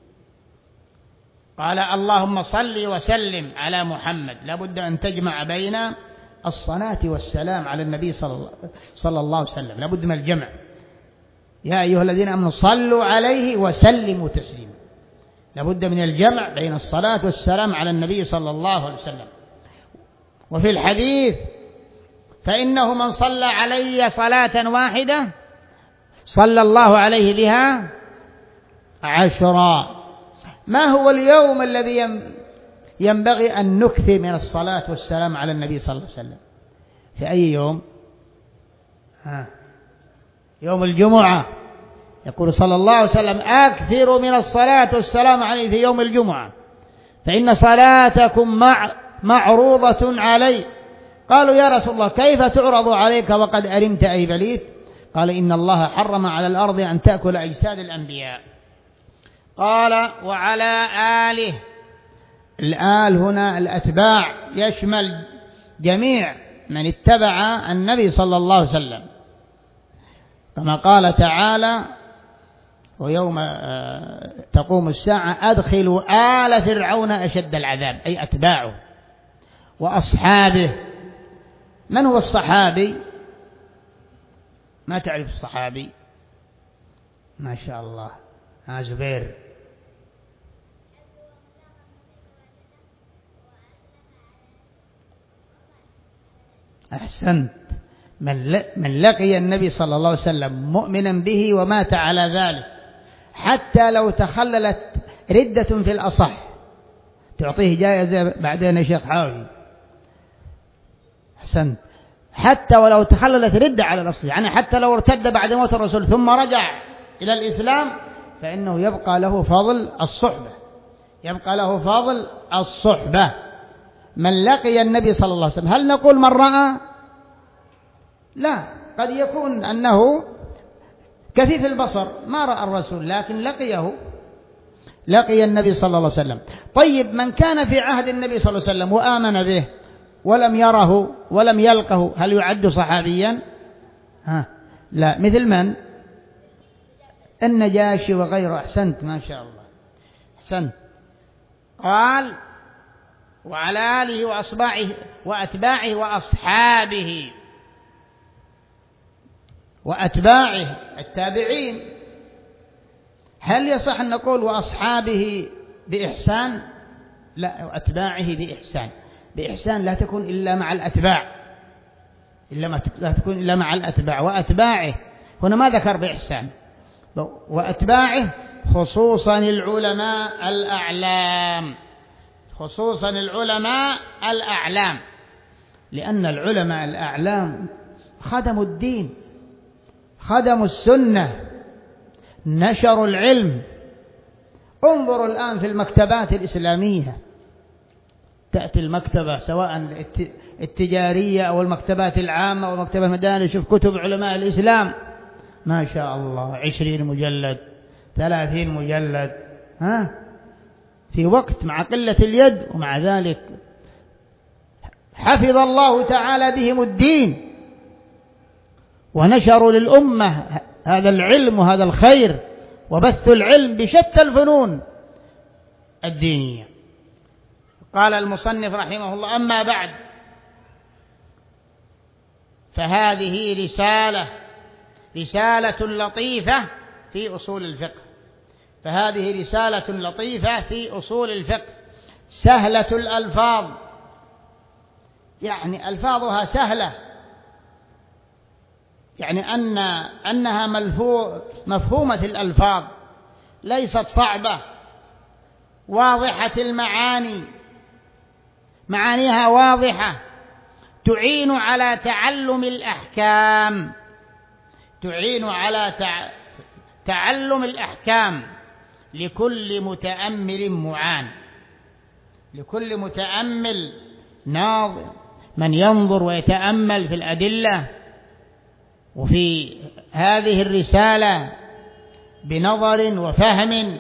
Speaker 1: قال اللهم صل وسلم على محمد، لابد أن تجمع بين الصلاة والسلام على النبي صلى الله عليه وسلم، لابد من الجمع. يا أيها الذين آمنوا صلوا عليه وسلموا تسليما، لابد من الجمع بين الصلاة والسلام على النبي صلى الله عليه وسلم. وفي الحديث: فإنه من صلى علي صلاة واحدة صلى الله عليه بها عشرا. ما هو اليوم الذي ينبغي أن نكثر من الصلاة والسلام على النبي صلى الله عليه وسلم؟ في أي يوم؟ ها يوم الجمعة. يقول صلى الله عليه وسلم: أكثروا من الصلاة والسلام عليه في يوم الجمعة، فإن صلاتكم مع معروضة علي. قالوا: يا رسول الله، كيف تعرض عليك وقد أرمت أي بليت؟ قال: إن الله حرم على الأرض أن تأكل أجساد الأنبياء. قال: وعلى آله. الآل هنا الأتباع، يشمل جميع من اتبع النبي صلى الله عليه وسلم، كما قال تعالى: ويوم تقوم الساعة أدخلوا آل فرعون أشد العذاب، أي أتباعه. وأصحابه. من هو الصحابي؟ ما تعرف الصحابي؟ ما شاء الله. ها زبير. أحسنت. من لقي النبي صلى الله عليه وسلم مؤمنا به ومات على ذلك، حتى لو تخللت ردة في الأصح، تعطيه جائزة بعدين يا شيخ حاوي. أحسنت. حتى ولو تخللت ردة على الأصل، يعني حتى لو ارتد بعد موت الرسول ثم رجع إلى الإسلام، فإنه يبقى له فضل الصحبة، يبقى له فضل الصحبة. من لقي النبي صلى الله عليه وسلم. هل نقول من رأى؟ لا، قد يكون أنه كثيف البصر ما رأى الرسول، لكن لقيه، لقي النبي صلى الله عليه وسلم. طيب، من كان في عهد النبي صلى الله عليه وسلم وآمن به ولم يره ولم يلقه، هل يعد صحابيا؟ ها لا. مثل من؟ النجاشي وغيره. أحسنت، ما شاء الله، أحسنت. قال: وعلى آله وأصباعه وأتباعه وأصحابه. وأتباعه التابعين. هل يصح أن نقول وأصحابه بإحسان؟ لا، وأتباعه بإحسان. بإحسان لا تكون إلا مع الأتباع، إلا ما لا تكون إلا مع الأتباع. وأتباعه هنا ما ذكر بإحسان. وأتباعه خصوصا العلماء الأعلام، خصوصا العلماء الأعلام، لأن العلماء الأعلام خدموا الدين، خدموا السنة، نشروا العلم. انظروا الآن في المكتبات الإسلامية، تأتي المكتبة سواء التجارية أو المكتبات العامة أو المكتبة المدنية، شوف كتب علماء الإسلام ما شاء الله، عشرين مجلد، ثلاثين مجلد، ها في وقت مع قلة اليد، ومع ذلك حفظ الله تعالى بهم الدين ونشروا للأمة هذا العلم وهذا الخير، وبثوا العلم بشتى الفنون الدينية. قال المصنف رحمه الله: أما بعد، فهذه رسالة رسالة لطيفة في أصول الفقه، فهذه رسالة لطيفة في أصول الفقه سهلة الألفاظ، يعني ألفاظها سهلة، يعني أن أنها مفهومة الألفاظ، ليست صعبة، واضحة المعاني، معانيها واضحة، تعين على تعلم الأحكام، تعين على تع... تعلم الأحكام لكل متأمل معان، لكل متأمل ناظر، من ينظر ويتأمل في الأدلة وفي هذه الرسالة بنظر وفهم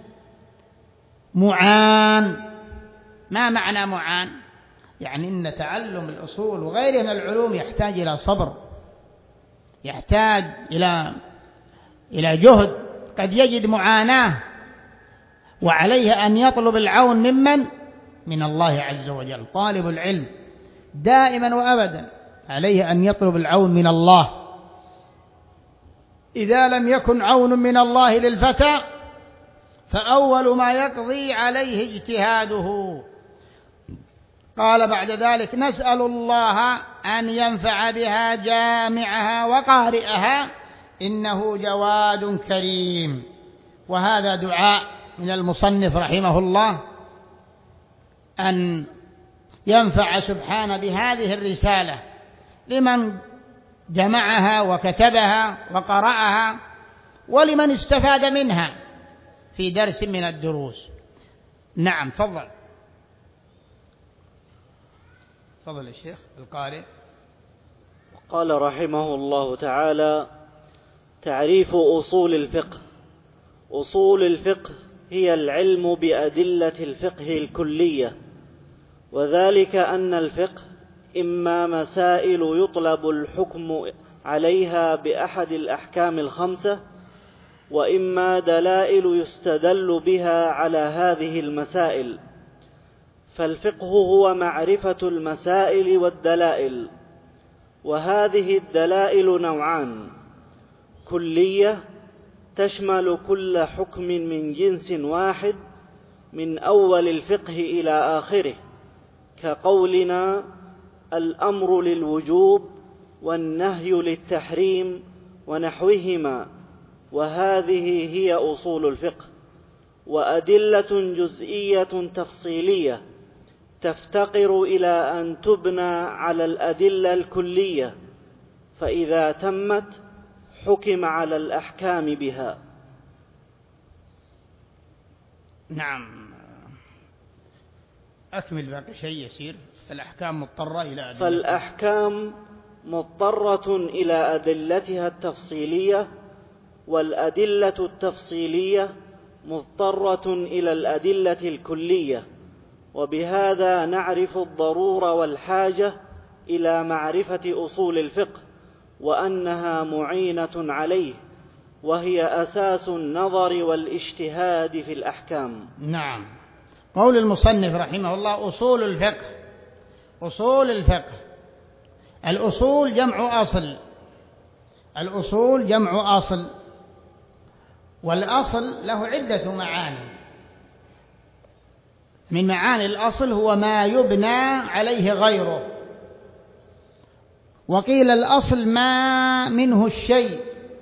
Speaker 1: معان. ما معنى معان؟ يعني إن تعلم الأصول وغيرها من العلوم يحتاج إلى صبر، يحتاج إلى إلى جهد، قد يجد معاناة، وعليه أن يطلب العون ممن؟ من الله عز وجل. طالب العلم دائما وأبدا عليه أن يطلب العون من الله. إذا لم يكن عون من الله للفتى فأول ما يقضي عليه اجتهاده. قال بعد ذلك: نسأل الله أن ينفع بها جامعها وقارئها إنه جواد كريم. وهذا دعاء من المصنف رحمه الله أن ينفع سبحانه بهذه الرسالة لمن جمعها وكتبها وقرأها، ولمن استفاد منها في درس من الدروس. نعم، تفضل تفضل الشيخ القارئ.
Speaker 2: قال رحمه الله تعالى: تعريف أصول الفقه. أصول الفقه هي العلم بأدلة الفقه الكلية، وذلك أن الفقه إما مسائل يطلب الحكم عليها بأحد الأحكام الخمسة، وإما دلائل يستدل بها على هذه المسائل. فالفقه هو معرفة المسائل والدلائل، وهذه الدلائل نوعان: كلية تشمل كل حكم من جنس واحد من أول الفقه إلى آخره، كقولنا الأمر للوجوب والنهي للتحريم ونحوهما، وهذه هي أصول الفقه. وأدلة جزئية تفصيلية تفتقر إلى أن تبنى على الأدلة الكلية، فإذا تمت حكم على الأحكام بها.
Speaker 1: نعم، أكمل باقي شيء يسير. الأحكام مضطرة إلى أدلة
Speaker 2: فالأحكام مضطرة إلى أدلتها التفصيلية، والأدلة التفصيلية مضطرة إلى الأدلة الكلية. وبهذا نعرف الضرورة والحاجة إلى معرفة أصول الفقه، وأنها معينة عليه، وهي أساس النظر والاجتهاد في الأحكام.
Speaker 1: نعم. قول المصنف رحمه الله: أصول الفقه. أصول الفقه، الأصول جمع أصل، الأصول جمع أصل، والأصل له عدة معاني. من معاني الأصل هو ما يبنى عليه غيره، وقيل الأصل ما منه الشيء،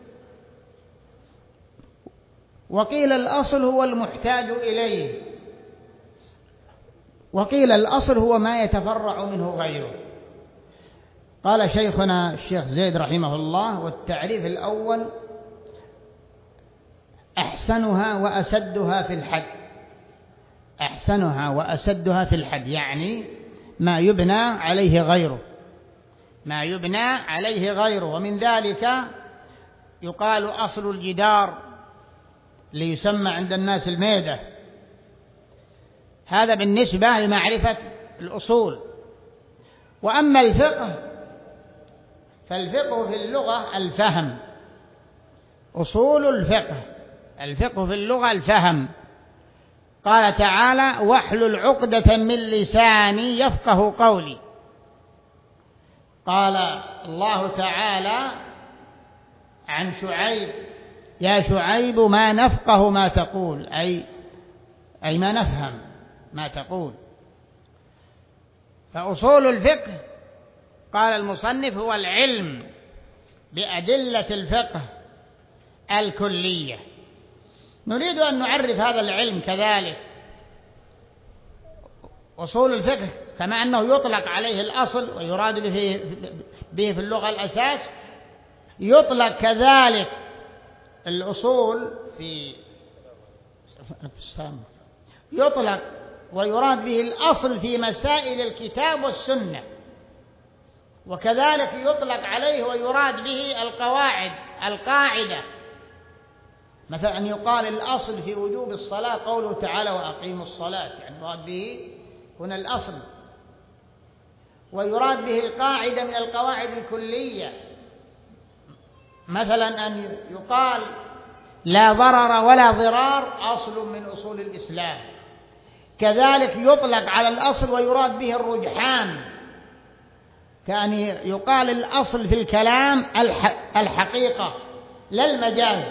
Speaker 1: وقيل الأصل هو المحتاج إليه، وقيل الأصل هو ما يتفرع منه غيره. قال شيخنا الشيخ زيد رحمه الله: والتعريف الأول أحسنها وأسدها في الحد. أحسنها وأسدها في الحد يعني ما يبنى عليه غيره، ما يبنى عليه غيره. ومن ذلك يقال أصل الجدار ليسمى عند الناس الميدة. هذا بالنسبة لمعرفة الأصول. وأما الفقه فالفقه في اللغة الفهم. أصول الفقه، الفقه في اللغة الفهم. قال تعالى: واحلل عقدة من لساني يفقه قولي. قال الله تعالى عن شعيب: يا شعيب ما نفقه ما تقول، أي أي ما نفهم ما تقول. فأصول الفقه قال المصنف هو العلم بأدلة الفقه الكلية. نريد أن نعرف هذا العلم كذلك. أصول الفقه كما أنه يطلق عليه الأصل ويراد به به في اللغة الأساس، يطلق كذلك الأصول في يطلق ويراد به الأصل في مسائل الكتاب والسنة، وكذلك يطلق عليه ويراد به القواعد القاعدة. مثلا أن يقال الأصل في وجوب الصلاة قوله تعالى وأقيموا الصلاة، يعني يراد به هنا الأصل، ويراد به القاعدة من القواعد الكلية. مثلا أن يقال لا ضرر ولا ضرار أصل من أصول الإسلام. كذلك يطلق على الأصل ويراد به الرجحان، كأن يقال الأصل في الكلام الحقيقة لا المجاز.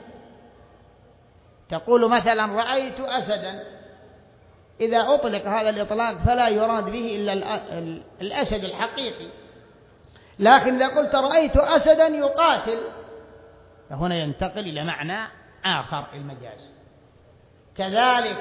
Speaker 1: تقول مثلا رأيت أسدا، إذا أطلق هذا الإطلاق فلا يراد به إلا الأسد الحقيقي، لكن إذا قلت رأيت أسدا يقاتل فهنا ينتقل إلى معنى آخر المجاز. كذلك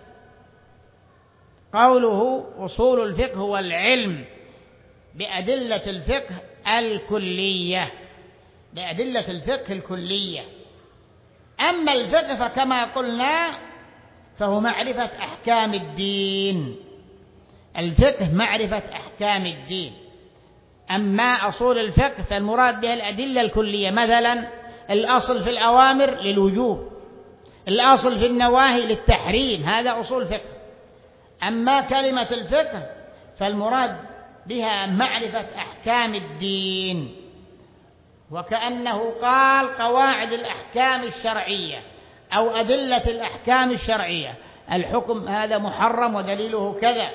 Speaker 1: قوله أصول الفقه هو العلم بأدلة الفقه الكلية، بأدلة الفقه الكلية. أما الفقه فكما قلنا فهو معرفة أحكام الدين، الفقه معرفة أحكام الدين. أما أصول الفقه فالمراد بها الأدلة الكلية، مثلا الأصل في الأوامر للوجوب، الأصل في النواهي للتحريم، هذا أصول فقه. أما كلمة الفقه فالمراد بها معرفة أحكام الدين، وكأنه قال قواعد الأحكام الشرعية أو أدلة الأحكام الشرعية، الحكم هذا محرم ودليله كذا.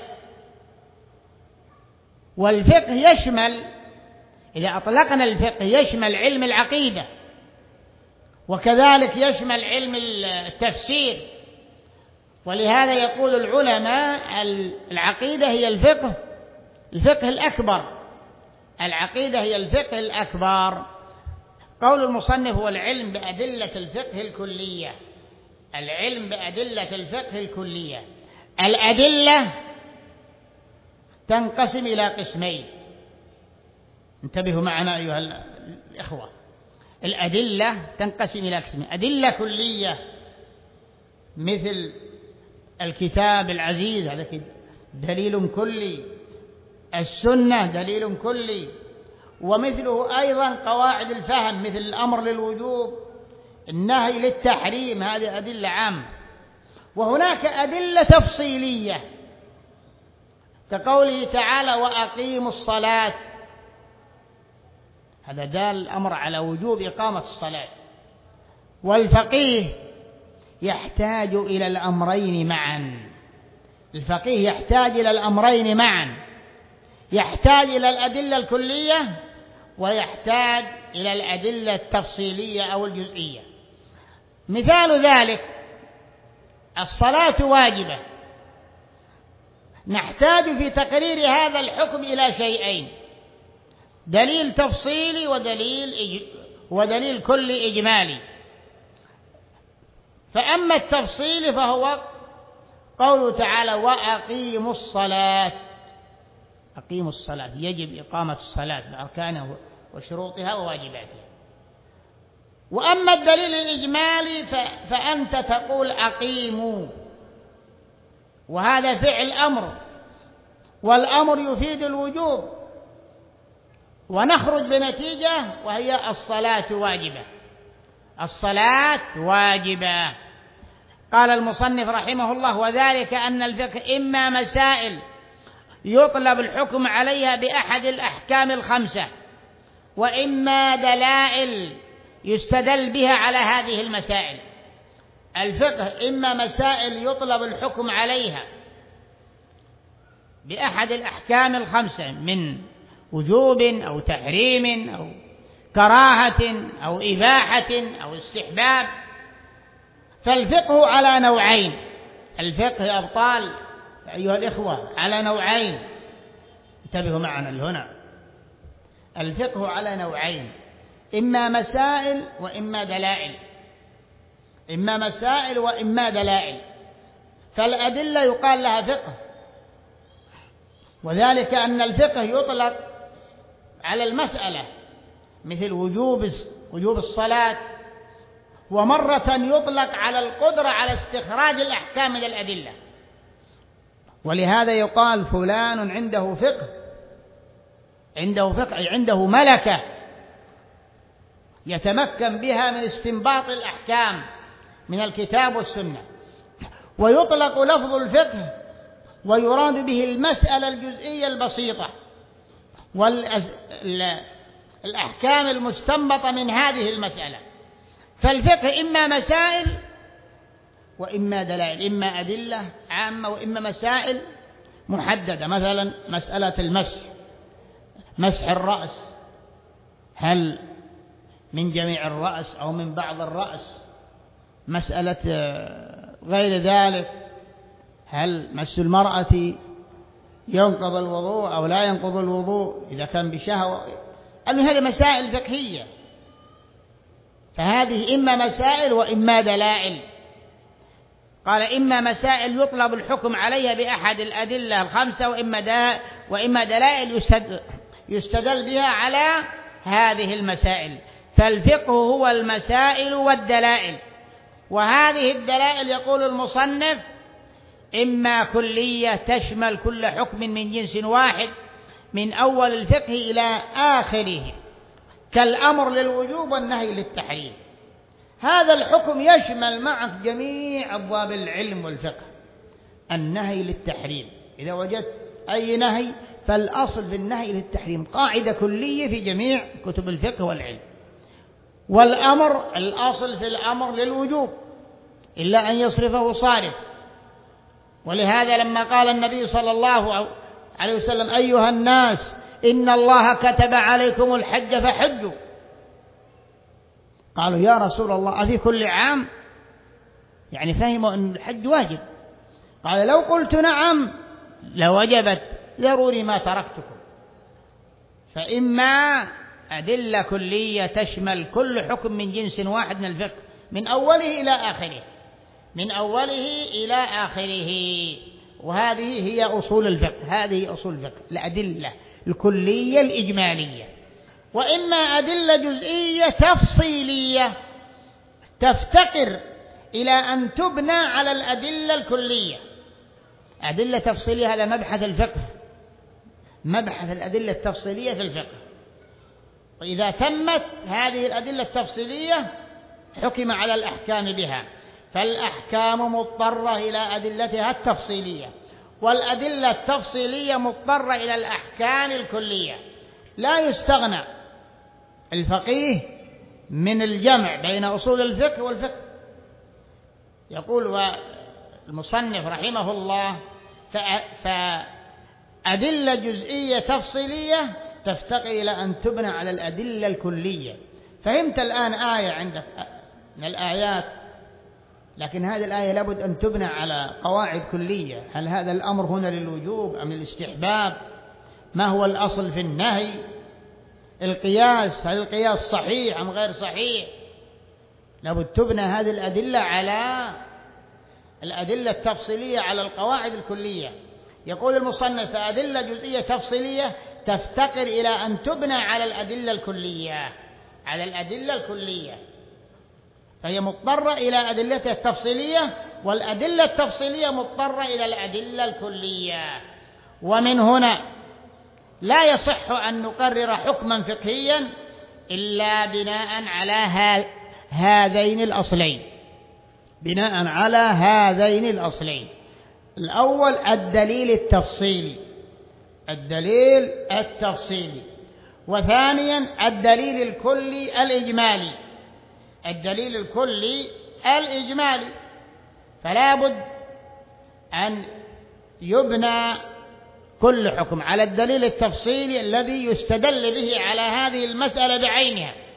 Speaker 1: والفقه يشمل، إذا أطلقنا الفقه يشمل علم العقيدة، وكذلك يشمل علم التفسير. ولهذا يقول العلماء العقيدة هي الفقه الفقه الأكبر، العقيدة هي الفقه الأكبر. قول المصنف هو العلم بأدلة الفقه الكلية، العلم بأدلة الفقه الكلية. الأدلة تنقسم إلى قسمين، انتبهوا معنا أيها الإخوة. الأدلة تنقسم إلى قسمين: أدلة كلية مثل الكتاب العزيز هذا دليل كلي، السنة دليل كلي، ومثله أيضا قواعد الفهم مثل الأمر للوجوب، النهي للتحريم، هذه أدلة عامة. وهناك أدلة تفصيلية كقوله تعالى وأقيموا الصلاة، هذا دال الأمر على وجوب إقامة الصلاة. والفقيه يحتاج إلى الأمرين معا، الفقيه يحتاج إلى الأمرين معا، يحتاج إلى الأدلة الكلية ويحتاج إلى الأدلة التفصيلية أو الجزئية. مثال ذلك الصلاة واجبة، نحتاج في تقرير هذا الحكم إلى شيئين: دليل تفصيلي ودليل إج... ودليل كلي إجمالي. فأما التفصيل فهو قوله تعالى وأقيموا الصلاة، أقيموا الصلاة، يجب إقامة الصلاة بأركانها وشروطها وواجباتها. وأما الدليل الإجمالي فأنت تقول أقيموا، وهذا فعل أمر، والأمر يفيد الوجوب، ونخرج بنتيجة وهي الصلاة واجبة، الصلاة واجبة. قال المصنف رحمه الله وذلك أن الفقه إما مسائل يطلب الحكم عليها بأحد الأحكام الخمسة، وإما دلائل يستدل بها على هذه المسائل. الفقه إما مسائل يطلب الحكم عليها بأحد الأحكام الخمسة من وجوب أو تحريم أو كراهة أو إباحة أو استحباب. فالفقه على نوعين، الفقه يا أبطال أيها الإخوة على نوعين، انتبهوا معنا هنا، الفقه على نوعين، إما مسائل وإما دلائل، إما مسائل وإما دلائل. فالأدلة يقال لها فقه، وذلك أن الفقه يطلق على المسألة مثل وجوب وجوب الصلاة، ومرة يطلق على القدرة على استخراج الأحكام من الأدلة. ولهذا يقال فلان عنده فقه، عنده فقه أي عنده ملكة يتمكن بها من استنباط الأحكام من الكتاب والسنة. ويطلق لفظ الفقه ويراد به المسألة الجزئية البسيطة والأحكام المستنبطة من هذه المسألة. فالفقه إما مسائل وإما دلائل، إما أدلة عامة وإما مسائل محددة. مثلا مسألة المسح، مسح الرأس، هل من جميع الرأس أو من بعض الرأس؟ مسألة غير ذلك، هل مس المرأة ينقض الوضوء أو لا ينقض الوضوء إذا كان بشهوة؟ أنه هذه مسائل فقهية. فهذه إما مسائل وإما دلائل. قال إما مسائل يطلب الحكم عليها بأحد الأدلة الخمسة، وإما دا وإما دلائل يستدل بها على هذه المسائل. فالفقه هو المسائل والدلائل. وهذه الدلائل يقول المصنف إما كلية تشمل كل حكم من جنس واحد من أول الفقه إلى آخره، كالأمر للوجوب والنهي للتحريم. هذا الحكم يشمل معك جميع أبواب العلم والفقه. النهي للتحريم، إذا وجدت أي نهي فالأصل في النهي للتحريم، قاعدة كلية في جميع كتب الفقه والعلم. والأمر، الأصل في الأمر للوجوب إلا أن يصرفه صارف. ولهذا لما قال النبي صلى الله عليه وسلم أيها الناس إن الله كتب عليكم الحج فحجوا، قالوا يا رسول الله أفي كل عام؟ يعني فهموا أن الحج واجب. قال لو قلت نعم لوجبت، ضروري ما تركتكم. فإما أدلة كلية تشمل كل حكم من جنس واحد من الفقه من أوله إلى آخره، من أوله إلى آخره. وهذه هي أصول الفقه، هذه أصول الفقه، الأدلة الكلية الإجمالية. وإما أدلة جزئية تفصيلية تفتقر إلى أن تبنى على الأدلة الكلية. أدلة تفصيلية هذا مبحث الفقه، مبحث الأدلة التفصيلية في الفقه. وإذا تمت هذه الأدلة التفصيلية حكم على الأحكام بها. فالأحكام مضطرة إلى أدلتها التفصيلية، والأدلة التفصيلية مضطرة إلى الأحكام الكلية. لا يستغنى الفقيه من الجمع بين أصول الفقه والفقه. يقول المصنف رحمه الله فأدلة جزئية تفصيلية تفتقر إلى أن تبنى على الأدلة الكلية. فهمت الآن آية عندك من الآيات، لكن هذه الآية لابد أن تبنى على قواعد كلية. هل هذا الأمر هنا للوجوب أم للاستحباب؟ ما هو الأصل في النهي؟ القياس، هل القياس صحيح أم غير صحيح؟ لابد تبنى هذه الأدلة على الأدلة التفصيلية على القواعد الكلية. يقول المصنف فأدلة جزئية تفصيلية تفتقر إلى أن تبنى على الأدلة الكلية، على الأدلة الكلية. فهي مضطرة إلى أدلتها التفصيلية، والأدلة التفصيلية مضطرة إلى الأدلة الكلية. ومن هنا لا يصح أن نقرر حكما فقهيا إلا بناء على هذين الأصلين، بناء على هذين الأصلين. الأول الدليل التفصيلي، الدليل التفصيلي. وثانيا الدليل الكلي الإجمالي، الدليل الكلي الإجمالي. فلا بد أن يبنى كل حكم على الدليل التفصيلي الذي يستدل به على هذه المسألة بعينها.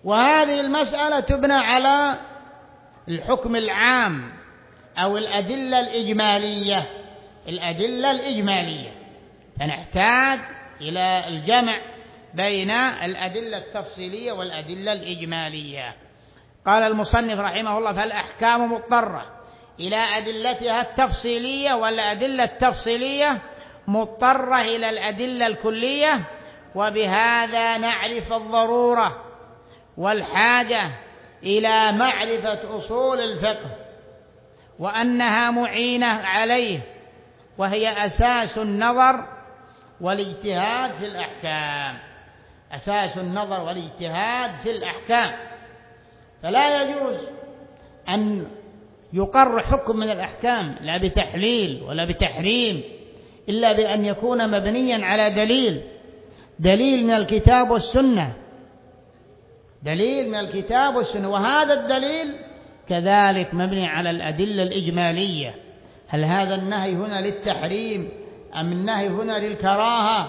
Speaker 1: وهذه المسألة تبنى على الحكم العام أو الأدلة الإجمالية الأدلة الإجمالية فنحتاج إلى الجمع بين الأدلة التفصيلية والأدلة الإجمالية. قال المصنف رحمه الله: فالأحكام مضطرة إلى أدلتها التفصيلية، والأدلة التفصيلية مضطرة إلى الأدلة الكلية، وبهذا نعرف الضرورة والحاجة إلى معرفة أصول الفقه، وأنها معينة عليه، وهي أساس النظر والاجتهاد في الأحكام أساس النظر والاجتهاد في الأحكام. فلا يجوز أن يقر حكم من الأحكام لا بتحليل ولا بتحريم إلا بأن يكون مبنيا على دليل دليل من الكتاب والسنة دليل من الكتاب والسنة وهذا الدليل كذلك مبني على الأدلة الإجمالية. هل هذا النهي هنا للتحريم أم النهي هنا للكراهة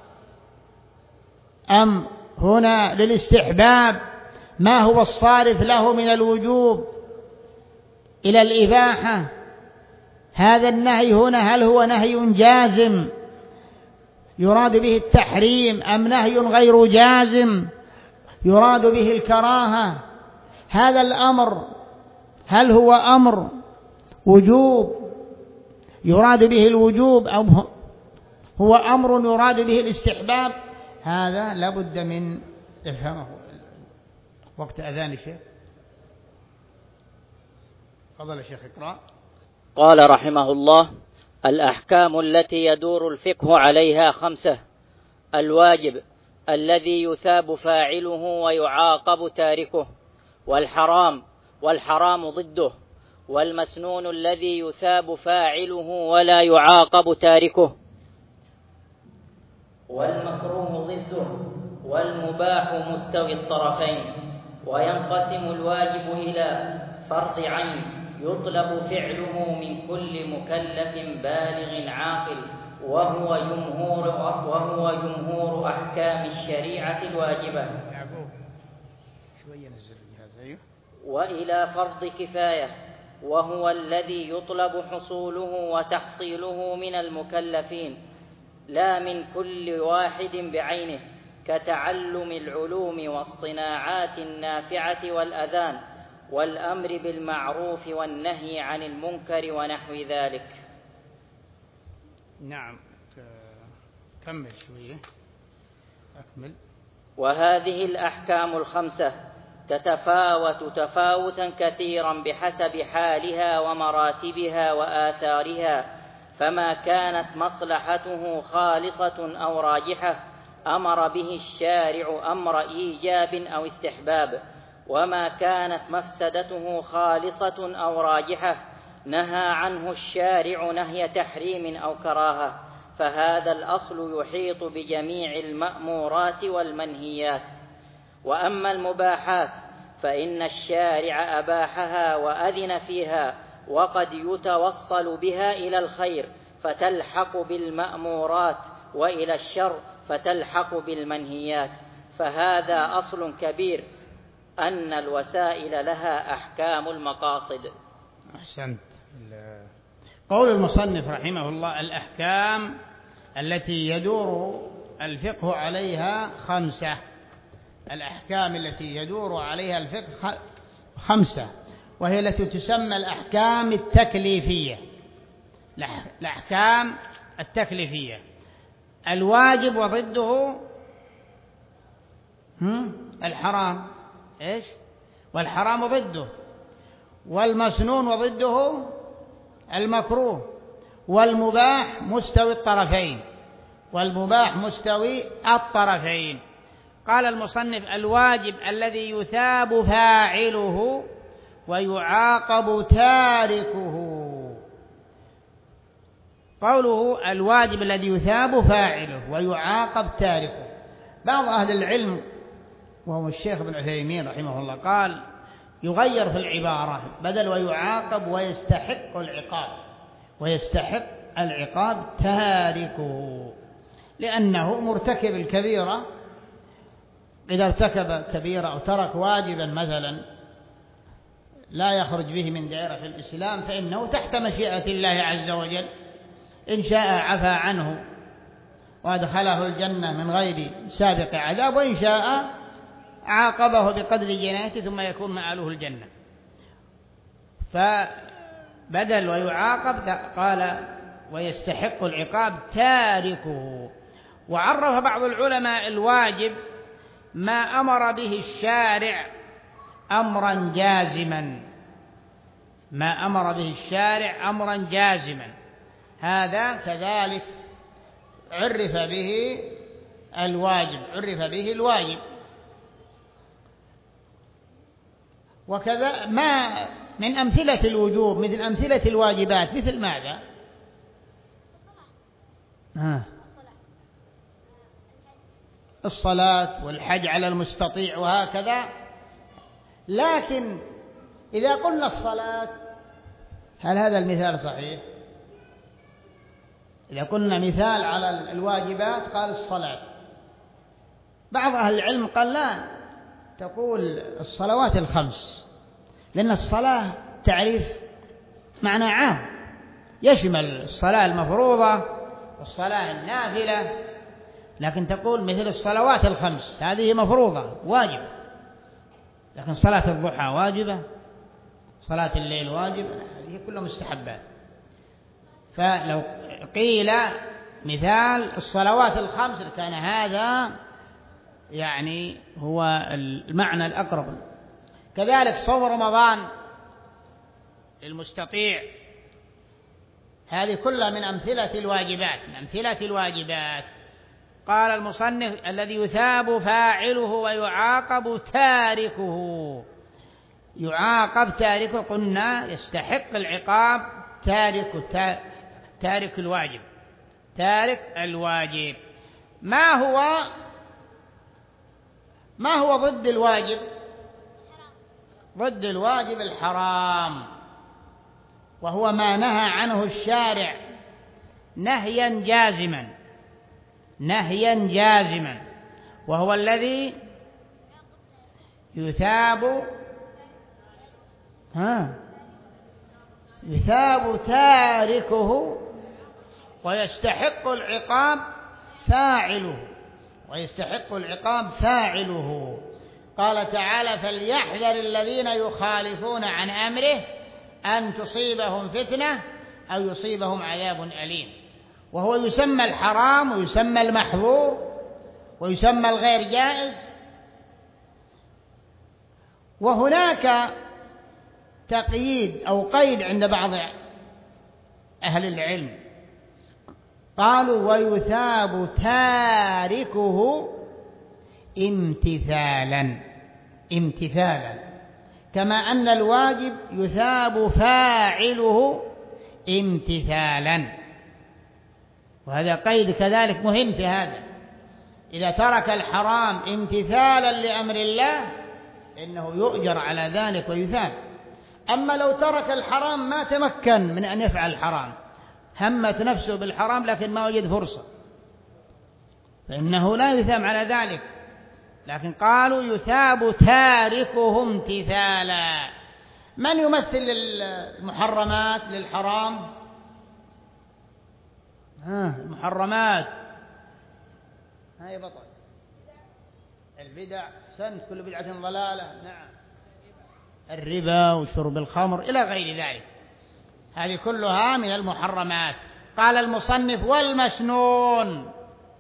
Speaker 1: أم هنا للاستحباب؟ ما هو الصارف له من الوجوب إلى الإباحة؟ هذا النهي هنا هل هو نهي جازم يراد به التحريم أم نهي غير جازم يراد به الكراهة؟ هذا الأمر هل هو أمر وجوب يراد به الوجوب أو هو أمر يراد به الاستحباب؟ هذا لابد من إفهامه. وقت أذان الشيخ. تفضل الشيخ اقرأ.
Speaker 3: قال رحمه الله: الأحكام التي يدور الفقه عليها خمسة: الواجب الذي يثاب فاعله ويعاقب تاركه، والحرام والحرام ضده، والمسنون الذي يثاب فاعله ولا يعاقب تاركه، والمكروه ضده، والمباح مستوي الطرفين. وينقسم الواجب إلى فرض عين يطلب فعله من كل مكلف بالغ عاقل، وهو جمهور وهو جمهور أحكام الشريعة الواجبة. وإلى فرض كفاية، وهو الذي يطلب حصوله وتحصيله من المكلفين لا من كل واحد بعينه، كتعلم العلوم والصناعات النافعة والأذان، والأمر بالمعروف والنهي عن المنكر ونحو ذلك.
Speaker 1: نعم، كمل شوية، أكمل.
Speaker 3: وهذه الأحكام الخمسة تتفاوت تفاوتا كثيرا بحسب حالها ومراتبها وآثارها، فما كانت مصلحته خالصة أو راجحة أمر به الشارع أمر إيجاب أو استحباب، وما كانت مفسدته خالصة أو راجحة نهى عنه الشارع نهي تحريم أو كراهة. فهذا الأصل يحيط بجميع المأمورات والمنهيات. وأما المباحات فإن الشارع أباحها وأذن فيها، وقد يتوصل بها إلى الخير فتلحق بالمأمورات، وإلى الشر فتلحق بالمنهيات. فهذا أصل كبير أن الوسائل لها أحكام المقاصد.
Speaker 1: أحسنت. قول المصنف رحمه الله: الأحكام التي يدور الفقه عليها خمسة. الأحكام التي يدور عليها الفقه خمسة، وهي التي تسمى الأحكام التكليفية. الأحكام التكليفية: الواجب وضده الحرام، إيش؟ والحرام ضده، والمسنون وضده المكروه، والمباح مستوي الطرفين والمباح مستوي الطرفين. قال المصنف: الواجب الذي يثاب فاعله ويعاقب تاركه. قوله الواجب الذي يثاب فاعله ويعاقب تاركه، بعض أهل العلم وهو الشيخ ابن عثيمين رحمه الله قال يغير في العبارة، بدل ويعاقب ويستحق العقاب، ويستحق العقاب تاركه، لأنه مرتكب الكبيرة إذا ارتكب كبيرة أو ترك واجبا مثلا لا يخرج به من دائرة الإسلام فإنه تحت مشيئة الله عز وجل، إن شاء عفى عنه وأدخله الجنة من غير سابق عذاب، وإن شاء عاقبه بقدر جنايته ثم يكون مآله الجنة. فبدل ويعاقب قال ويستحق العقاب تاركه. وعرف بعض العلماء الواجب ما أمر به الشارع أمرا جازما، ما أمر به الشارع أمرا جازما، هذا كذلك عرف به الواجب، عرف به الواجب. وكذا ما من أمثلة الوجوب مثل أمثلة الواجبات مثل ماذا؟ ها الصلاة والحج على المستطيع وهكذا. لكن إذا قلنا الصلاة هل هذا المثال صحيح؟ إذا قلنا مثال على الواجبات قال الصلاة، بعض أهل العلم قال لا، تقول الصلوات الخمس، لأن الصلاة تعريف معنى عام يشمل الصلاة المفروضة والصلاة النافلة، لكن تقول مثل الصلوات الخمس هذه مفروضة واجبة، لكن صلاة الضحى واجبة، صلاة الليل واجبة، هذه كلها مستحبات. فلو قيل مثال الصلوات الخمس كان هذا يعني هو المعنى الأقرب. كذلك صوم رمضان للمستطيع، هذه كلها من أمثلة الواجبات، من أمثلة الواجبات. قال المصنف الذي يثاب فاعله ويعاقب تاركه. يعاقب تاركه قلنا يستحق العقاب تارك تارك الواجب، تارك الواجب. ما هو ما هو ضد الواجب؟ ضد الواجب الحرام، وهو ما نهى عنه الشارع نهيا جازما، نهيا جازما، وهو الذي يثاب ها يثاب تاركه ويستحق العقاب فاعله، ويستحق العقاب فاعله. قال تعالى فليحذر الذين يخالفون عن أمره أن تصيبهم فتنة أو يصيبهم عذاب أليم. وهو يسمى الحرام ويسمى المحظور ويسمى الغير جائز. وهناك تقييد أو قيد عند بعض أهل العلم، قالوا ويثاب تاركه امتثالا، امتثالا، كما أن الواجب يثاب فاعله امتثالا. وهذا قيد كذلك مهم في هذا، إذا ترك الحرام امتثالا لأمر الله إنه يؤجر على ذلك ويثاب. أما لو ترك الحرام ما تمكن من أن يفعل الحرام، همت نفسه بالحرام لكن ما وجد فرصة، فإنه لا يثاب على ذلك. لكن قالوا يثاب تاركه امتثالا. من يمثل المحرمات للحرام؟ ها المحرمات هاي بطل البدع، سنت كل بدعة ضلالة، نعم، الربا وشرب الخمر إلى غير ذلك، هذه كلها من المحرمات. قال المصنف والمسنون،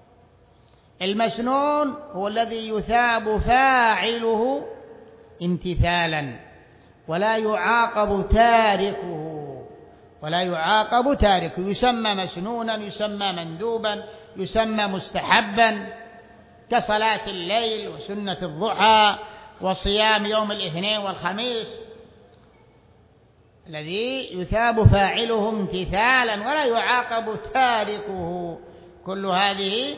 Speaker 1: المسنون هو الذي يثاب فاعله امتثالا ولا يعاقب تاركه، ولا يعاقب تاركه، يسمى مسنونا، يسمى مندوبا، يسمى مستحبا، كصلاة الليل وسنة الضحى وصيام يوم الاثنين والخميس، الذي يثاب فاعله امتثالا ولا يعاقب تاركه. كل هذه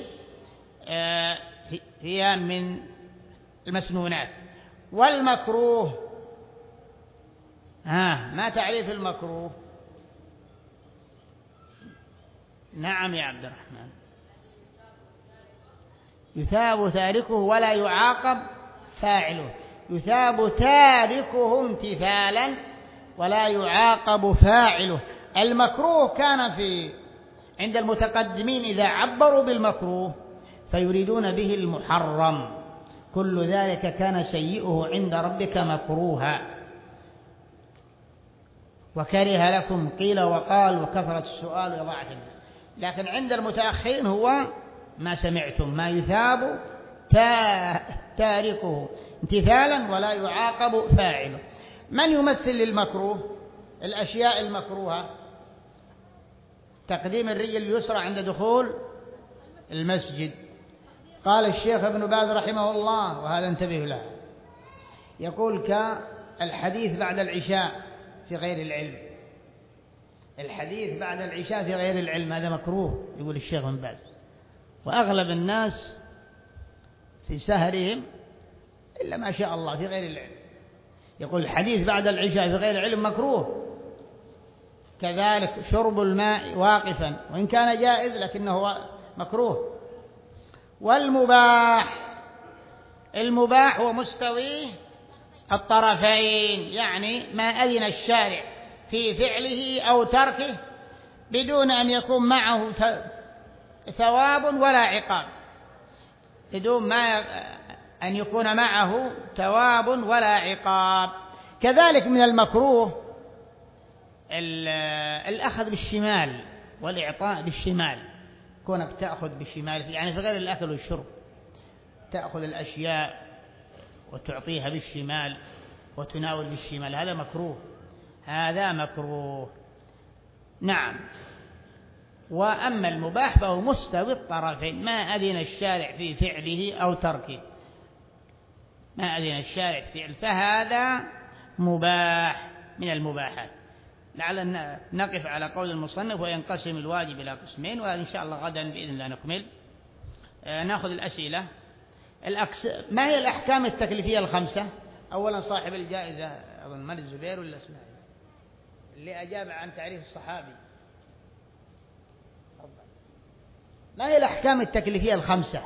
Speaker 1: هي من المسنونات. والمكروه، ها ما تعريف المكروه؟ نعم يا عبد الرحمن. يثاب تاركه ولا يعاقب فاعله. يثاب تاركه امتثالا ولا يعاقب فاعله. المكروه كان في عند المتقدمين إذا عبروا بالمكروه فيريدون به المحرم، كل ذلك كان سيئه عند ربك مكروها، وكره لكم قيل وقال وكثرة السؤال وإضاعة المال. لكن عند المتأخرين هو ما سمعتم، ما يثاب تاركه امتثالا ولا يعاقب فاعله. من يمثل للمكروه؟ الأشياء المكروهة: تقديم الرجل اليسرى عند دخول المسجد. قال الشيخ ابن باز رحمه الله، وهذا انتبه له، يقول كالحديث بعد العشاء في غير العلم. الحديث بعد العشاء في غير العلم هذا مكروه، يقول الشيخ ابن باز، وأغلب الناس في سهرهم إلا ما شاء الله في غير العلم. يقول الحديث بعد العشاء في غير العلم مكروه. كذلك شرب الماء واقفا وإن كان جائز لكنه مكروه. والمباح، المباح هو مستوي الطرفين، يعني ما أذن الشارع في فعله أو تركه بدون أن يكون معه ثواب ولا عقاب، بدون ما أن يكون معه ثواب ولا عقاب. كذلك من المكروه الأخذ بالشمال والإعطاء بالشمال، كونك تأخذ بالشمال يعني في غير الأكل والشرب، تأخذ الأشياء وتعطيها بالشمال وتناول بالشمال، هذا مكروه، هذا مكروه. نعم. وأما المباح فهو مستوي الطرفين، ما أذن الشارع في فعله أو تركه، ما أذن الشارع في فعله فهذا مباح من المباحات. لعلنا نقف على قول المصنف وينقسم الواجب إلى قسمين، وإن شاء الله غدا بإذن الله نكمل. آه نأخذ الأسئلة. الأكس... ما هي الأحكام التكليفية الخمسة؟ أولا صاحب الجائزة أظن من الزبير ولا اسماعيل اللي أجاب عن تعريف الصحابي. ما هي الأحكام التكليفية الخمسة؟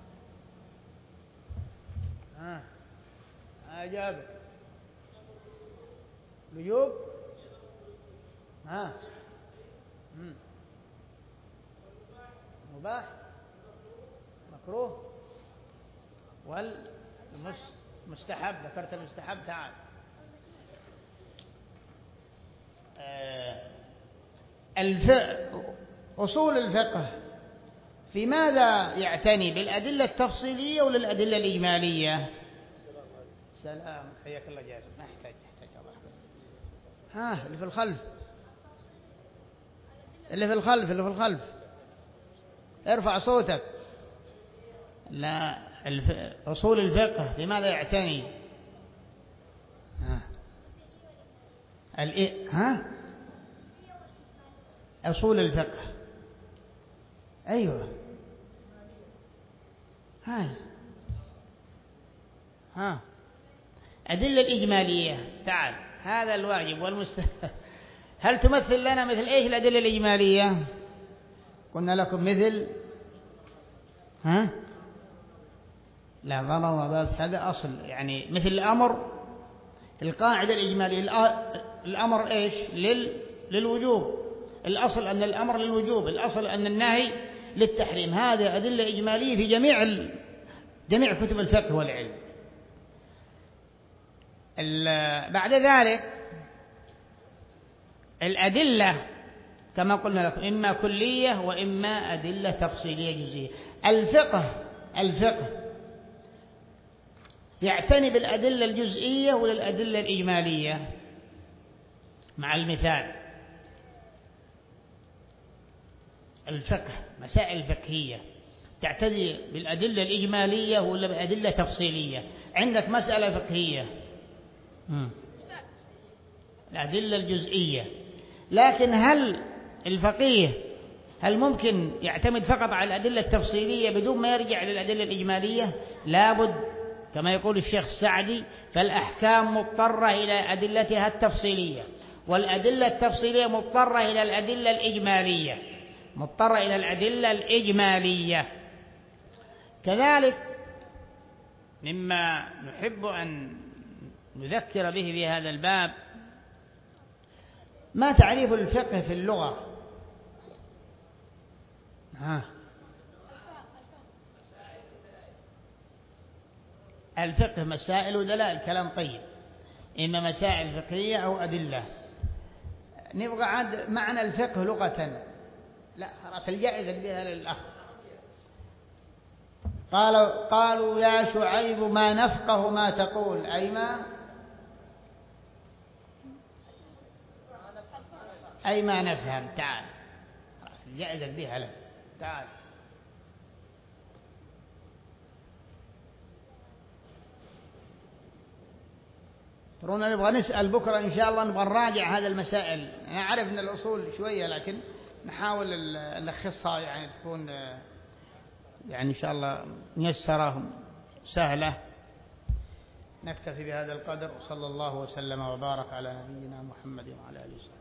Speaker 1: ها آه. أجاب وجوب، ها مم. مباح، مكروه، والمستحب. ذكرت المستحب، تعال. آه الف... أصول الفقه في ماذا يعتني؟ بالأدلة التفصيلية ولا الأدلة الإجمالية؟ سلام، حياك الله جابر. ما يحتاج يحتاج الله. ها اللي في الخلف، اللي في الخلف اللي في الخلف ارفع صوتك. لا، الف... أصول الفقه في ماذا يعتني؟ ها الإ... ها أصول الفقه، أيوة هاي ها أدلة الإجمالية. تعال، هذا الواجب والمستحب. هل تمثل لنا مثل إيش الأدلة الإجمالية؟ قلنا لكم مثل ها لا ضرر ولا، هذا أصل، يعني مثل الأمر، القاعدة الإجمالية الأمر إيش؟ لل... للوجوب، الأصل أن الأمر للوجوب، الأصل أن النهي للتحريم. هذه أدلة إجمالية في جميع ال... جميع كتب الفقه والعلم. ال... بعد ذلك الأدلة كما قلنا لكم إما كلية وإما أدلة تفصيلية جزئية. الفقه الفقه يعتني بالأدلة الجزئية وللأدلة الإجمالية. مع المثال، الفقه مسائل فقهية تعتني بالأدلة الإجمالية ولا بالأدلة التفصيلية؟ عندك مسألة فقهية م. الأدلة الجزئية، لكن هل الفقيه هل ممكن يعتمد فقط على الأدلة التفصيلية بدون ما يرجع للأدلة الإجمالية؟ لابد كما يقول الشيخ السعدي: فالأحكام مضطرة إلى أدلتها التفصيلية، والأدلة التفصيلية مضطرة إلى الأدلة الإجمالية، مضطرة إلى الأدلة الإجمالية. كذلك مما نحب أن نذكر به في هذا الباب ما تعريف الفقه في اللغة. ها الفقه مسائل ودلائل، كلام طيب، إما مسائل فقهية أو أدلة. نبغى عاد معنى الفقه لغة، لا خلاص الجائزة بها للأخ. قالوا قالوا يا شعيب ما نفقه ما تقول، أي ما أي ما نفهم. تعال خلاص الجائزة بها له، تعال. ترونا نبغى نسأل بكرة إن شاء الله، نبغى نراجع هذه المسائل. أنا أعرف أن الأصول شوية لكن نحاول نلخصها يعني تكون يعني إن شاء الله ميسرة سهلة. نكتفي بهذا القدر، وصلى الله وسلم وبارك على نبينا محمد وعلى آله وصحبه.